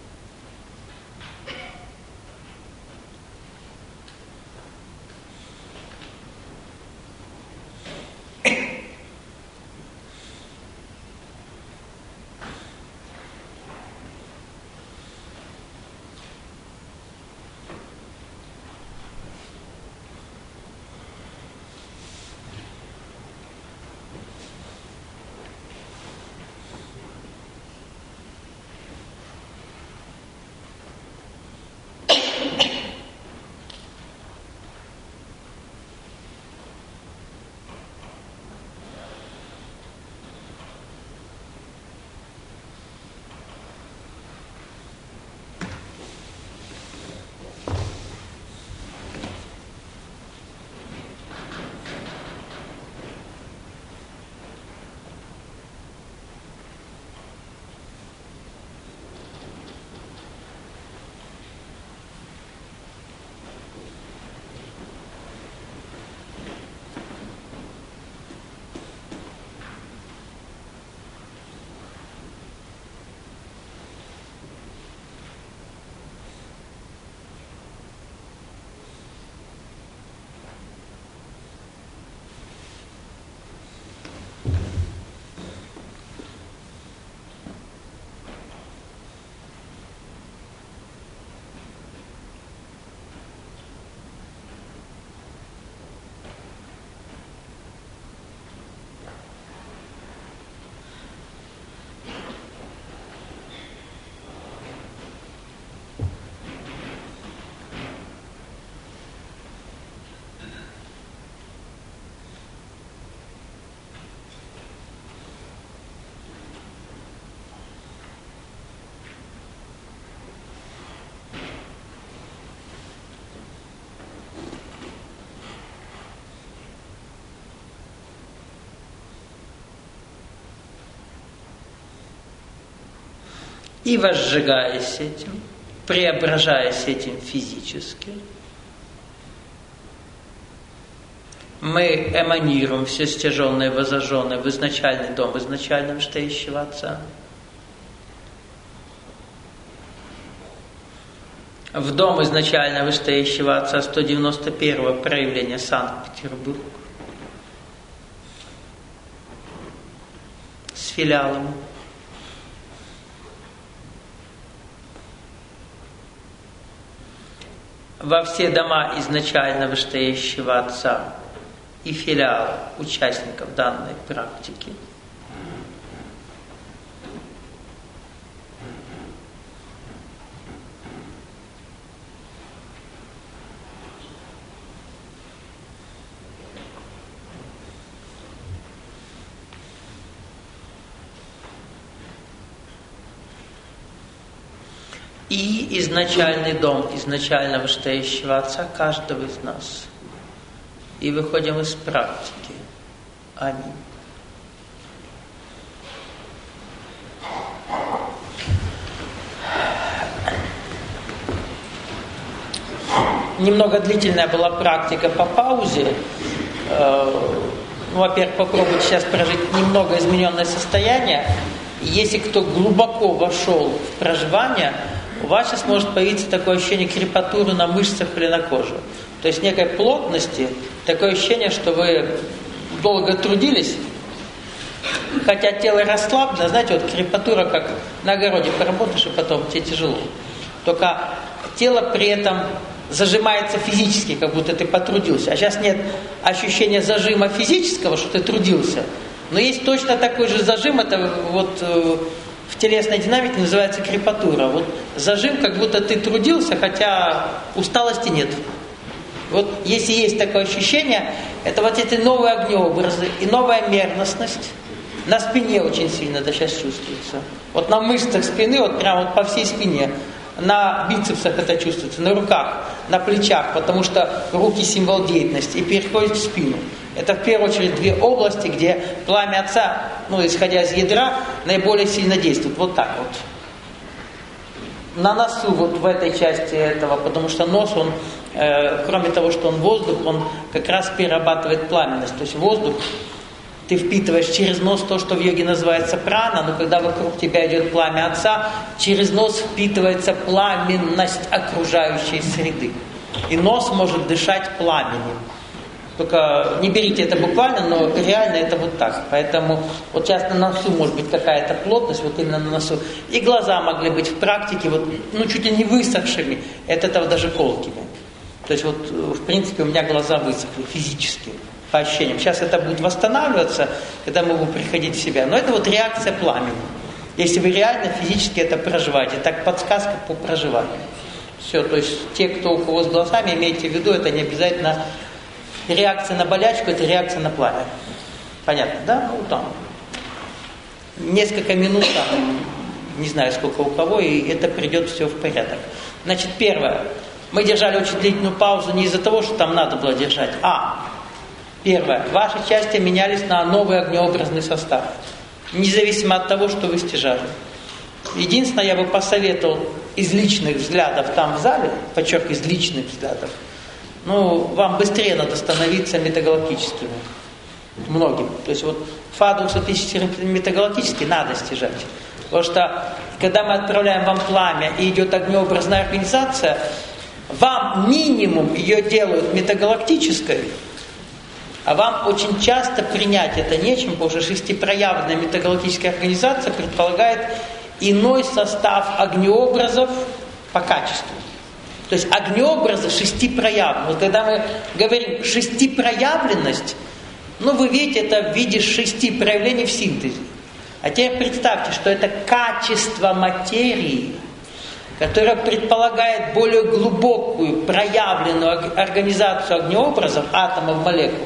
И возжигаясь этим, преображаясь этим физически, мы эманируем все стяженное, возожженное в изначальный дом изначально вышестоящего Отца. В дом изначально вышестоящего Отца сто девяносто первое проявление Санкт-Петербург. С филиалом. Во все дома изначально вышестоящего Отца и филиалы участников данной практики. И изначальный дом изначально вышестоящего Отца каждого из нас. И выходим из практики. Аминь. Немного длительная была практика по паузе. Ну, во-первых, попробуйте сейчас прожить немного измененное состояние. Если кто глубоко вошел в проживание, у вас сейчас может появиться такое ощущение крепатуры на мышцах или на коже. То есть некой плотности, такое ощущение, что вы долго трудились, хотя тело расслаблено, знаете, вот крепатура, как на огороде поработаешь, и потом тебе тяжело. Только тело при этом зажимается физически, как будто ты потрудился. А сейчас нет ощущения зажима физического, что ты трудился, но есть точно такой же зажим, это вот в телесной динамике называется крепатура. Вот зажим, как будто ты трудился, хотя усталости нет. Вот если есть такое ощущение, это вот эти новые огнеобразы и новая мерностность. На спине очень сильно это сейчас чувствуется. Вот на мышцах спины, вот прямо вот по всей спине. На бицепсах это чувствуется, на руках, на плечах, потому что руки символ деятельности и переходит в спину. Это в первую очередь две области, где пламя Отца, ну, исходя из ядра, наиболее сильно действует. Вот так вот. На носу, вот в этой части этого, потому что нос, он, э, кроме того, что он воздух, он как раз перерабатывает пламенность. То есть воздух ты впитываешь через нос то, что в йоге называется прана, но когда вокруг тебя идет пламя Отца, через нос впитывается пламенность окружающей среды. И нос может дышать пламенем. Только не берите это буквально, но реально это вот так. Поэтому вот сейчас на носу может быть какая-то плотность, вот именно на носу. И глаза могли быть в практике вот, ну, чуть ли не высохшими, от этого даже колкими. То есть вот в принципе у меня глаза высохли физически, по ощущениям. Сейчас это будет восстанавливаться, когда мы будем приходить в себя. Но это вот реакция пламени. Если вы реально физически это проживаете. Так подсказка по проживанию. Все, то есть те, кто у кого с глазами, имейте в виду, это не обязательно реакция на болячку, это реакция на пламя. Понятно, да? Ну там несколько минут, там, не знаю сколько у кого, и это придет все в порядок. Значит, первое. Мы держали очень длительную паузу не из-за того, что там надо было держать, а первое. Ваши части менялись на новый огнеобразный состав. Независимо от того, что вы стяжали. Единственное, я бы посоветовал из личных взглядов там в зале, подчеркиваю, из личных взглядов, ну, вам быстрее надо становиться метагалактическими. Многим. То есть вот фадусы тысячи метагалактические надо стяжать. Потому что, когда мы отправляем вам пламя и идет огнеобразная организация, вам минимум ее делают метагалактической, а вам очень часто принять это нечем, потому что шестипроявленная метагалактическая организация предполагает иной состав огнеобразов по качеству. То есть огнеобразы шестипроявлены. Вот когда мы говорим шестипроявленность, ну вы видите это в виде шести проявлений в синтезе. А теперь представьте, что это качество материи, которое предполагает более глубокую проявленную организацию огнеобразов, атомов, молекул,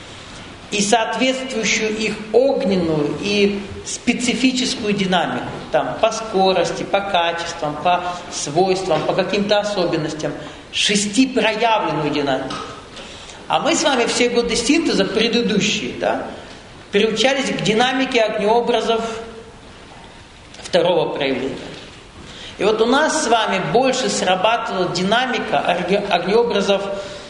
и соответствующую их огненную и специфическую динамику, там, по скорости, по качествам, по свойствам, по каким-то особенностям, шестипроявленную динамику. А мы с вами все годы синтеза предыдущие, да, приучались к динамике огнеобразов второго проявления. И вот у нас с вами больше срабатывала динамика огнеобразов,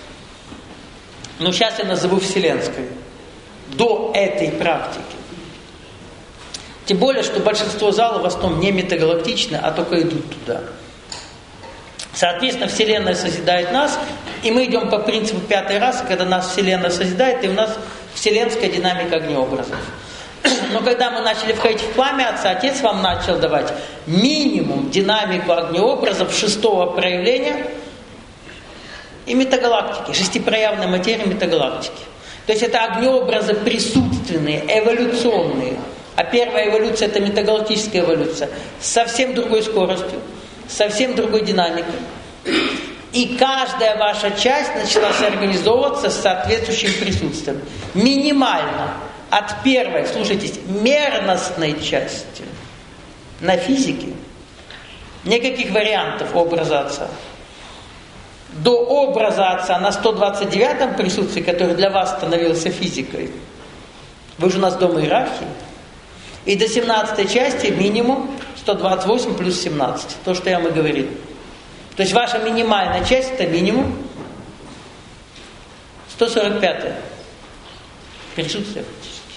ну сейчас я назову вселенской, до этой практики. Тем более, что большинство залов в основном не метагалактичны, а только идут туда. Соответственно, Вселенная созидает нас, и мы идем по принципу пятой расы, когда нас Вселенная созидает, и у нас вселенская динамика огнеобразов. Но когда мы начали входить в пламя Отца, Отец вам начал давать минимум динамику огнеобразов шестого проявления и метагалактики, шестипроявной материи метагалактики. То есть это огнеобразы присутственные, эволюционные. А первая эволюция – это метагалактическая эволюция с совсем другой скоростью, совсем другой динамикой. И каждая ваша часть начала организовываться с соответствующим присутствием. Минимально от первой, слушайтесь, мерностной части на физике никаких вариантов образа Отца. До образа Отца на сто двадцать девятом присутствии, который для вас становился физикой. Вы же у нас дома иерархии. И до семнадцатой части минимум сто двадцать восемь плюс семнадцать. То, что я вам и говорил. То есть ваша минимальная часть это минимум сто сорок пятое. Присутствие фактически.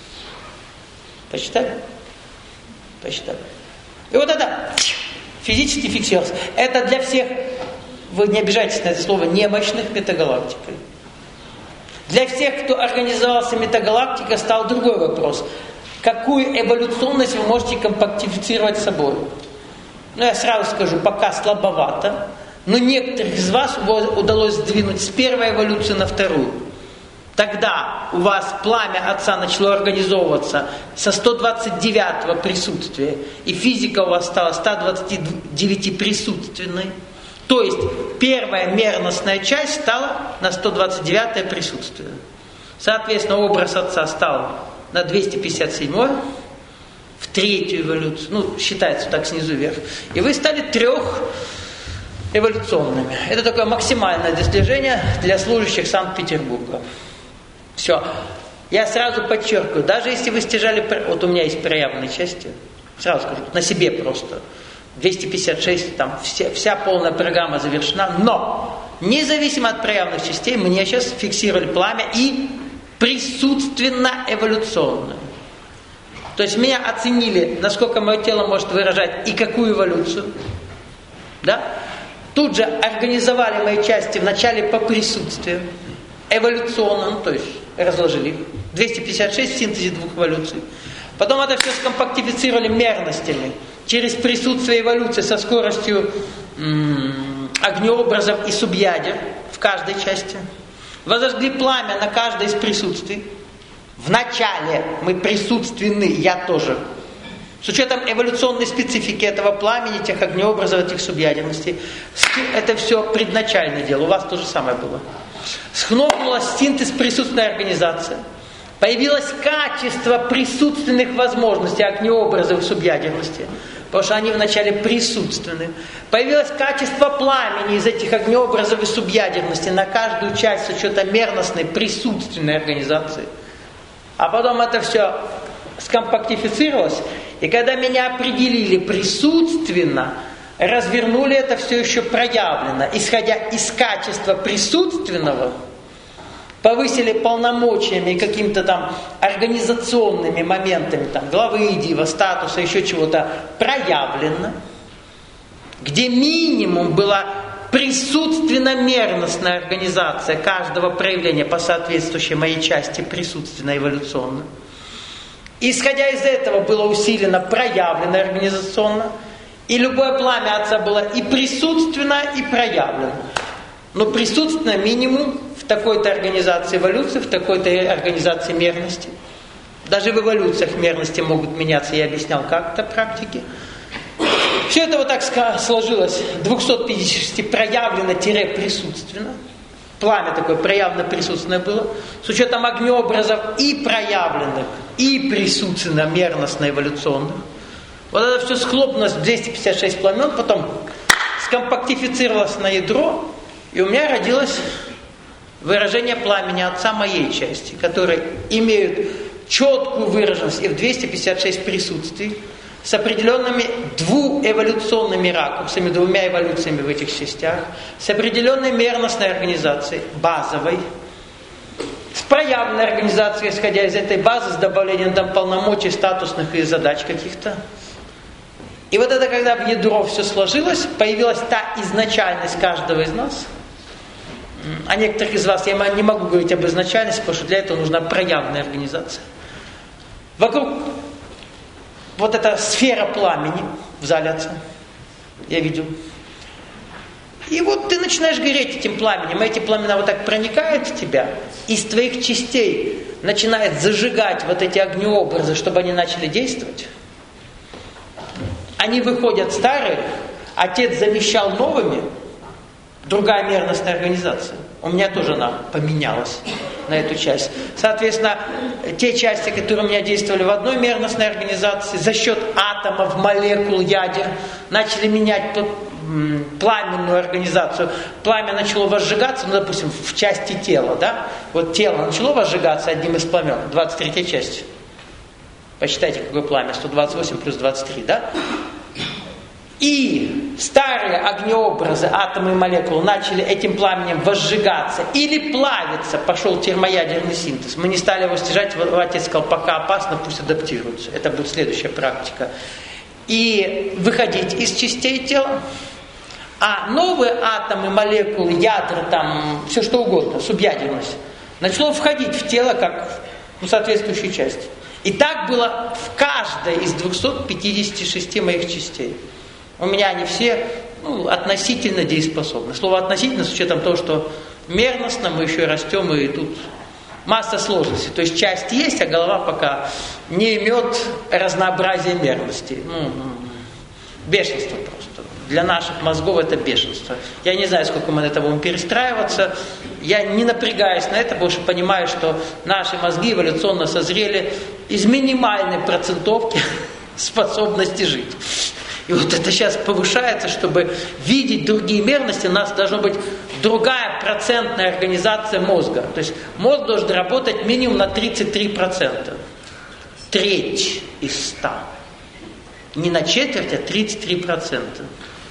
Посчитали? Посчитали. И вот это физически фиксировалось. Это для всех, вы не обижайтесь на это слово, немощных метагалактикой. Для всех, кто организовался метагалактика, стал другой вопрос. Какую эволюционность вы можете компактифицировать с собой? Ну, я сразу скажу, пока слабовато, но некоторых из вас удалось сдвинуть с первой эволюции на вторую. Тогда у вас пламя Отца начало организовываться со сто двадцать девятого присутствия, и физика у вас стала сто двадцать девять присутственной. То есть первая мерностная часть стала на сто двадцать девятое присутствие. Соответственно, образ Отца стал на двести пятьдесят седьмое, в третью эволюцию, ну, считается так снизу вверх. И вы стали трехэволюционными. Это такое максимальное достижение для служащих Санкт-Петербурга. Все. Я сразу подчеркиваю, даже если вы стяжали, вот у меня есть проявленные части, сразу скажу, на себе просто, двести пятьдесят шесть, там вся, вся полная программа завершена, но независимо от проявленных частей, мне сейчас фиксировали пламя и присутственно-эволюционную. То есть меня оценили, насколько мое тело может выражать и какую эволюцию. Да? Тут же организовали мои части вначале по присутствию, эволюционно, то есть разложили их. двести пятьдесят шесть в синтезе двух эволюций. Потом это все скомпактифицировали мерностями через присутствие эволюции со скоростью м- огнеобразов и субъядер в каждой части. Возожгли пламя на каждое из присутствий. Вначале мы присутственны, я тоже. С учетом эволюционной специфики этого пламени, тех огнеобразов, этих субъядерностей. Это все предначальное дело. У вас то же самое было. Схлопнулась синтез присутственной организации. Появилось качество присутственных возможностей огнеобразов и субъядерности. Потому что они вначале присутственны. Появилось качество пламени из этих огнеобразов и субъядерности на каждую часть с учетом мерностной присутственной организации. А потом это все скомпактифицировалось. И когда меня определили присутственно, развернули это все еще проявленно. Исходя из качества присутственного, повысили полномочиями и какими-то там организационными моментами, там, главы, дива, статуса, еще чего-то проявлено, где минимум была присутственно-мерностная организация каждого проявления по соответствующей моей части присутственно-эволюционно. Исходя из этого было усилено проявлено организационно, и любое пламя Отца было и присутственно, и проявлено. Но присутственно минимум в такой-то организации эволюции, в такой-то организации мерности. Даже в эволюциях мерности могут меняться, я объяснял как-то в практике. Все это вот так сложилось, двести пятьдесят шесть проявлено-присутственно. Пламя такое проявлено-присутственное было. С учетом огнеобразов и проявленных, и присутственно-мерностно-эволюционных. Вот это все схлопнулось в двести пятьдесят шесть пламен, потом скомпактифицировалось на ядро, и у меня родилось выражение пламени Отца моей части, которые имеют четкую выраженность и в двести пятьдесят шесть присутствий, с определенными двуэволюционными ракурсами, двумя эволюциями в этих частях, с определенной мерностной организацией, базовой, с проявленной организацией, исходя из этой базы, с добавлением там полномочий, статусных и задач каких-то, И вот это, когда в ядро все сложилось, появилась та изначальность каждого из нас. О некоторых из вас я не могу говорить об изначальности, потому что для этого нужна проявленная организация. Вокруг вот эта сфера пламени в зале отца, я видел. И вот ты начинаешь гореть этим пламенем, и эти пламена вот так проникают в тебя, из твоих частей начинает зажигать вот эти огнеобразы, чтобы они начали действовать. Они выходят старые, отец замещал новыми, другая мерностная организация. У меня тоже она поменялась на эту часть. Соответственно, те части, которые у меня действовали в одной мерностной организации, за счет атомов, молекул, ядер, начали менять пламенную организацию. Пламя начало возжигаться, ну, допустим, в части тела, да? Вот тело начало возжигаться одним из пламен, двадцать третья часть. Посчитайте, какое пламя, сто двадцать восемь плюс двадцать три, да? И старые огнеобразы, атомы и молекулы начали этим пламенем возжигаться или плавиться, пошел термоядерный синтез. Мы не стали его стяжать, отец сказал, пока опасно, пусть адаптируются. Это будет следующая практика. И выходить из частей тела. А новые атомы, молекулы, ядра, там, все что угодно, субъядерность, начало входить в тело как в соответствующую часть. И так было в каждой из двухсот пятидесяти шести моих частей. У меня они все ну, относительно дееспособны. Слово относительно с учетом того, что мерностно мы еще растем, и тут масса сложностей. То есть часть есть, а голова пока не имеет разнообразия мерности. Ну, бешенство просто. Для наших мозгов это бешенство. Я не знаю, сколько мы на это будем перестраиваться. Я не напрягаюсь на это, потому что понимаю, что наши мозги эволюционно созрели из минимальной процентовки способности жить. И вот это сейчас повышается, чтобы видеть другие мерности, у нас должна быть другая процентная организация мозга. То есть мозг должен работать минимум на тридцать три процента. Треть из ста. Не на четверть, а тридцать три процента.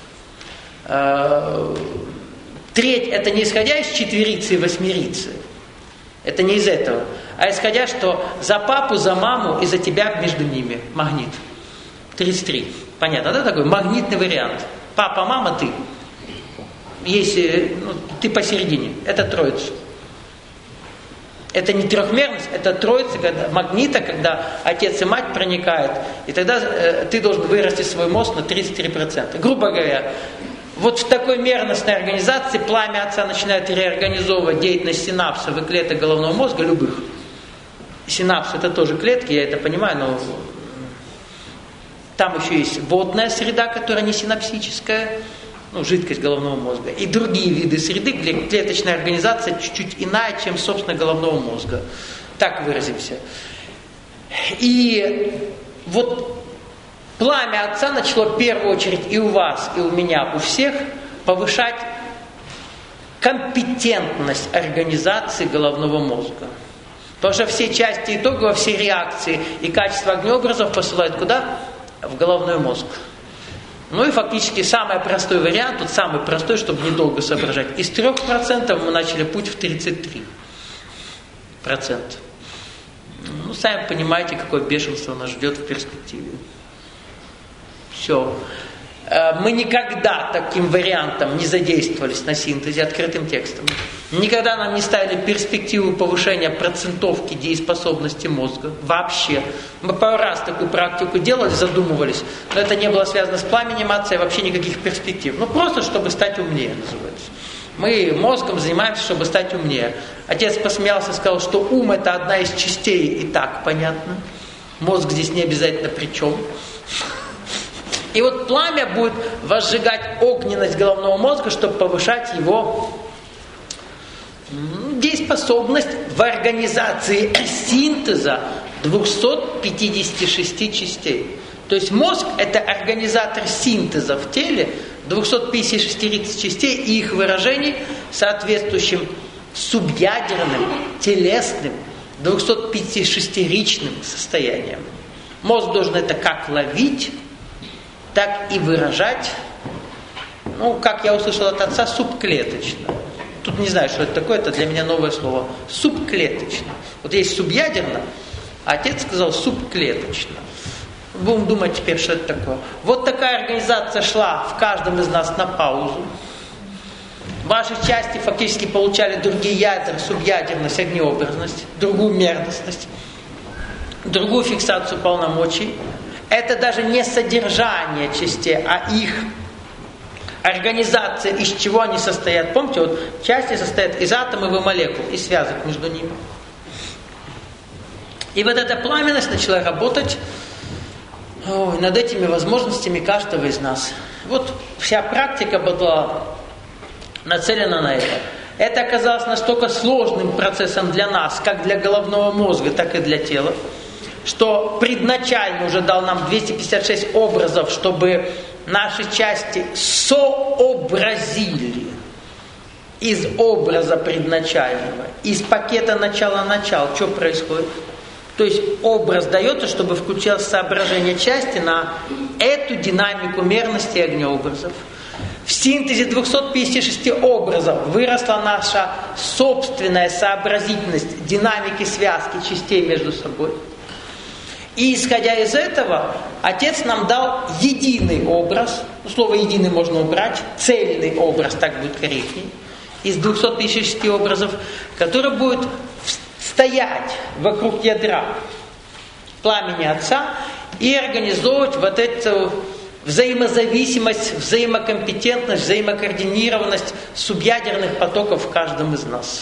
Треть это не исходя из четверицы и восьмерицы. Это не из этого. А исходя, что за папу, за маму и за тебя между ними магнит. тридцать три. Понятно, да, такой магнитный вариант. Папа, мама, ты. Если ну, ты посередине. Это троица. Это не трехмерность, это троица, когда, магнита, когда отец и мать проникают. И тогда э, ты должен вырасти свой мозг на тридцать три процента. Грубо говоря, вот в такой мерностной организации пламя отца начинает реорганизовывать деятельность синапсов и клеток головного мозга, любых. Синапсы это тоже клетки, я это понимаю, но там еще есть водная среда, которая не синапсическая, ну, жидкость головного мозга. И другие виды среды, где клеточная организация чуть-чуть иная, чем, собственно, головного мозга. Так выразимся. И вот пламя отца начало в первую очередь и у вас, и у меня, у всех повышать компетентность организации головного мозга. Потому что все части итогово, все реакции и качество огнеобразов посылают куда? В головной мозг. Ну и фактически самый простой вариант, тут самый простой, чтобы недолго соображать. Из трех процентов мы начали путь в тридцать три процента. Ну, сами понимаете, какое бешенство нас ждет в перспективе. Все. Мы никогда таким вариантом не задействовались на синтезе открытым текстом. Никогда нам не ставили перспективу повышения процентовки дееспособности мозга. Вообще. Мы пару раз такую практику делали, задумывались, но это не было связано с пламенем отца и вообще никаких перспектив. Ну просто, чтобы стать умнее, называется. Мы мозгом занимаемся, чтобы стать умнее. Отец посмеялся и сказал, что ум это одна из частей, и так понятно. Мозг здесь не обязательно при чем. И вот пламя будет возжигать огненность головного мозга, чтобы повышать его дееспособность в организации синтеза двухсот пятидесяти шести частей. То есть мозг это организатор синтеза в теле двухсот пятидесяти шести частей и их выражений соответствующим субъядерным, телесным, двухсот пятидесятишестиричным состоянием. Мозг должен это как ловить, так и выражать, ну, как я услышал от отца, субклеточно. Тут не знаю, что это такое, это для меня новое слово. Субклеточно. Вот есть субъядерно, а отец сказал субклеточно. Будем думать теперь, что это такое. Вот такая организация шла в каждом из нас на паузу. Ваши части фактически получали другие ядра, субъядерность, огнеобразность, другую мерностность, другую фиксацию полномочий. Это даже не содержание частей, а их организация, из чего они состоят. Помните, вот части состоят из атомов и молекул, и связок между ними. И вот эта пламенность начала работать ой, над этими возможностями каждого из нас. Вот вся практика была нацелена на это. Это оказалось настолько сложным процессом для нас, как для головного мозга, так и для тела, что предначально уже дал нам двести пятьдесят шесть образов, чтобы наши части сообразили из образа предначального, из пакета начала-начал, что происходит. То есть образ дается, чтобы включалось соображение части на эту динамику мерности и огнеобразов. В синтезе двухсот пятидесяти шести образов выросла наша собственная сообразительность динамики связки частей между собой. И исходя из этого, Отец нам дал единый образ, слово «единый» можно убрать, цельный образ, так будет корректнее, из двухсот пятидесяти шести образов, который будет стоять вокруг ядра пламени Отца и организовывать вот эту взаимозависимость, взаимокомпетентность, взаимокоординированность субъядерных потоков в каждом из нас.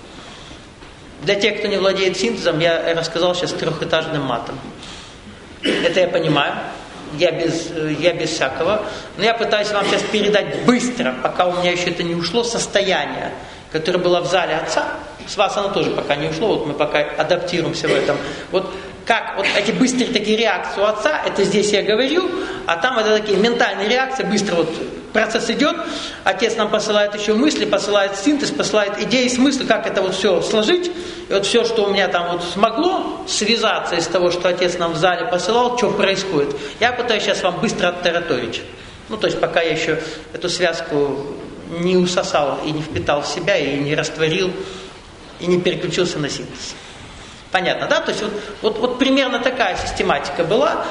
Для тех, кто не владеет синтезом, я рассказал сейчас трехэтажным матом. Это я понимаю, я без, я без всякого. Но я пытаюсь вам сейчас передать быстро, пока у меня еще это не ушло, состояние, которое было в зале Отца. С вас оно тоже пока не ушло, вот мы пока адаптируемся в этом. Вот как вот эти быстрые такие реакции у Отца, это здесь я говорю, а там это такие ментальные реакции, быстро вот процесс идет, Отец нам посылает еще мысли, посылает синтез, посылает идеи, смыслы, как это вот все сложить. И вот все, что у меня там вот смогло связаться из того, что Отец нам в зале посылал, что происходит, я пытаюсь сейчас вам быстро оттараторить. Ну, то есть пока я еще эту связку не усосал и не впитал в себя, и не растворил, и не переключился на синтез. Понятно, да? То есть вот, вот, вот примерно такая систематика была.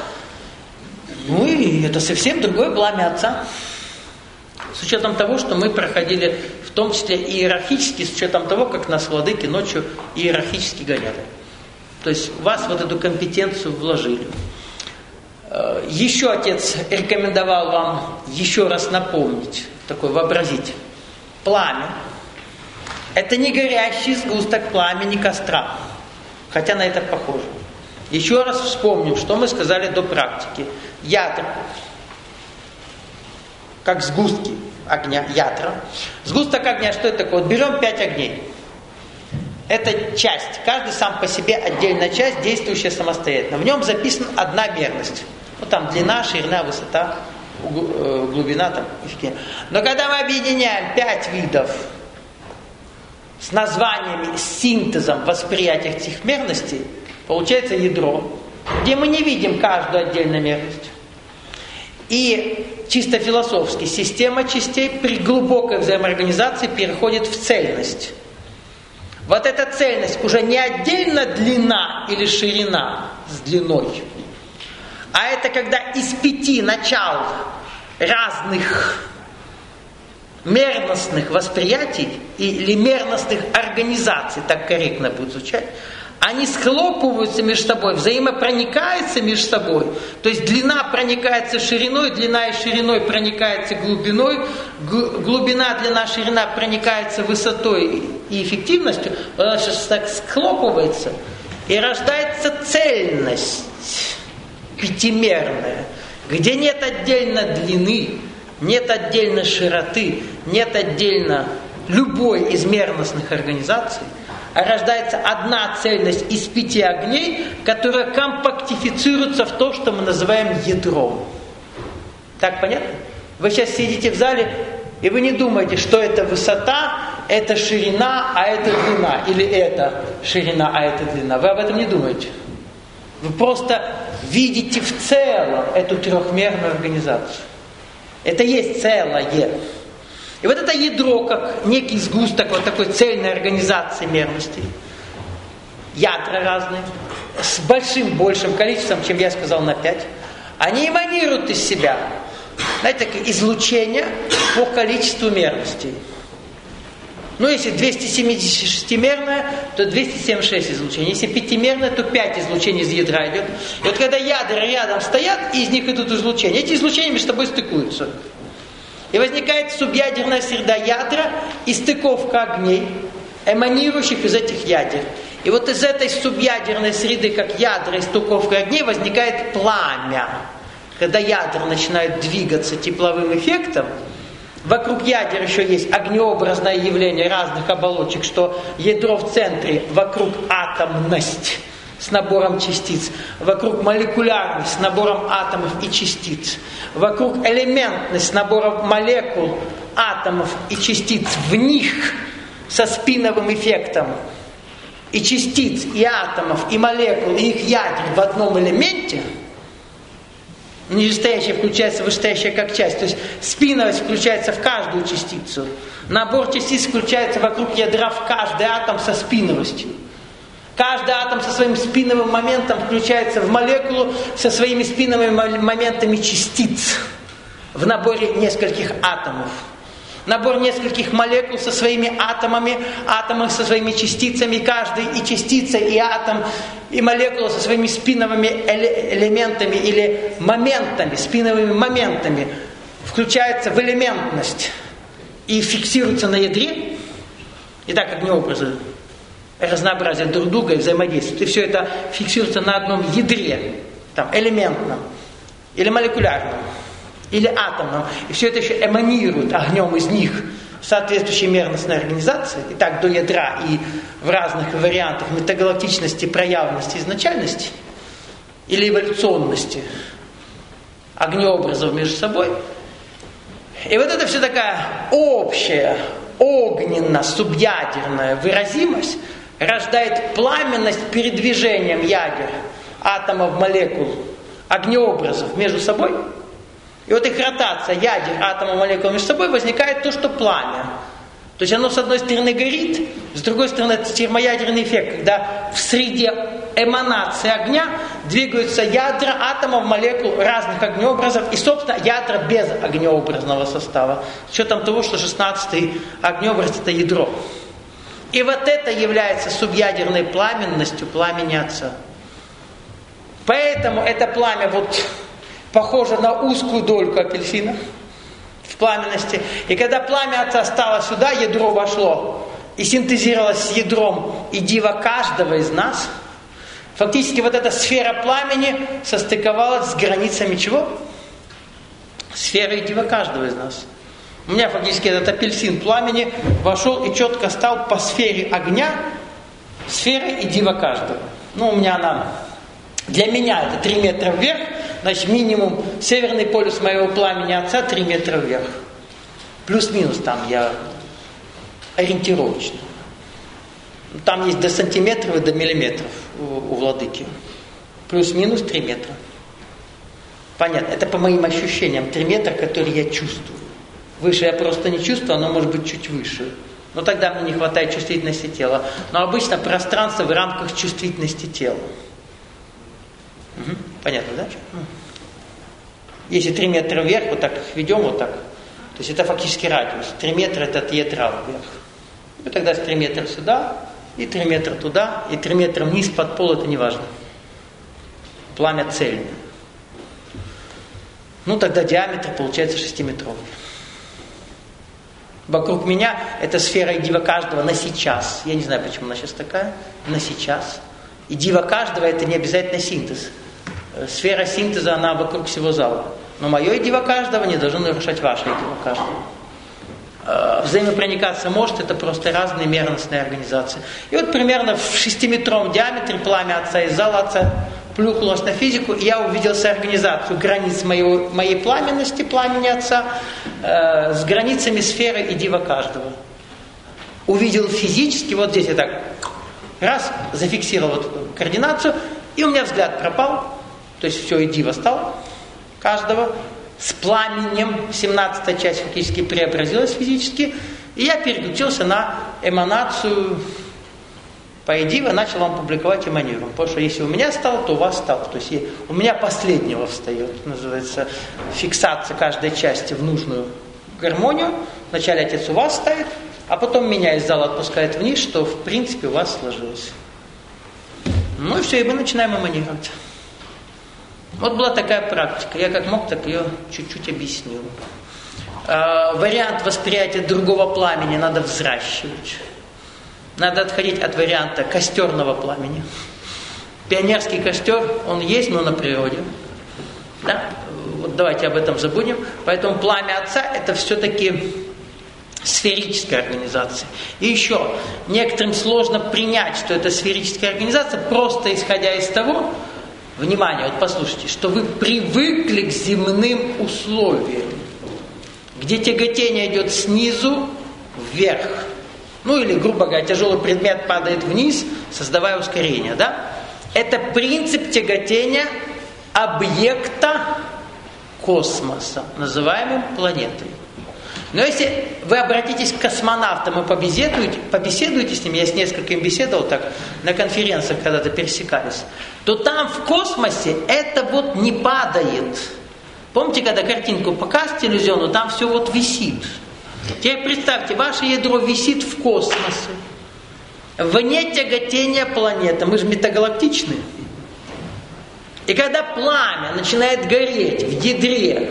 Ну и это совсем другое пламя Отца. С учетом того, что мы проходили, в том числе иерархически, с учетом того, как нас владыки ночью иерархически гоняли. То есть в вас вот эту компетенцию вложили. Еще Отец рекомендовал вам еще раз напомнить, такой вообразить. Пламя. Это не горящий сгусток пламени костра. Хотя на это похоже. Еще раз вспомним, что мы сказали до практики. Ядра. Как сгустки огня, ядра. Сгусток огня, что это такое? Вот берем пять огней. Это часть. Каждый сам по себе отдельная часть, действующая самостоятельно. В нем записана одна мерность. Вот там длина, ширина, высота, глубина там. Но когда мы объединяем пять видов с названиями, с синтезом восприятия этих мерностей, получается ядро, где мы не видим каждую отдельную мерность. И чисто философски система частей при глубокой взаимоорганизации переходит в цельность. Вот эта цельность уже не отдельно длина или ширина с длиной, а это когда из пяти начал разных мерностных восприятий или мерностных организаций, так корректно будет звучать, они схлопываются между собой, взаимопроникаются между собой. То есть длина проникается шириной, длина и шириной проникается глубиной, глубина, длина, ширина проникается высотой и эффективностью. Она сейчас так схлопывается, и рождается цельность пятимерная, где нет отдельно длины, нет отдельно широты, нет отдельно любой из мерностных организаций, а рождается одна цельность из пяти огней, которая компактифицируется в то, что мы называем ядром. Так понятно? Вы сейчас сидите в зале, и вы не думаете, что это высота, это ширина, а это длина, или это ширина, а это длина. Вы об этом не думаете. Вы просто видите в целом эту трехмерную организацию. Это есть целое. И вот это ядро, как некий сгусток вот такой цельной организации мерностей. Ядра разные, с большим, большим количеством, чем я сказал, на пять. они эманируют из себя. Знаете, такое излучение по количеству мерностей. Ну, если двухсотсемидесятишестимерное, то двести семьдесят шесть излучений. Если пятимерное, то пять излучений из ядра идет. И вот когда ядра рядом стоят, и из них идут излучения, эти излучения между собой стыкуются. И возникает субъядерная среда ядра и стыковка огней, эманирующих из этих ядер. И вот из этой субъядерной среды, как ядра и стыковка огней, возникает пламя. Когда ядра начинают двигаться тепловым эффектом, вокруг ядер еще есть огнеобразное явление разных оболочек, что ядро в центре, вокруг атомность с набором частиц, вокруг молекулярность с набором атомов и частиц, вокруг элементность с набором молекул, атомов и частиц в них со спиновым эффектом, и частиц, и атомов, и молекул, и их ядер в одном элементе. Нижестоящее включается в вышестоящее как часть. То есть спиновость включается в каждую частицу. Набор частиц включается вокруг ядра в каждый атом со спиновостью. Каждый атом со своим спиновым моментом включается в молекулу со своими спиновыми моментами частиц в наборе нескольких атомов. Набор нескольких молекул со своими атомами, атомы со своими частицами, каждый и частица, и атом, и молекула со своими спиновыми элементами или моментами, спиновыми моментами включается в элементность и фиксируется на ядре. И так как необразы разнообразие друг друга и взаимодействуют. И все это фиксируется на одном ядре, там, элементном или молекулярном, или атомном. И все это еще эманирует огнем из них соответствующей мерностной организации. И так до ядра и в разных вариантах метагалактичности, проявленности, изначальности или эволюционности огнеобразов между собой. И вот это все такая общая, огненно-субъядерная выразимость рождает пламенность передвижением ядер, атомов, молекул, огнеобразов между собой. И вот их ротация ядер, атомов, молекул между собой возникает то, что пламя. То есть оно с одной стороны горит, с другой стороны это термоядерный эффект, когда в среде эманации огня двигаются ядра атомов, молекул разных огнеобразов и, собственно, ядра без огнеобразного состава. С учетом того, что шестнадцатый огнеобраз это ядро. И вот это является субъядерной пламенностью пламени Отца. Поэтому это пламя вот похоже на узкую дольку апельсина в пламенности. И когда пламя Отца стало сюда, ядро вошло и синтезировалось с ядром и дива каждого из нас, фактически вот эта сфера пламени состыковалась с границами чего? Сферы и дива каждого из нас. У меня фактически этот апельсин пламени вошел и четко стал по сфере огня, сферы и дива каждого. Ну, у меня она, для меня это три метра вверх, значит, минимум северный полюс моего пламени Отца три метра вверх. Плюс-минус там я ориентировочно. Там есть до сантиметров и до миллиметров у, у владыки. Плюс-минус три метра. Понятно, это по моим ощущениям три метра, которые я чувствую. Выше я просто не чувствую, оно может быть чуть выше. Но тогда мне не хватает чувствительности тела. Но обычно пространство в рамках чувствительности тела. Угу. Понятно, да? Если три метра вверх, вот так ведем, вот так. То есть это фактически радиус. три метра это от ядра вверх. И тогда три метра сюда, и три метра туда, и три метра вниз под пол, это не важно. Пламя цельное. Ну тогда диаметр получается шестиметровый. Вокруг меня это сфера и дива каждого на сейчас. Я не знаю, почему она сейчас такая. На сейчас. И дива каждого это не обязательно синтез. Сфера синтеза, она вокруг всего зала. Но мое и дива каждого не должно нарушать ваше и дива каждого. Взаимопроникаться может, это просто разные мерностные организации. И вот примерно в шестиметровом диаметре пламя Отца из зала Отца плюхнулось на физику, и я увидел организацию границ моего, моей пламенности, пламени Отца, э, с границами сферы и дива каждого. Увидел физически, вот здесь я так раз, зафиксировал вот координацию, и у меня взгляд пропал, то есть все и дива стало каждого, с пламенем, семнадцатая часть фактически преобразилась физически, и я переключился на эманацию по идее, я начал вам публиковать эманированным. Потому что если у меня стало, то у вас стало. То есть у меня последнего встает. Называется фиксация каждой части в нужную гармонию. Вначале отец у вас ставит, а потом меня из зала отпускает вниз, что в принципе у вас сложилось. Ну и все, и мы начинаем эманировать. Вот была такая практика. Я как мог, так ее чуть-чуть объяснил. Э, вариант восприятия другого пламени надо взращивать. Надо отходить от варианта костерного пламени. Пионерский костер, он есть, но на природе. Да? Вот давайте об этом забудем. Поэтому пламя Отца – это все-таки сферическая организация. И еще, некоторым сложно принять, что это сферическая организация, просто исходя из того, внимание, вот послушайте, что вы привыкли к земным условиям, где тяготение идет снизу вверх. Ну или, грубо говоря, тяжелый предмет падает вниз, создавая ускорение, да? Это принцип тяготения объекта космоса, называемым планетой. Но если вы обратитесь к космонавтам и побеседуете, побеседуете с ними, я с несколькими беседовал так на конференциях когда-то пересекались, то там в космосе это вот не падает. Помните, когда картинку показывают телевизионную, там все вот висит. Теперь представьте, ваше ядро висит в космосе, вне тяготения планеты. Мы же метагалактичные. И когда пламя начинает гореть в ядре,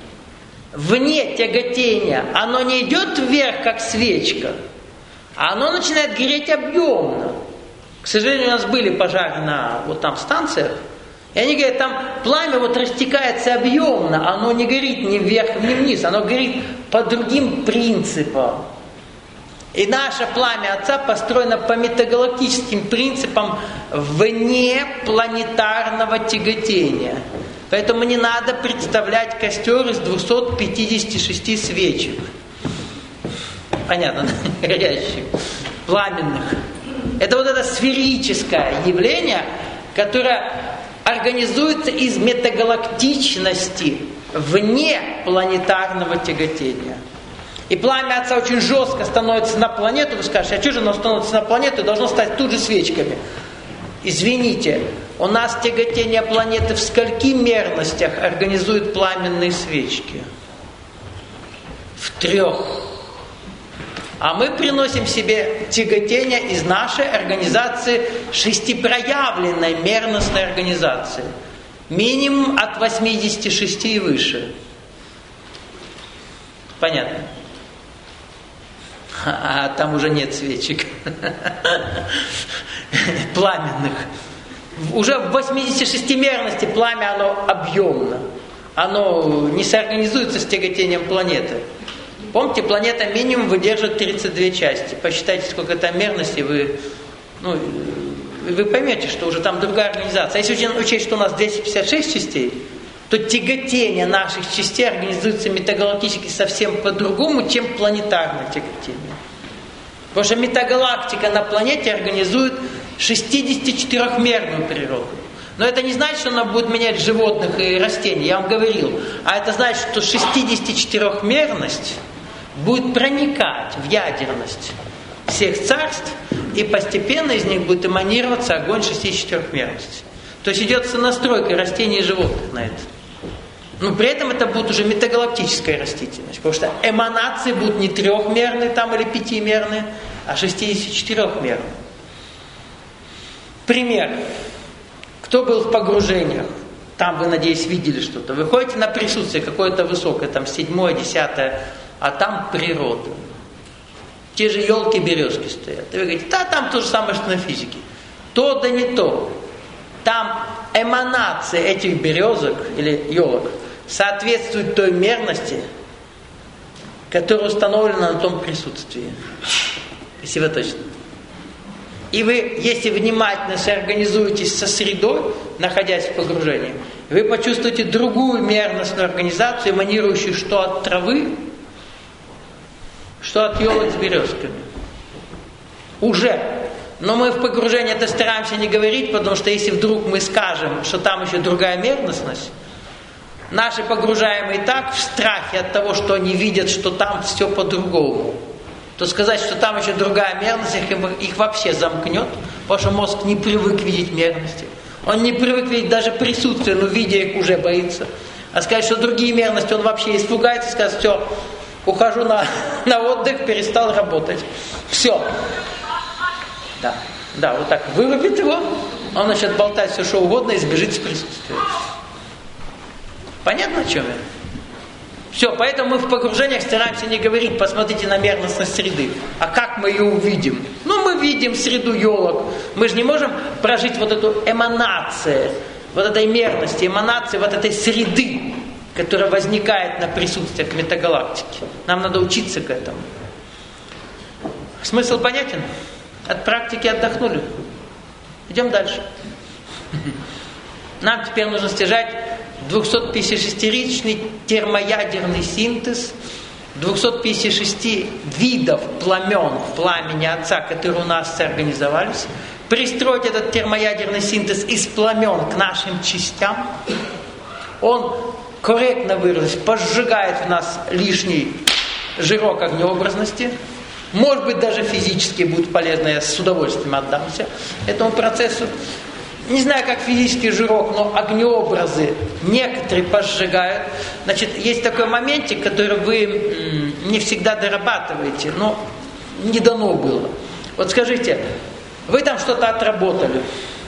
вне тяготения, оно не идет вверх, как свечка, а оно начинает гореть объемно. К сожалению, у нас были пожары на вот там станциях, и они говорят, там пламя вот растекается объемно, оно не горит ни вверх, ни вниз, оно горит по другим принципам. И наше пламя Отца построено по метагалактическим принципам вне планетарного тяготения. Поэтому не надо представлять костер из двухсот пятидесяти шести свечек. Понятно, горящих, пламенных. Это вот это сферическое явление, которое организуется из метагалактичности вне планетарного тяготения. И пламя Отца очень жестко становится на планету. Вы скажете, а что же оно становится на планету и должно стать тут же свечками? Извините, у нас тяготение планеты в скольки мерностях организует пламенные свечки? В трех. А мы приносим себе тяготение из нашей организации шестипроявленной мерностной организации. Минимум от восьмидесяти шести и выше. Понятно? А там уже нет свечек. Пламенных. Уже в восьмидесятишестимерности пламя, оно объемно. Оно не соорганизуется с тяготением планеты. Помните, планета минимум выдержит тридцать две части. Посчитайте, сколько там мерности, вы, ну, вы поймете, что уже там другая организация. А если учесть, что у нас двести пятьдесят шесть частей, то тяготение наших частей организуется метагалактически совсем по-другому, чем планетарное тяготение. Потому что метагалактика на планете организует шестидесятичетырёхмерную природу. Но это не значит, что она будет менять животных и растений, я вам говорил. А это значит, что шестидесятичетырёхмерность будет проникать в ядерность всех царств, и постепенно из них будет эманироваться огонь шестидесятичетырёхмерности. То есть идет сонастройка растений и животных на это. Но при этом это будет уже метагалактическая растительность, потому что эманации будут не трехмерные там или пятимерные, а шестидесятичетырёхмерные. Пример. Кто был в погружениях? Там вы, надеюсь, видели что-то. Вы ходите на присутствие какое-то высокое, там седьмое, десятое, а там природа. Те же елки, березки стоят. И вы говорите, да, там то же самое, что на физике. То да не то. Там эманации этих березок или елок соответствуют той мерности, которая установлена на том присутствии. Если вы точно. И вы, если внимательно соорганизуетесь со средой, находясь в погружении, вы почувствуете другую мерностную организацию, эманирующую что от травы, что от елок с березками. Уже. Но мы в погружении это стараемся не говорить, потому что если вдруг мы скажем, что там еще другая мерностность, наши погружаемые так в страхе от того, что они видят, что там все по-другому. то сказать, что там еще другая мерность, их, их вообще замкнет, потому что мозг не привык видеть мерности. Он не привык видеть даже присутствие, но видя их уже боится. А сказать, что другие мерности, он вообще испугается, скажет, все, ухожу на, на отдых, перестал работать. Все. Да, да, вот так вырубит его, он начнет болтать все, что угодно, и сбежит с присутствия. Понятно, о чем я? Все, поэтому мы в погружениях стараемся не говорить, посмотрите на мерностность среды. А как мы ее увидим? Ну, мы видим среду елок. Мы же не можем прожить вот эту эманацию, вот этой мерности, эманации вот этой среды, которая возникает на присутствиях метагалактики. Нам надо учиться к этому. Смысл понятен? От практики отдохнули. Идем дальше. Нам теперь нужно стяжать двухсотпятидесятишестиричный термоядерный синтез двухсот пятидесяти шести видов пламен в пламени Отца, которые у нас организовались, пристроить этот термоядерный синтез из пламен к нашим частям. Он, корректно выразить, пожигает в нас лишний жирок огнеобразности. Может быть, даже физически будет полезно, я с удовольствием отдамся этому процессу. Не знаю, как физический жирок, но огнеобразы некоторые пожигают. Значит, есть такой моментик, который вы не всегда дорабатываете, но не дано было. Вот скажите, вы там что-то отработали,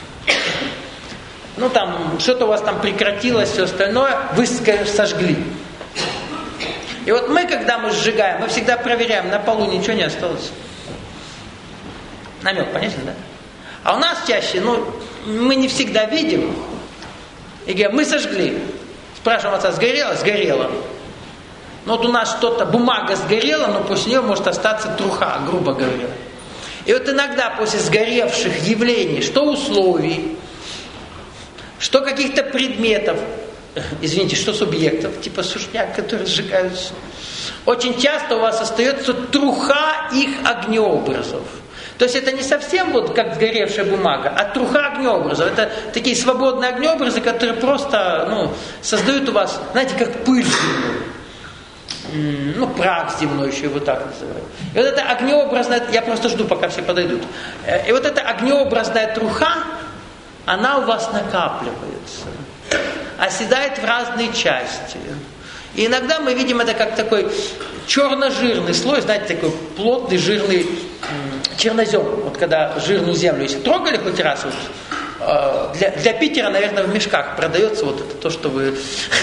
ну там, что-то у вас там прекратилось, все остальное, вы сожгли. И вот мы, когда мы сжигаем, мы всегда проверяем, на полу ничего не осталось. Намек, понятно, да? А у нас чаще, ну, мы не всегда видим. И говорим, мы сожгли. Спрашиваем отца, сгорело? Сгорело. Ну вот у нас что-то, бумага сгорела, но после нее может остаться труха, грубо говоря. И вот иногда после сгоревших явлений, что условий, что каких-то предметов, извините, что субъектов, типа сушняк, которые сжигаются, очень часто у вас остается труха их огнеобразов. То есть это не совсем вот как сгоревшая бумага, а труха огнеобразов. Это такие свободные огнеобразы, которые просто ну, создают у вас, знаете, как пыль земную. Ну, прах земной еще его так называют. И вот это огнеобразная, я просто жду, пока все подойдут. И вот эта огнеобразная труха, она у вас накапливается, оседает в разные части. И иногда мы видим это как такой черно-жирный слой, знаете, такой плотный, жирный чернозем. Вот когда жирную землю, если трогали хоть раз, вот, э, для, для Питера, наверное, в мешках продается вот это то, что вы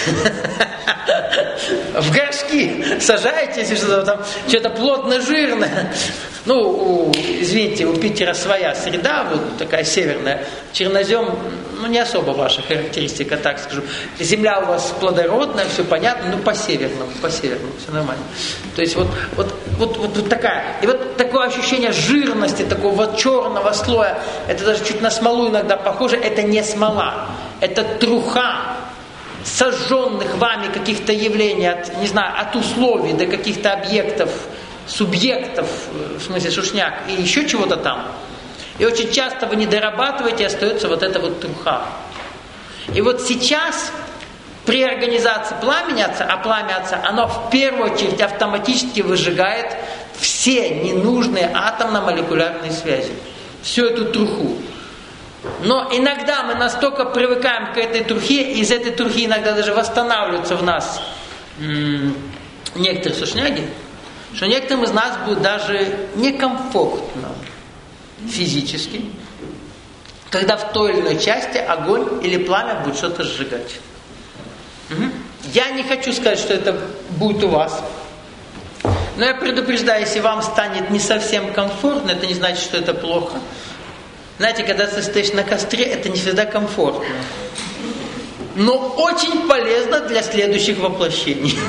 в горшки сажаете, если что-то там, что-то плотно-жирное. Ну, извините, у Питера своя среда, вот такая северная. Чернозем, ну, не особо ваша характеристика, так скажу. Земля у вас плодородная, все понятно, ну, по-северному, по-северному, все нормально. То есть вот, вот, вот, вот, вот такая. И вот такое ощущение жирности, такого вот черного слоя, это даже чуть на смолу иногда похоже, это не смола, это труха сожженных вами каких-то явлений, от, не знаю, от условий до каких-то объектов, субъектов, в смысле шушняк, и еще чего-то там. И очень часто вы не дорабатываете, и остается вот эта вот труха. И вот сейчас при организации пламени Отца, а пламя Отца, оно в первую очередь автоматически выжигает все ненужные атомно-молекулярные связи. Всю эту труху. Но иногда мы настолько привыкаем к этой трухе, и из этой трухи иногда даже восстанавливаются в нас м- некоторые сушняги, что некоторым из нас будет даже некомфортно физически, когда в той или иной части огонь или пламя будет что-то сжигать. Угу. Я не хочу сказать, что это будет у вас. Но я предупреждаю, если вам станет не совсем комфортно, это не значит, что это плохо. Знаете, когда ты стоишь на костре, это не всегда комфортно. Но очень полезно для следующих воплощений.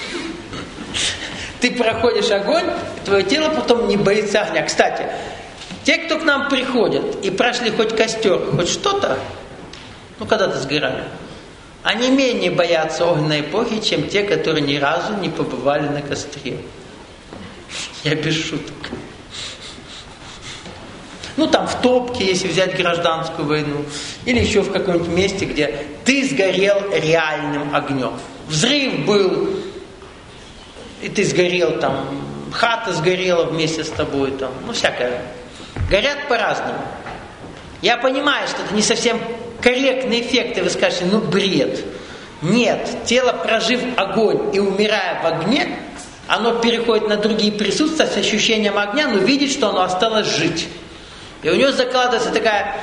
Ты проходишь огонь, твое тело потом не боится огня. Кстати, те, кто к нам приходят и прошли хоть костер, хоть что-то, ну когда-то сгорали, они менее боятся огненной эпохи, чем те, которые ни разу не побывали на костре. Я без шуток. Ну там в топке, если взять гражданскую войну, или еще в каком-нибудь месте, где ты сгорел реальным огнем. Взрыв был, и ты сгорел там хата сгорела вместе с тобой, там, ну всякое. Горят по-разному. Я понимаю, что это не совсем корректный эффект, и вы скажете, ну бред. Нет, тело, прожив огонь и умирая в огне, оно переходит на другие присутствия с ощущением огня, но видит, что оно осталось жить. И у него закладывается такая,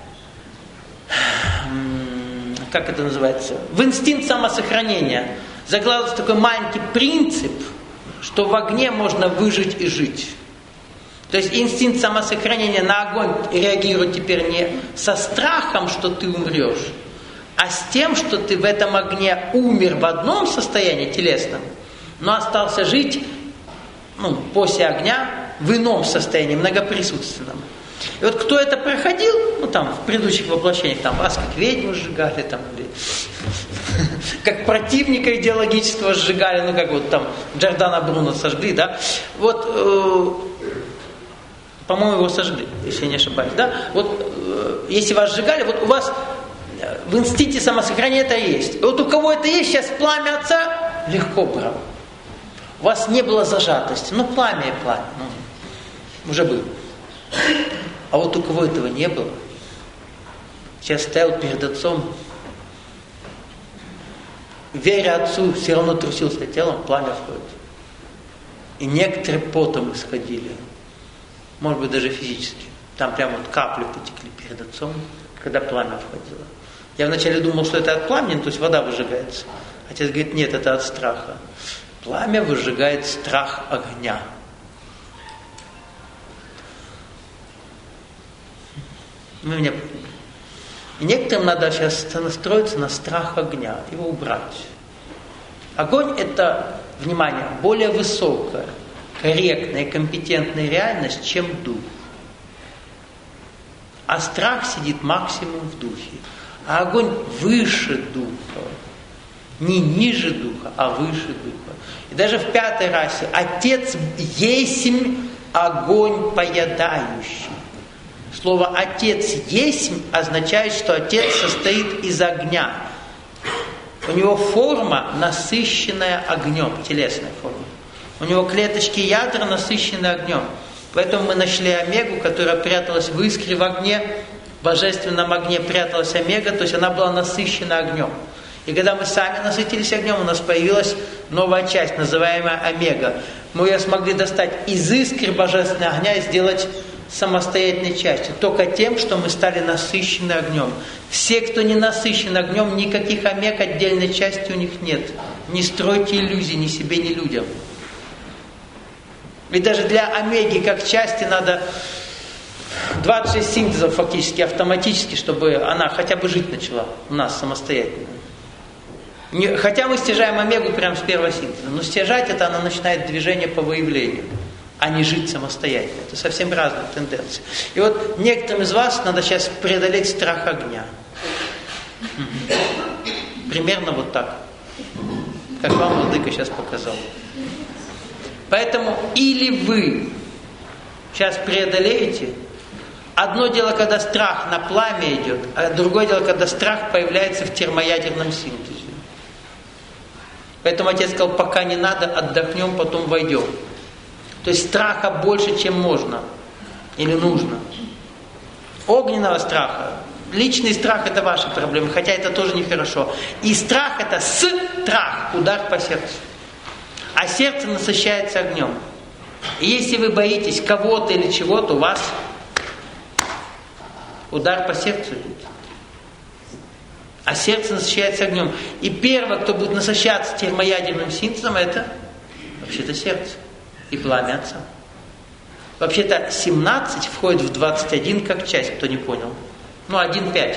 как это называется, в инстинкт самосохранения. Закладывается такой маленький принцип, что в огне можно выжить и жить. То есть инстинкт самосохранения на огонь реагирует теперь не со страхом, что ты умрешь, а с тем, что ты в этом огне умер в одном состоянии телесном, но остался жить ну, после огня в ином состоянии, многоприсутственном. И вот кто это проходил, ну там в предыдущих воплощениях, там вас как ведьму сжигали, там, или как противника идеологического сжигали, ну как вот там Джордано Бруно сожгли, да, вот, э, по-моему, его сожгли, если я не ошибаюсь, да, вот э, если вас сжигали, вот у вас в инстинкте самосохранения это есть. И вот у кого это есть, сейчас пламя отца легко брал. У вас не было зажатости, ну пламя и пламя, ну, уже было. А вот у кого этого не было, сейчас стоял перед отцом, веря отцу, все равно трусился телом, пламя входит. И некоторые потом исходили, может быть даже физически. Там прямо вот капли потекли перед отцом, когда пламя входило. Я вначале думал, что это от пламени, то есть вода выжигается. Отец говорит, нет, это от страха. Пламя выжигает страх огня. Вы меня поняли. И некоторым надо сейчас настроиться на страх огня, его убрать. Огонь – это, внимание, более высокая, корректная, компетентная реальность, чем дух. А страх сидит максимум в духе. А огонь выше духа. Не ниже духа, а выше духа. И даже в пятой расе Отец есмь огонь поедающий. Слово «отец есмь» означает, что Отец состоит из огня. У него форма насыщенная огнем, телесная форма. У него клеточки ядра насыщены огнем. Поэтому мы нашли омегу, которая пряталась в искре в огне, в божественном огне пряталась омега, то есть она была насыщена огнем. И когда мы сами насытились огнем, у нас появилась новая часть, называемая омега. Мы ее смогли достать из искры божественного огня и сделать самостоятельной частью, только тем, что мы стали насыщены огнем. Все, кто не насыщен огнем, никаких омег отдельной части у них нет. Не стройте иллюзий ни себе, ни людям. Ведь даже для омеги как части надо двадцать шесть синтезов фактически автоматически, чтобы она хотя бы жить начала у нас самостоятельно. Не, хотя мы стяжаем омегу прямо с первого синтеза, но стяжать это она начинает движение по выявлению, а не жить самостоятельно. Это совсем разные тенденции. И вот некоторым из вас надо сейчас преодолеть страх огня. Примерно вот так, как вам владыка сейчас показал. Поэтому или вы сейчас преодолеете. Одно дело, когда страх на пламя идет, а другое дело, когда страх появляется в термоядерном синтезе. Поэтому отец сказал, пока не надо, отдохнем, потом войдем. То есть страха больше, чем можно или нужно. Огненного страха. Личный страх – это ваши проблемы, хотя это тоже нехорошо. И страх – это страх, удар по сердцу. А сердце насыщается огнем. И если вы боитесь кого-то или чего-то, у вас удар по сердцу идет. А сердце насыщается огнем. И первое, кто будет насыщаться термоядерным синтезом, это вообще-то сердце и пламя Отца. Вообще-то семнадцать входит в двадцать один как часть, кто не понял. Ну, один пять.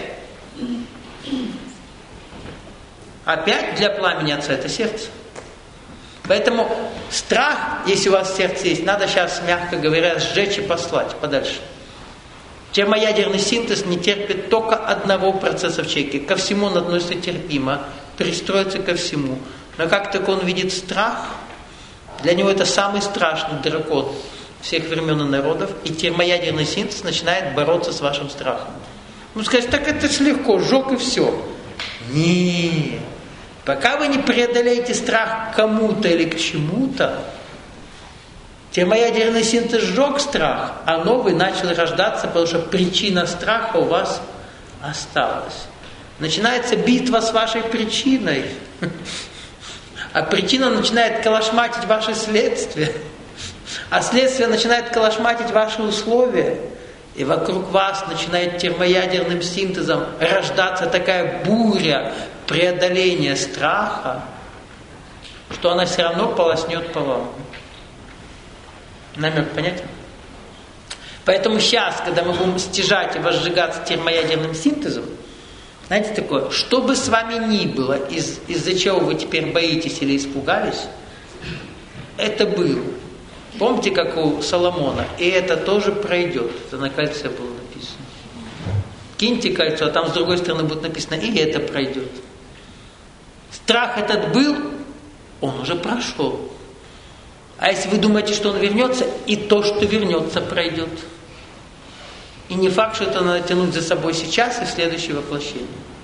А пять для пламени Отца это сердце. Поэтому страх, если у вас сердце есть, надо сейчас, мягко говоря, сжечь и послать подальше. Термоядерный синтез не терпит только одного процесса в человеке. Ко всему он относится терпимо, пристроится ко всему. Но как только он видит страх, для него это самый страшный дракон всех времен и народов, и термоядерный синтез начинает бороться с вашим страхом. Ну, сказать, так это ж легко, сжег и все. Нет. Пока вы не преодолеете страх к кому-то или к чему-то, Термоядерный синтез сжег страх, а новый начал рождаться, потому что причина страха у вас осталась. Начинается битва с вашей причиной. А причина начинает калашматить ваши следствия. А следствие начинает калашматить ваши условия. И вокруг вас начинает термоядерным синтезом рождаться такая буря преодоления страха, что она все равно полоснет по вам. Намек понятен? Поэтому сейчас, когда мы будем стяжать и возжигаться термоядерным синтезом, знаете такое, что бы с вами ни было, из, из-за чего вы теперь боитесь или испугались, это было. Помните, как у Соломона? И это тоже пройдет. Это на кольце было написано. Киньте кольцо, а там с другой стороны будет написано, и это пройдет. Страх этот был, он уже прошел. А если вы думаете, что он вернется, и то, что вернется, пройдет. И не факт, что это надо тянуть за собой сейчас и в следующее воплощение.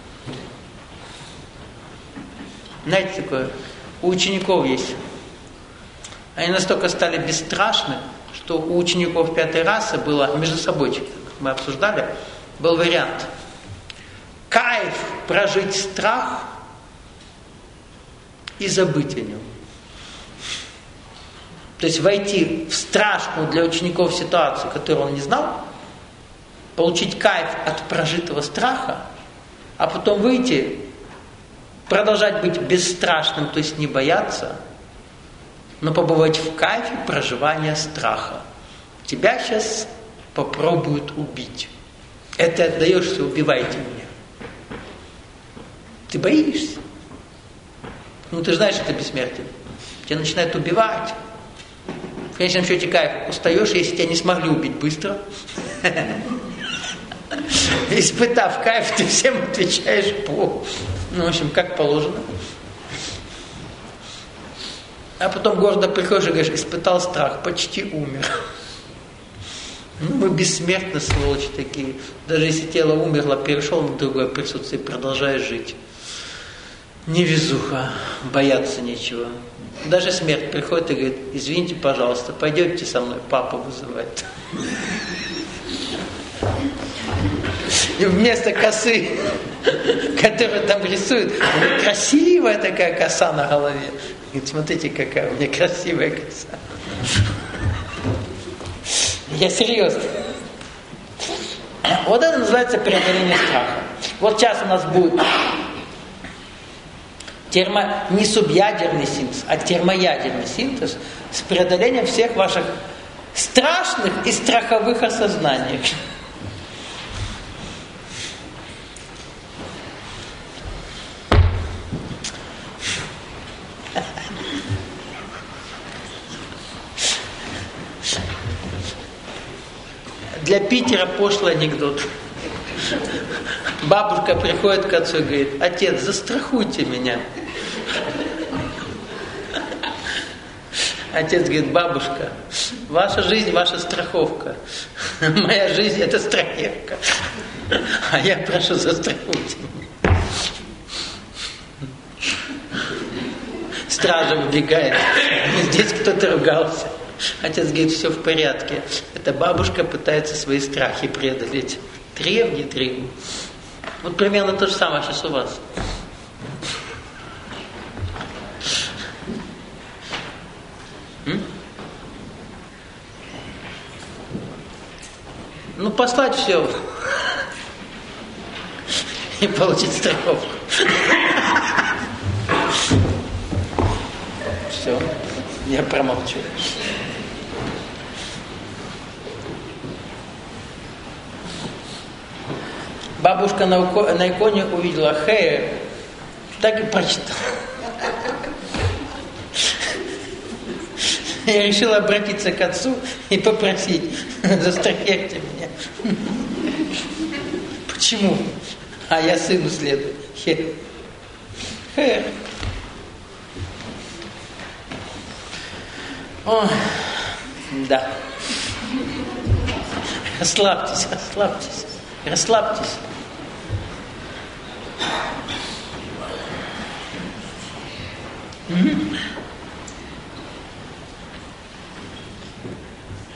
Знаете такое? У учеников есть. Они настолько стали бесстрашны, что у учеников пятой расы было между собой, как мы обсуждали, был вариант. Кайф прожить страх и забыть о нем. То есть войти в страшную для учеников ситуацию, которую он не знал, получить кайф от прожитого страха, а потом выйти, продолжать быть бесстрашным, то есть не бояться, но побывать в кайфе проживания страха. Тебя сейчас попробуют убить. Это отдаешься, убивайте меня. Ты боишься. Ну ты же знаешь, что ты бессмертен. Тебя начинают убивать. В конечном счете кайф. Устаешь, если тебя не смогли убить быстро. Испытав кайф, ты всем отвечаешь по, ну, в общем, как положено. А потом гордо приходишь и говоришь, испытал страх, почти умер. Ну, мы бессмертны, сволочи такие. Даже если тело умерло, перешел на другое присутствие, продолжаешь жить. Невезуха, бояться нечего. Даже смерть приходит и говорит, извините, пожалуйста, пойдемте со мной, папа вызывает. И вместо косы, которую там рисуют, красивая такая коса на голове. Говорит, смотрите, какая у меня красивая коса. Я серьезно. Вот это называется преодоление страха. Вот сейчас у нас будет термо, не субъядерный синтез, а термоядерный синтез с преодолением всех ваших страшных и страховых осознаний. Для Питера пошлый анекдот. Бабушка приходит к отцу и говорит, отец, застрахуйте меня. Отец говорит, бабушка, ваша жизнь, ваша страховка. Моя жизнь это страховка. А я прошу, застрахуйте меня. Стража выбегает. Здесь кто-то ругался. Отец говорит, все в порядке. Эта бабушка пытается свои страхи преодолеть. Древний, древний. Вот примерно то же самое сейчас у вас. М? Ну, послать все и получить страховку. Все, я промолчу. Бабушка на, уко- на иконе увидела Хэ, так и прочитала. Я решила обратиться к отцу и попросить, застрахуйте меня. Почему? А я сыну следую. Хэ. Хэ. Ой, да. Расслабьтесь, расслабьтесь, расслабьтесь.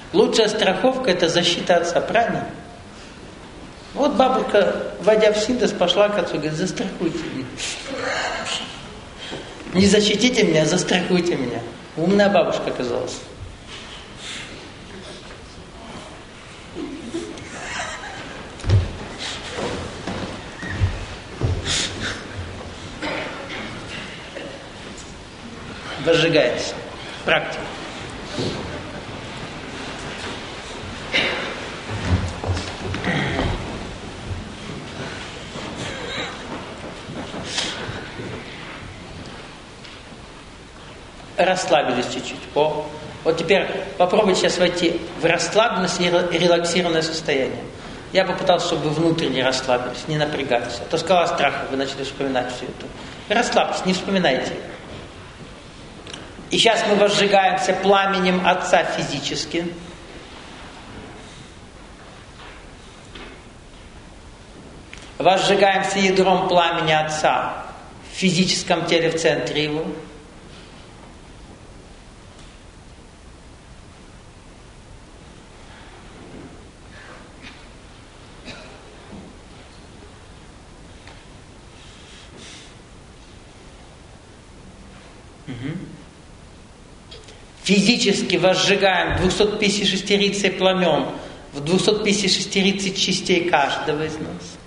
Лучшая страховка – это защита отца, правильно? Вот бабушка, войдя в синтез, пошла к отцу и говорит: застрахуйте меня. Не защитите меня, застрахуйте меня. Умная бабушка оказалась. Возжигается. Практика. Расслабились чуть-чуть. О, вот теперь попробуйте сейчас войти в расслабленность и релаксированное состояние. Я попытался, чтобы вы внутренне расслабились, не напрягались. А то скала страха, вы начали вспоминать все это. Расслабьтесь, не вспоминайте. И сейчас мы возжигаемся пламенем Отца физически. Возжигаемся ядром пламени Отца в физическом теле, в центре его. Физически возжигаем двухсотпятидесятишестерицей пламен в двухсотпятидесятишестерицей частей каждого из нас.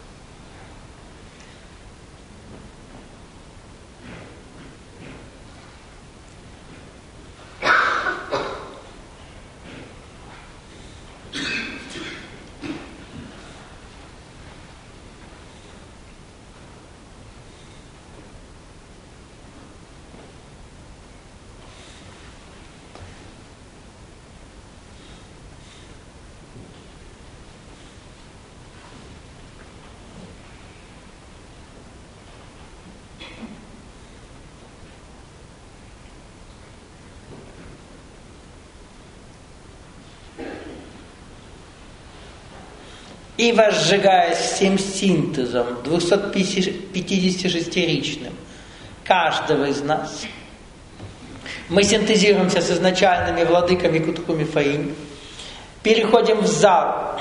И возжигаясь всем синтезом двухсотпятидесятишестеричным каждого из нас, мы синтезируемся с изначальными владыками Кутхуми Фаинь, переходим в зал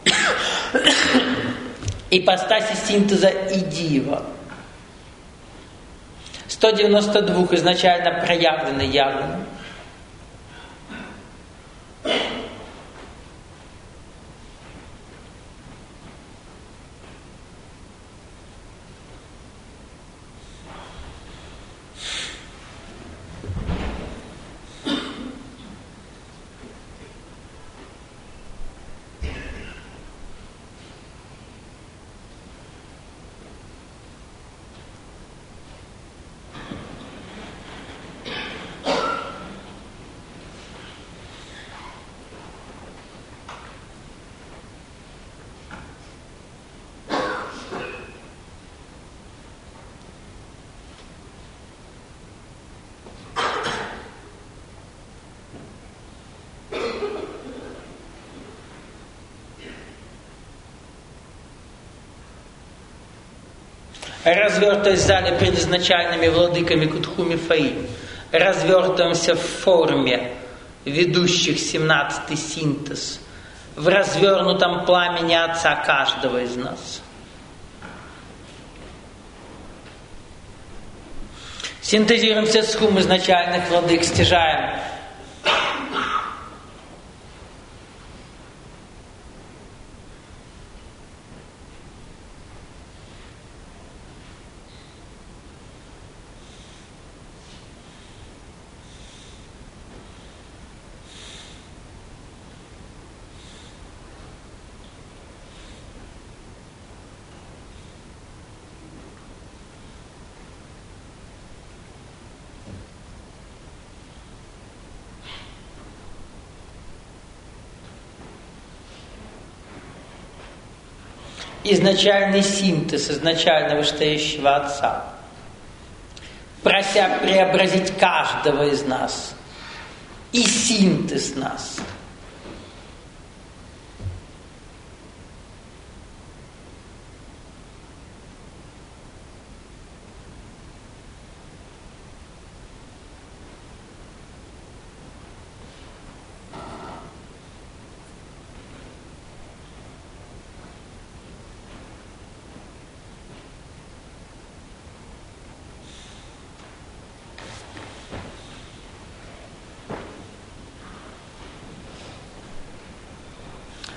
ипостаси синтеза Идива. сто девяносто два изначально проявлены явлены. Развертываясь в зале перед изначальными владыками Кутхуми Фаинь, развертываемся в форме ведущих семнадцатый синтез, в развернутом пламени Отца каждого из нас. Синтезируемся с хум изначальных владык, стяжаем изначальный синтез изначально вышестоящего Отца, прося преобразить каждого из нас и синтез нас.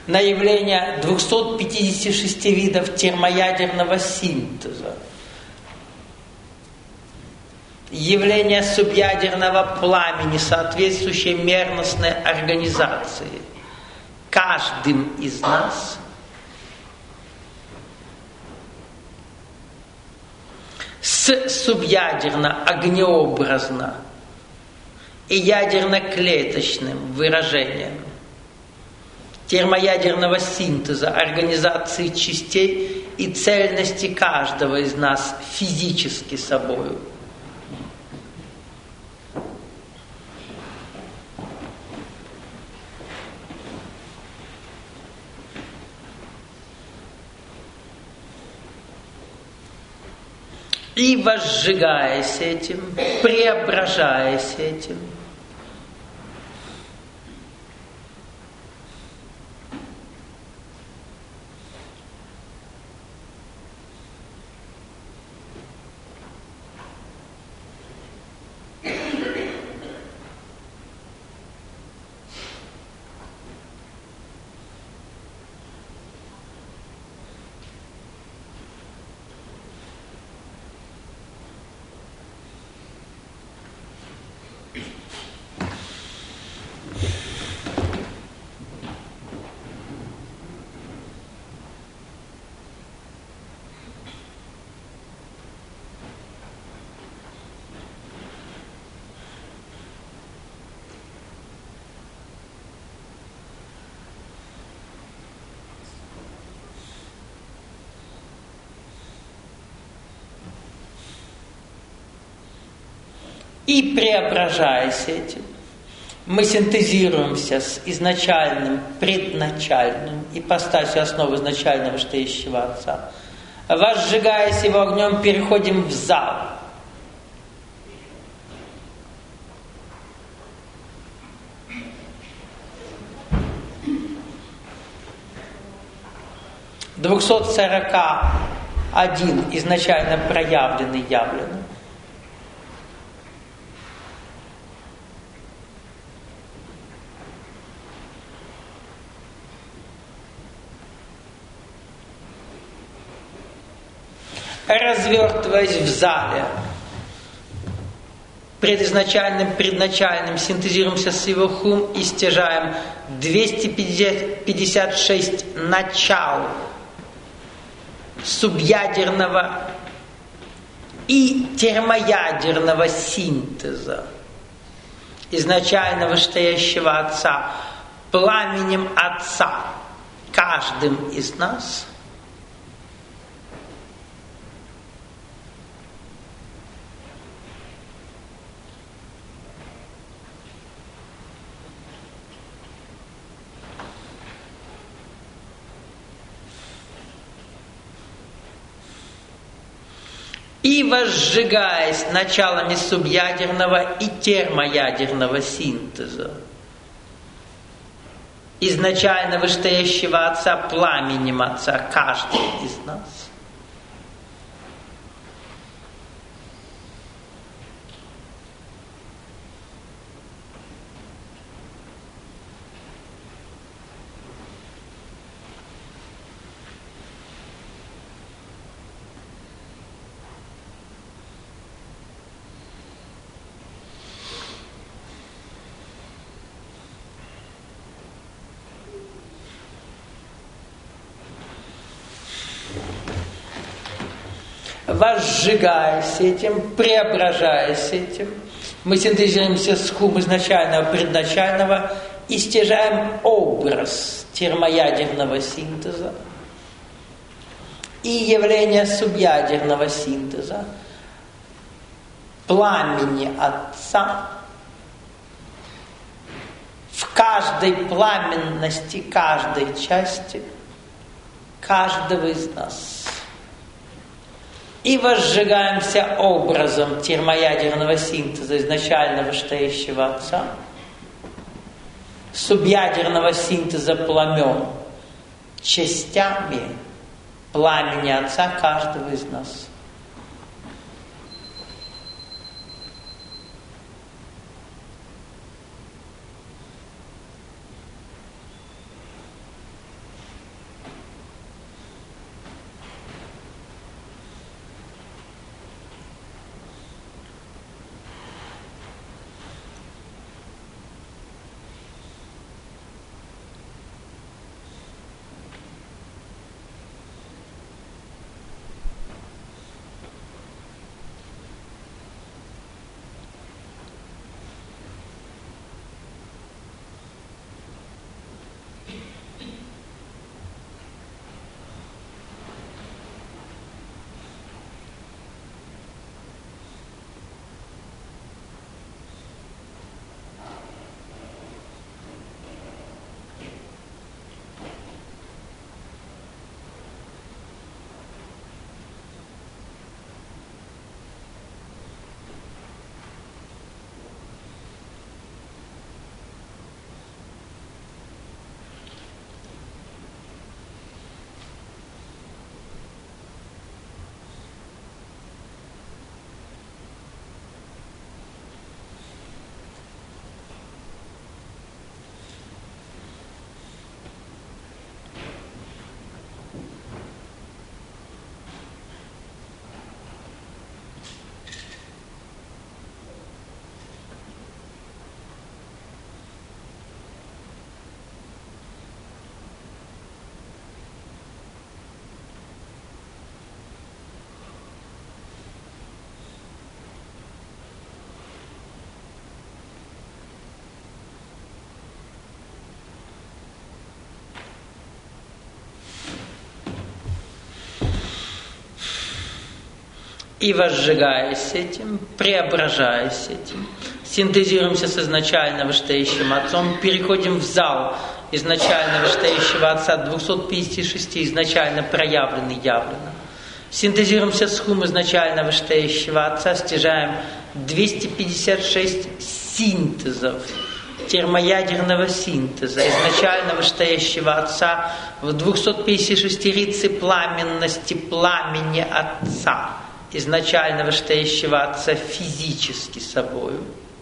на явление двухсот пятидесяти шести видов термоядерного синтеза, явление субъядерного пламени, соответствующей мерностной организации, каждым из нас с субъядерно-огнеобразно и ядерно-клеточным выражением термоядерного синтеза, организации частей и цельности каждого из нас физически собою. И возжигаясь этим, преображаясь этим, И преображаясь этим, мы синтезируемся с изначальным, предначальным, ипостасью основы изначального стоящего Отца. Возжигаясь его огнем, переходим в зал. двухсот сорока один изначально проявленный, явленный. Развертываясь в зале, предизначальным, предначальным, синтезируемся с его хум и стяжаем двести пятьдесят шесть начал субъядерного и термоядерного синтеза, изначально вышестоящего Отца, пламенем Отца, каждым из нас. И возжигаясь началами субъядерного и термоядерного синтеза, изначально вышестоящего Отца, пламенем Отца, каждый из нас. Возжигаясь этим, преображаясь этим, мы синтезируемся с хум изначального, предначального и стяжаем образ термоядерного синтеза и явление субъядерного синтеза, пламени Отца, в каждой пламенности, каждой части каждого из нас. И возжигаемся образом термоядерного синтеза изначально вышестоящего Отца, субъядерного синтеза пламен, частями пламени Отца каждого из нас. И возжигаясь этим, преображаясь этим, синтезируемся с изначально вышестоящим Отцом, переходим в зал изначально вышестоящего Отца, двухсот пятидесяти шести изначально проявленный явленно. Синтезируемся с хум изначально вышестоящего Отца, стяжаем двести пятьдесят шесть синтезов, термоядерного синтеза изначально вышестоящего Отца в двухсот пятидесяти шести рице пламенности пламени Отца, изначально вышестоящего Отца физически собою.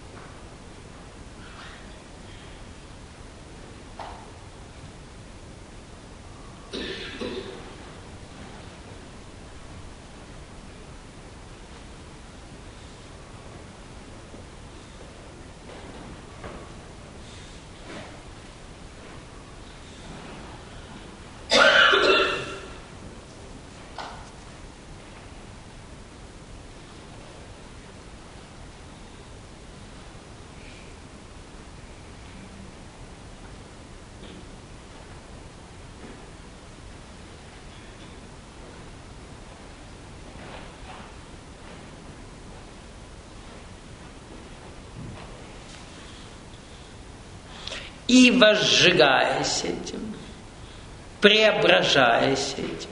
И возжигаясь этим, преображаясь этим,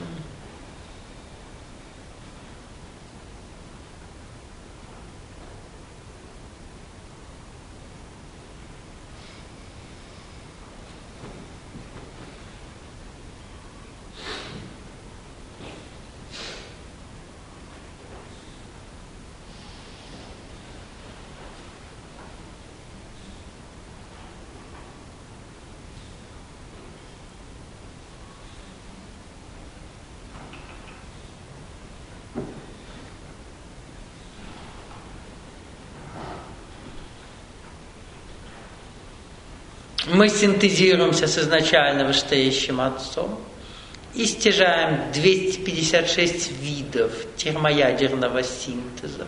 мы синтезируемся с изначально вышестоящим Отцом и стяжаем двести пятьдесят шесть видов термоядерного синтеза,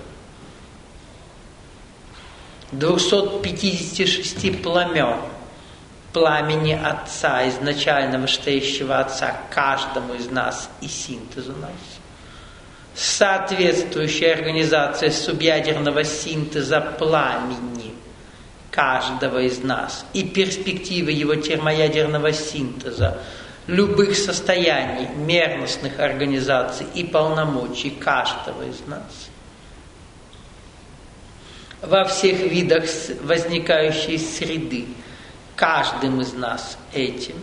двухсот пятидесяти шести пламен пламени Отца, изначально вышестоящего Отца, каждому из нас и синтезу нас. Соответствующая организация субъядерного синтеза пламени каждого из нас и перспективы его термоядерного синтеза, любых состояний, мерностных организаций и полномочий каждого из нас. Во всех видах возникающей среды, каждым из нас этим.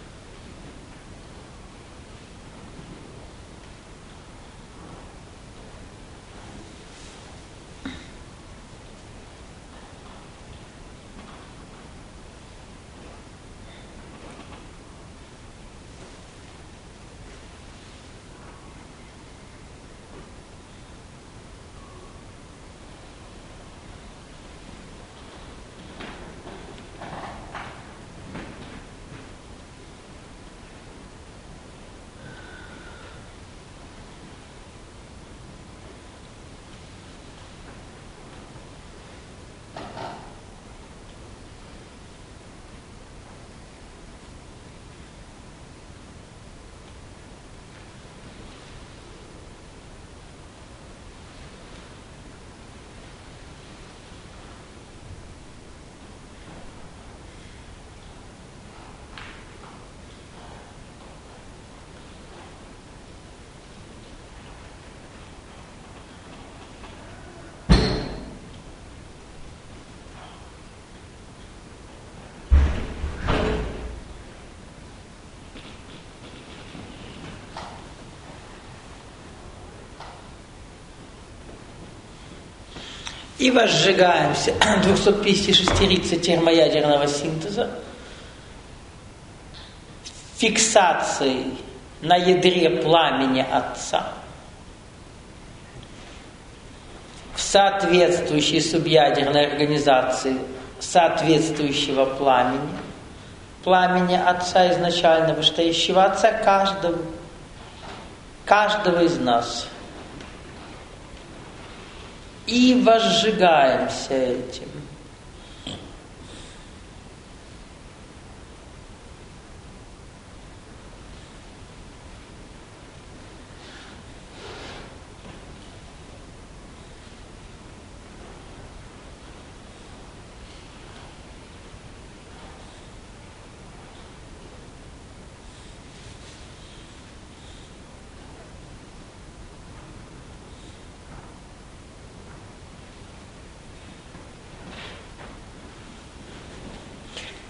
И возжигаемся двухсот пятидесяти шести рице термоядерного синтеза фиксацией на ядре пламени Отца в соответствующей субъядерной организации соответствующего пламени, пламени Отца изначально вышестоящего Отца каждого, каждого из нас. И возжигаемся этим.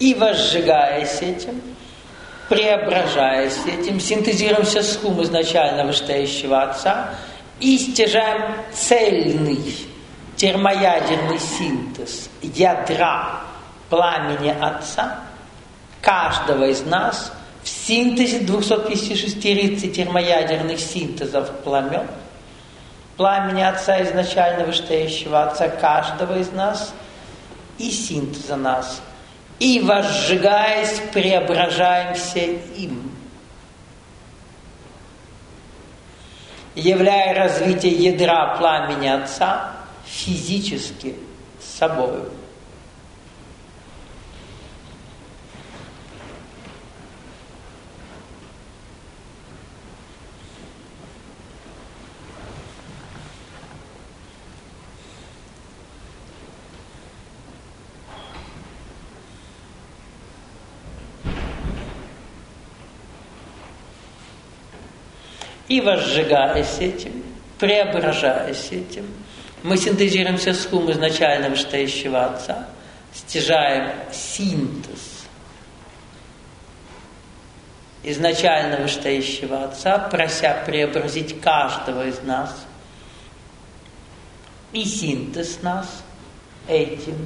И возжигаясь этим, преображаясь этим, синтезируемся с хум изначально вышестоящего Отца и стяжаем цельный термоядерный синтез ядра пламени Отца каждого из нас в синтезе двухсот пятидесяти шести термоядерных синтезов пламен пламени Отца изначально вышестоящего Отца каждого из нас и синтеза нас. И, возжигаясь, преображаемся им, являя развитие ядра пламени Отца физически собою. И возжигаясь этим, преображаясь этим, мы синтезируемся с хум изначально вышестоящего Отца, стяжаем синтез изначально вышестоящего Отца, прося преобразить каждого из нас, и синтез нас этим.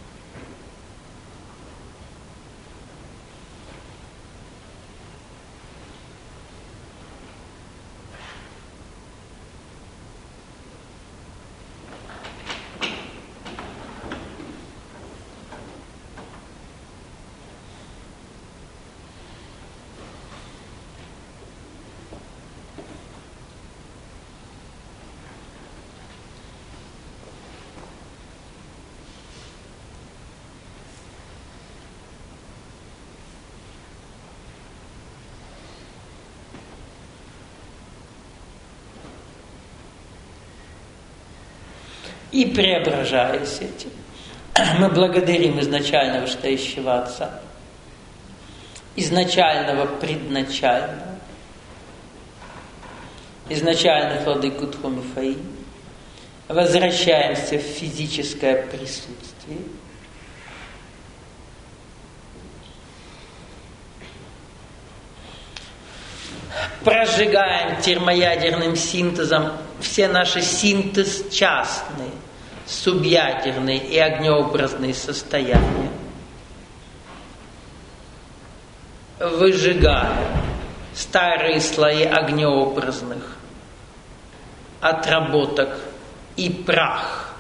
И преображаясь этим, мы благодарим изначально вышестоящего Отца, изначального предначального, изначальных владыку Тхумифаи, возвращаемся в физическое присутствие, прожигаем термоядерным синтезом все наши синтез частные, субъядерные и огнеобразные состояния, выжигая старые слои огнеобразных отработок и прах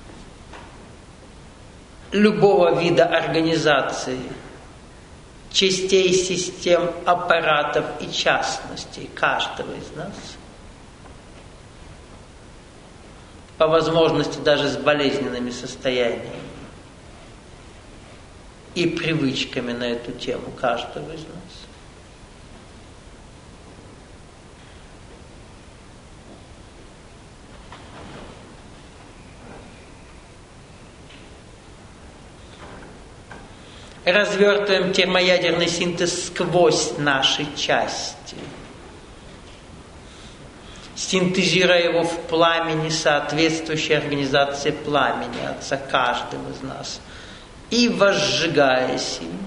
любого вида организации, частей, систем, аппаратов и частностей каждого из нас, по возможности даже с болезненными состояниями и привычками на эту тему каждого из нас. Развертываем термоядерный синтез сквозь наши части, синтезируя его в пламени, соответствующей организации пламени Отца каждым из нас, и возжигаясь им.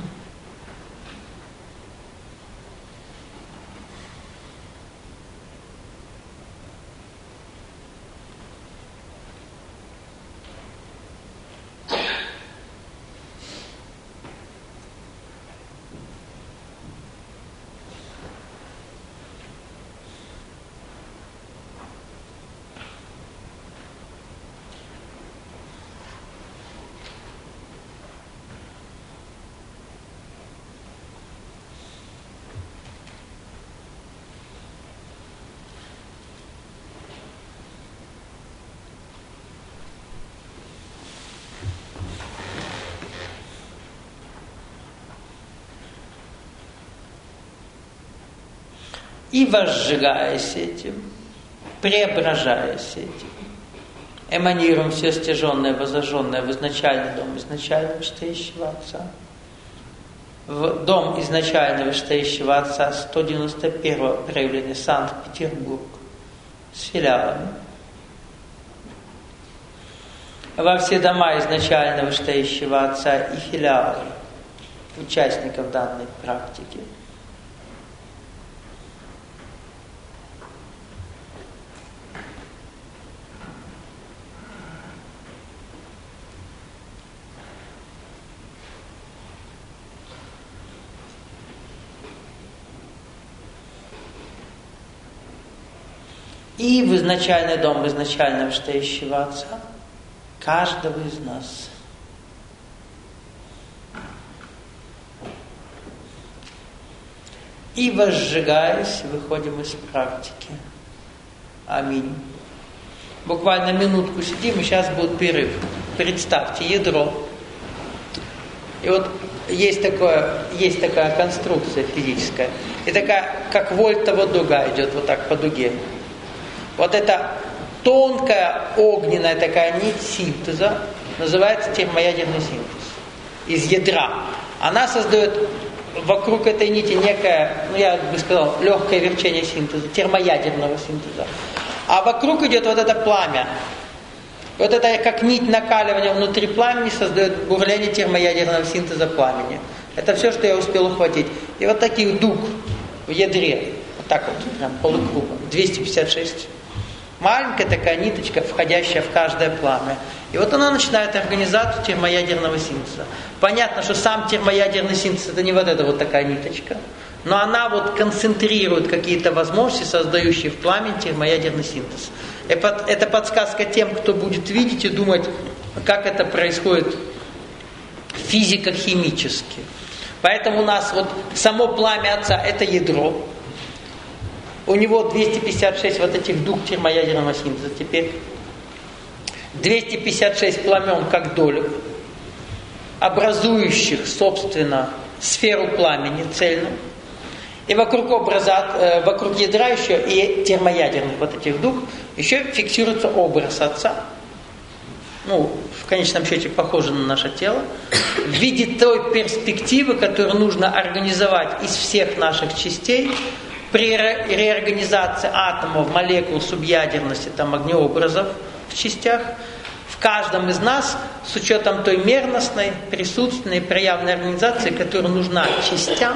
И возжигаясь этим, преображаясь этим, эманируем все стяженное, возожженное в изначальный дом изначально вышестоящего Отца, в дом изначально вышестоящего Отца сто девяносто первое проявление Санкт-Петербург с филиалами, во все дома изначально вышестоящего Отца и филиалы участников данной практики. И в изначальный дом изначально вышестоящего Отца каждого из нас. И возжигаясь, выходим из практики. Аминь. Буквально минутку сидим, и сейчас будет перерыв. Представьте, ядро. И вот есть, такое, есть такая конструкция физическая. И такая, как вольтова дуга идет вот так по дуге. Вот эта тонкая огненная такая нить синтеза называется термоядерный синтез. Из ядра. Она создает вокруг этой нити некое, ну я бы сказал, легкое верчение синтеза, термоядерного синтеза. А вокруг идет вот это пламя. Вот это как нить накаливания внутри пламени создает бурление термоядерного синтеза пламени. Это все, что я успел ухватить. И вот таких дуг в ядре, вот так вот, прям полукругом, двести пятьдесят шесть. Маленькая такая ниточка, входящая в каждое пламя. И вот она начинает организацию термоядерного синтеза. Понятно, что сам термоядерный синтез это не вот эта вот такая ниточка, но она вот концентрирует какие-то возможности, создающие в пламени термоядерный синтез. Это подсказка тем, кто будет видеть и думать, как это происходит физико-химически. Поэтому у нас вот само пламя Отца это ядро. У него двести пятьдесят шесть вот этих дуг термоядерного синтеза теперь. двести пятьдесят шесть пламен как долек, образующих, собственно, сферу пламени цельную. И вокруг, образа, э, вокруг ядра еще и термоядерных вот этих дуг еще фиксируется образ Отца. Ну, в конечном счете похоже на наше тело. В виде той перспективы, которую нужно организовать из всех наших частей, при реорганизации атомов, молекул, субъядерности, там, огнеобразов в частях, в каждом из нас, с учетом той мерностной, присутственной, проявленной организации, которая нужна частям,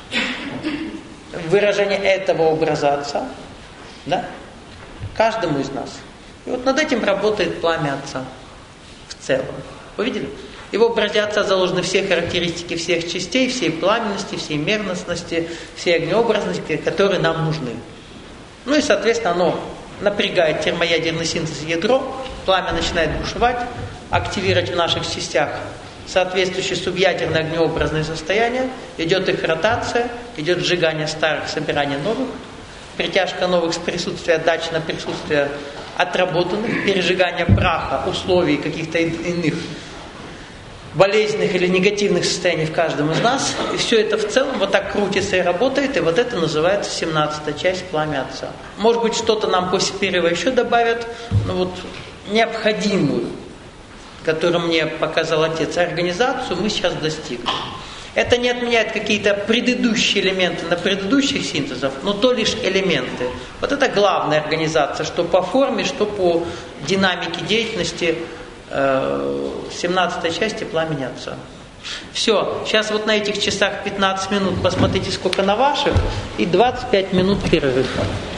выражение этого образа Отца, да, каждому из нас. И вот над этим работает пламя Отца в целом. Вы видели? И в образе Отца заложены все характеристики всех частей, всей пламенности, всей мерностности, всей огнеобразности, которые нам нужны. Ну и, соответственно, оно напрягает термоядерный синтез ядро, пламя начинает бушевать, активировать в наших частях соответствующие субъядерные огнеобразные состояния, идет их ротация, идет сжигание старых, собирание новых, притяжка новых с присутствия отдачи на присутствие отработанных, пережигание праха, условий каких-то иных болезненных или негативных состояний в каждом из нас. И все это в целом вот так крутится и работает, и вот это называется семнадцатая часть пламя Отца. Может быть, что-то нам после перерыва еще добавят, но вот необходимую, которую мне показал Отец, организацию мы сейчас достигли. Это не отменяет какие-то предыдущие элементы на предыдущих синтезах, но то лишь элементы. Вот это главная организация, что по форме, что по динамике деятельности семнадцатой части пламени Отца. Все, сейчас вот на этих часах пятнадцать минут посмотрите, сколько на ваших, и двадцать пять минут перерыва.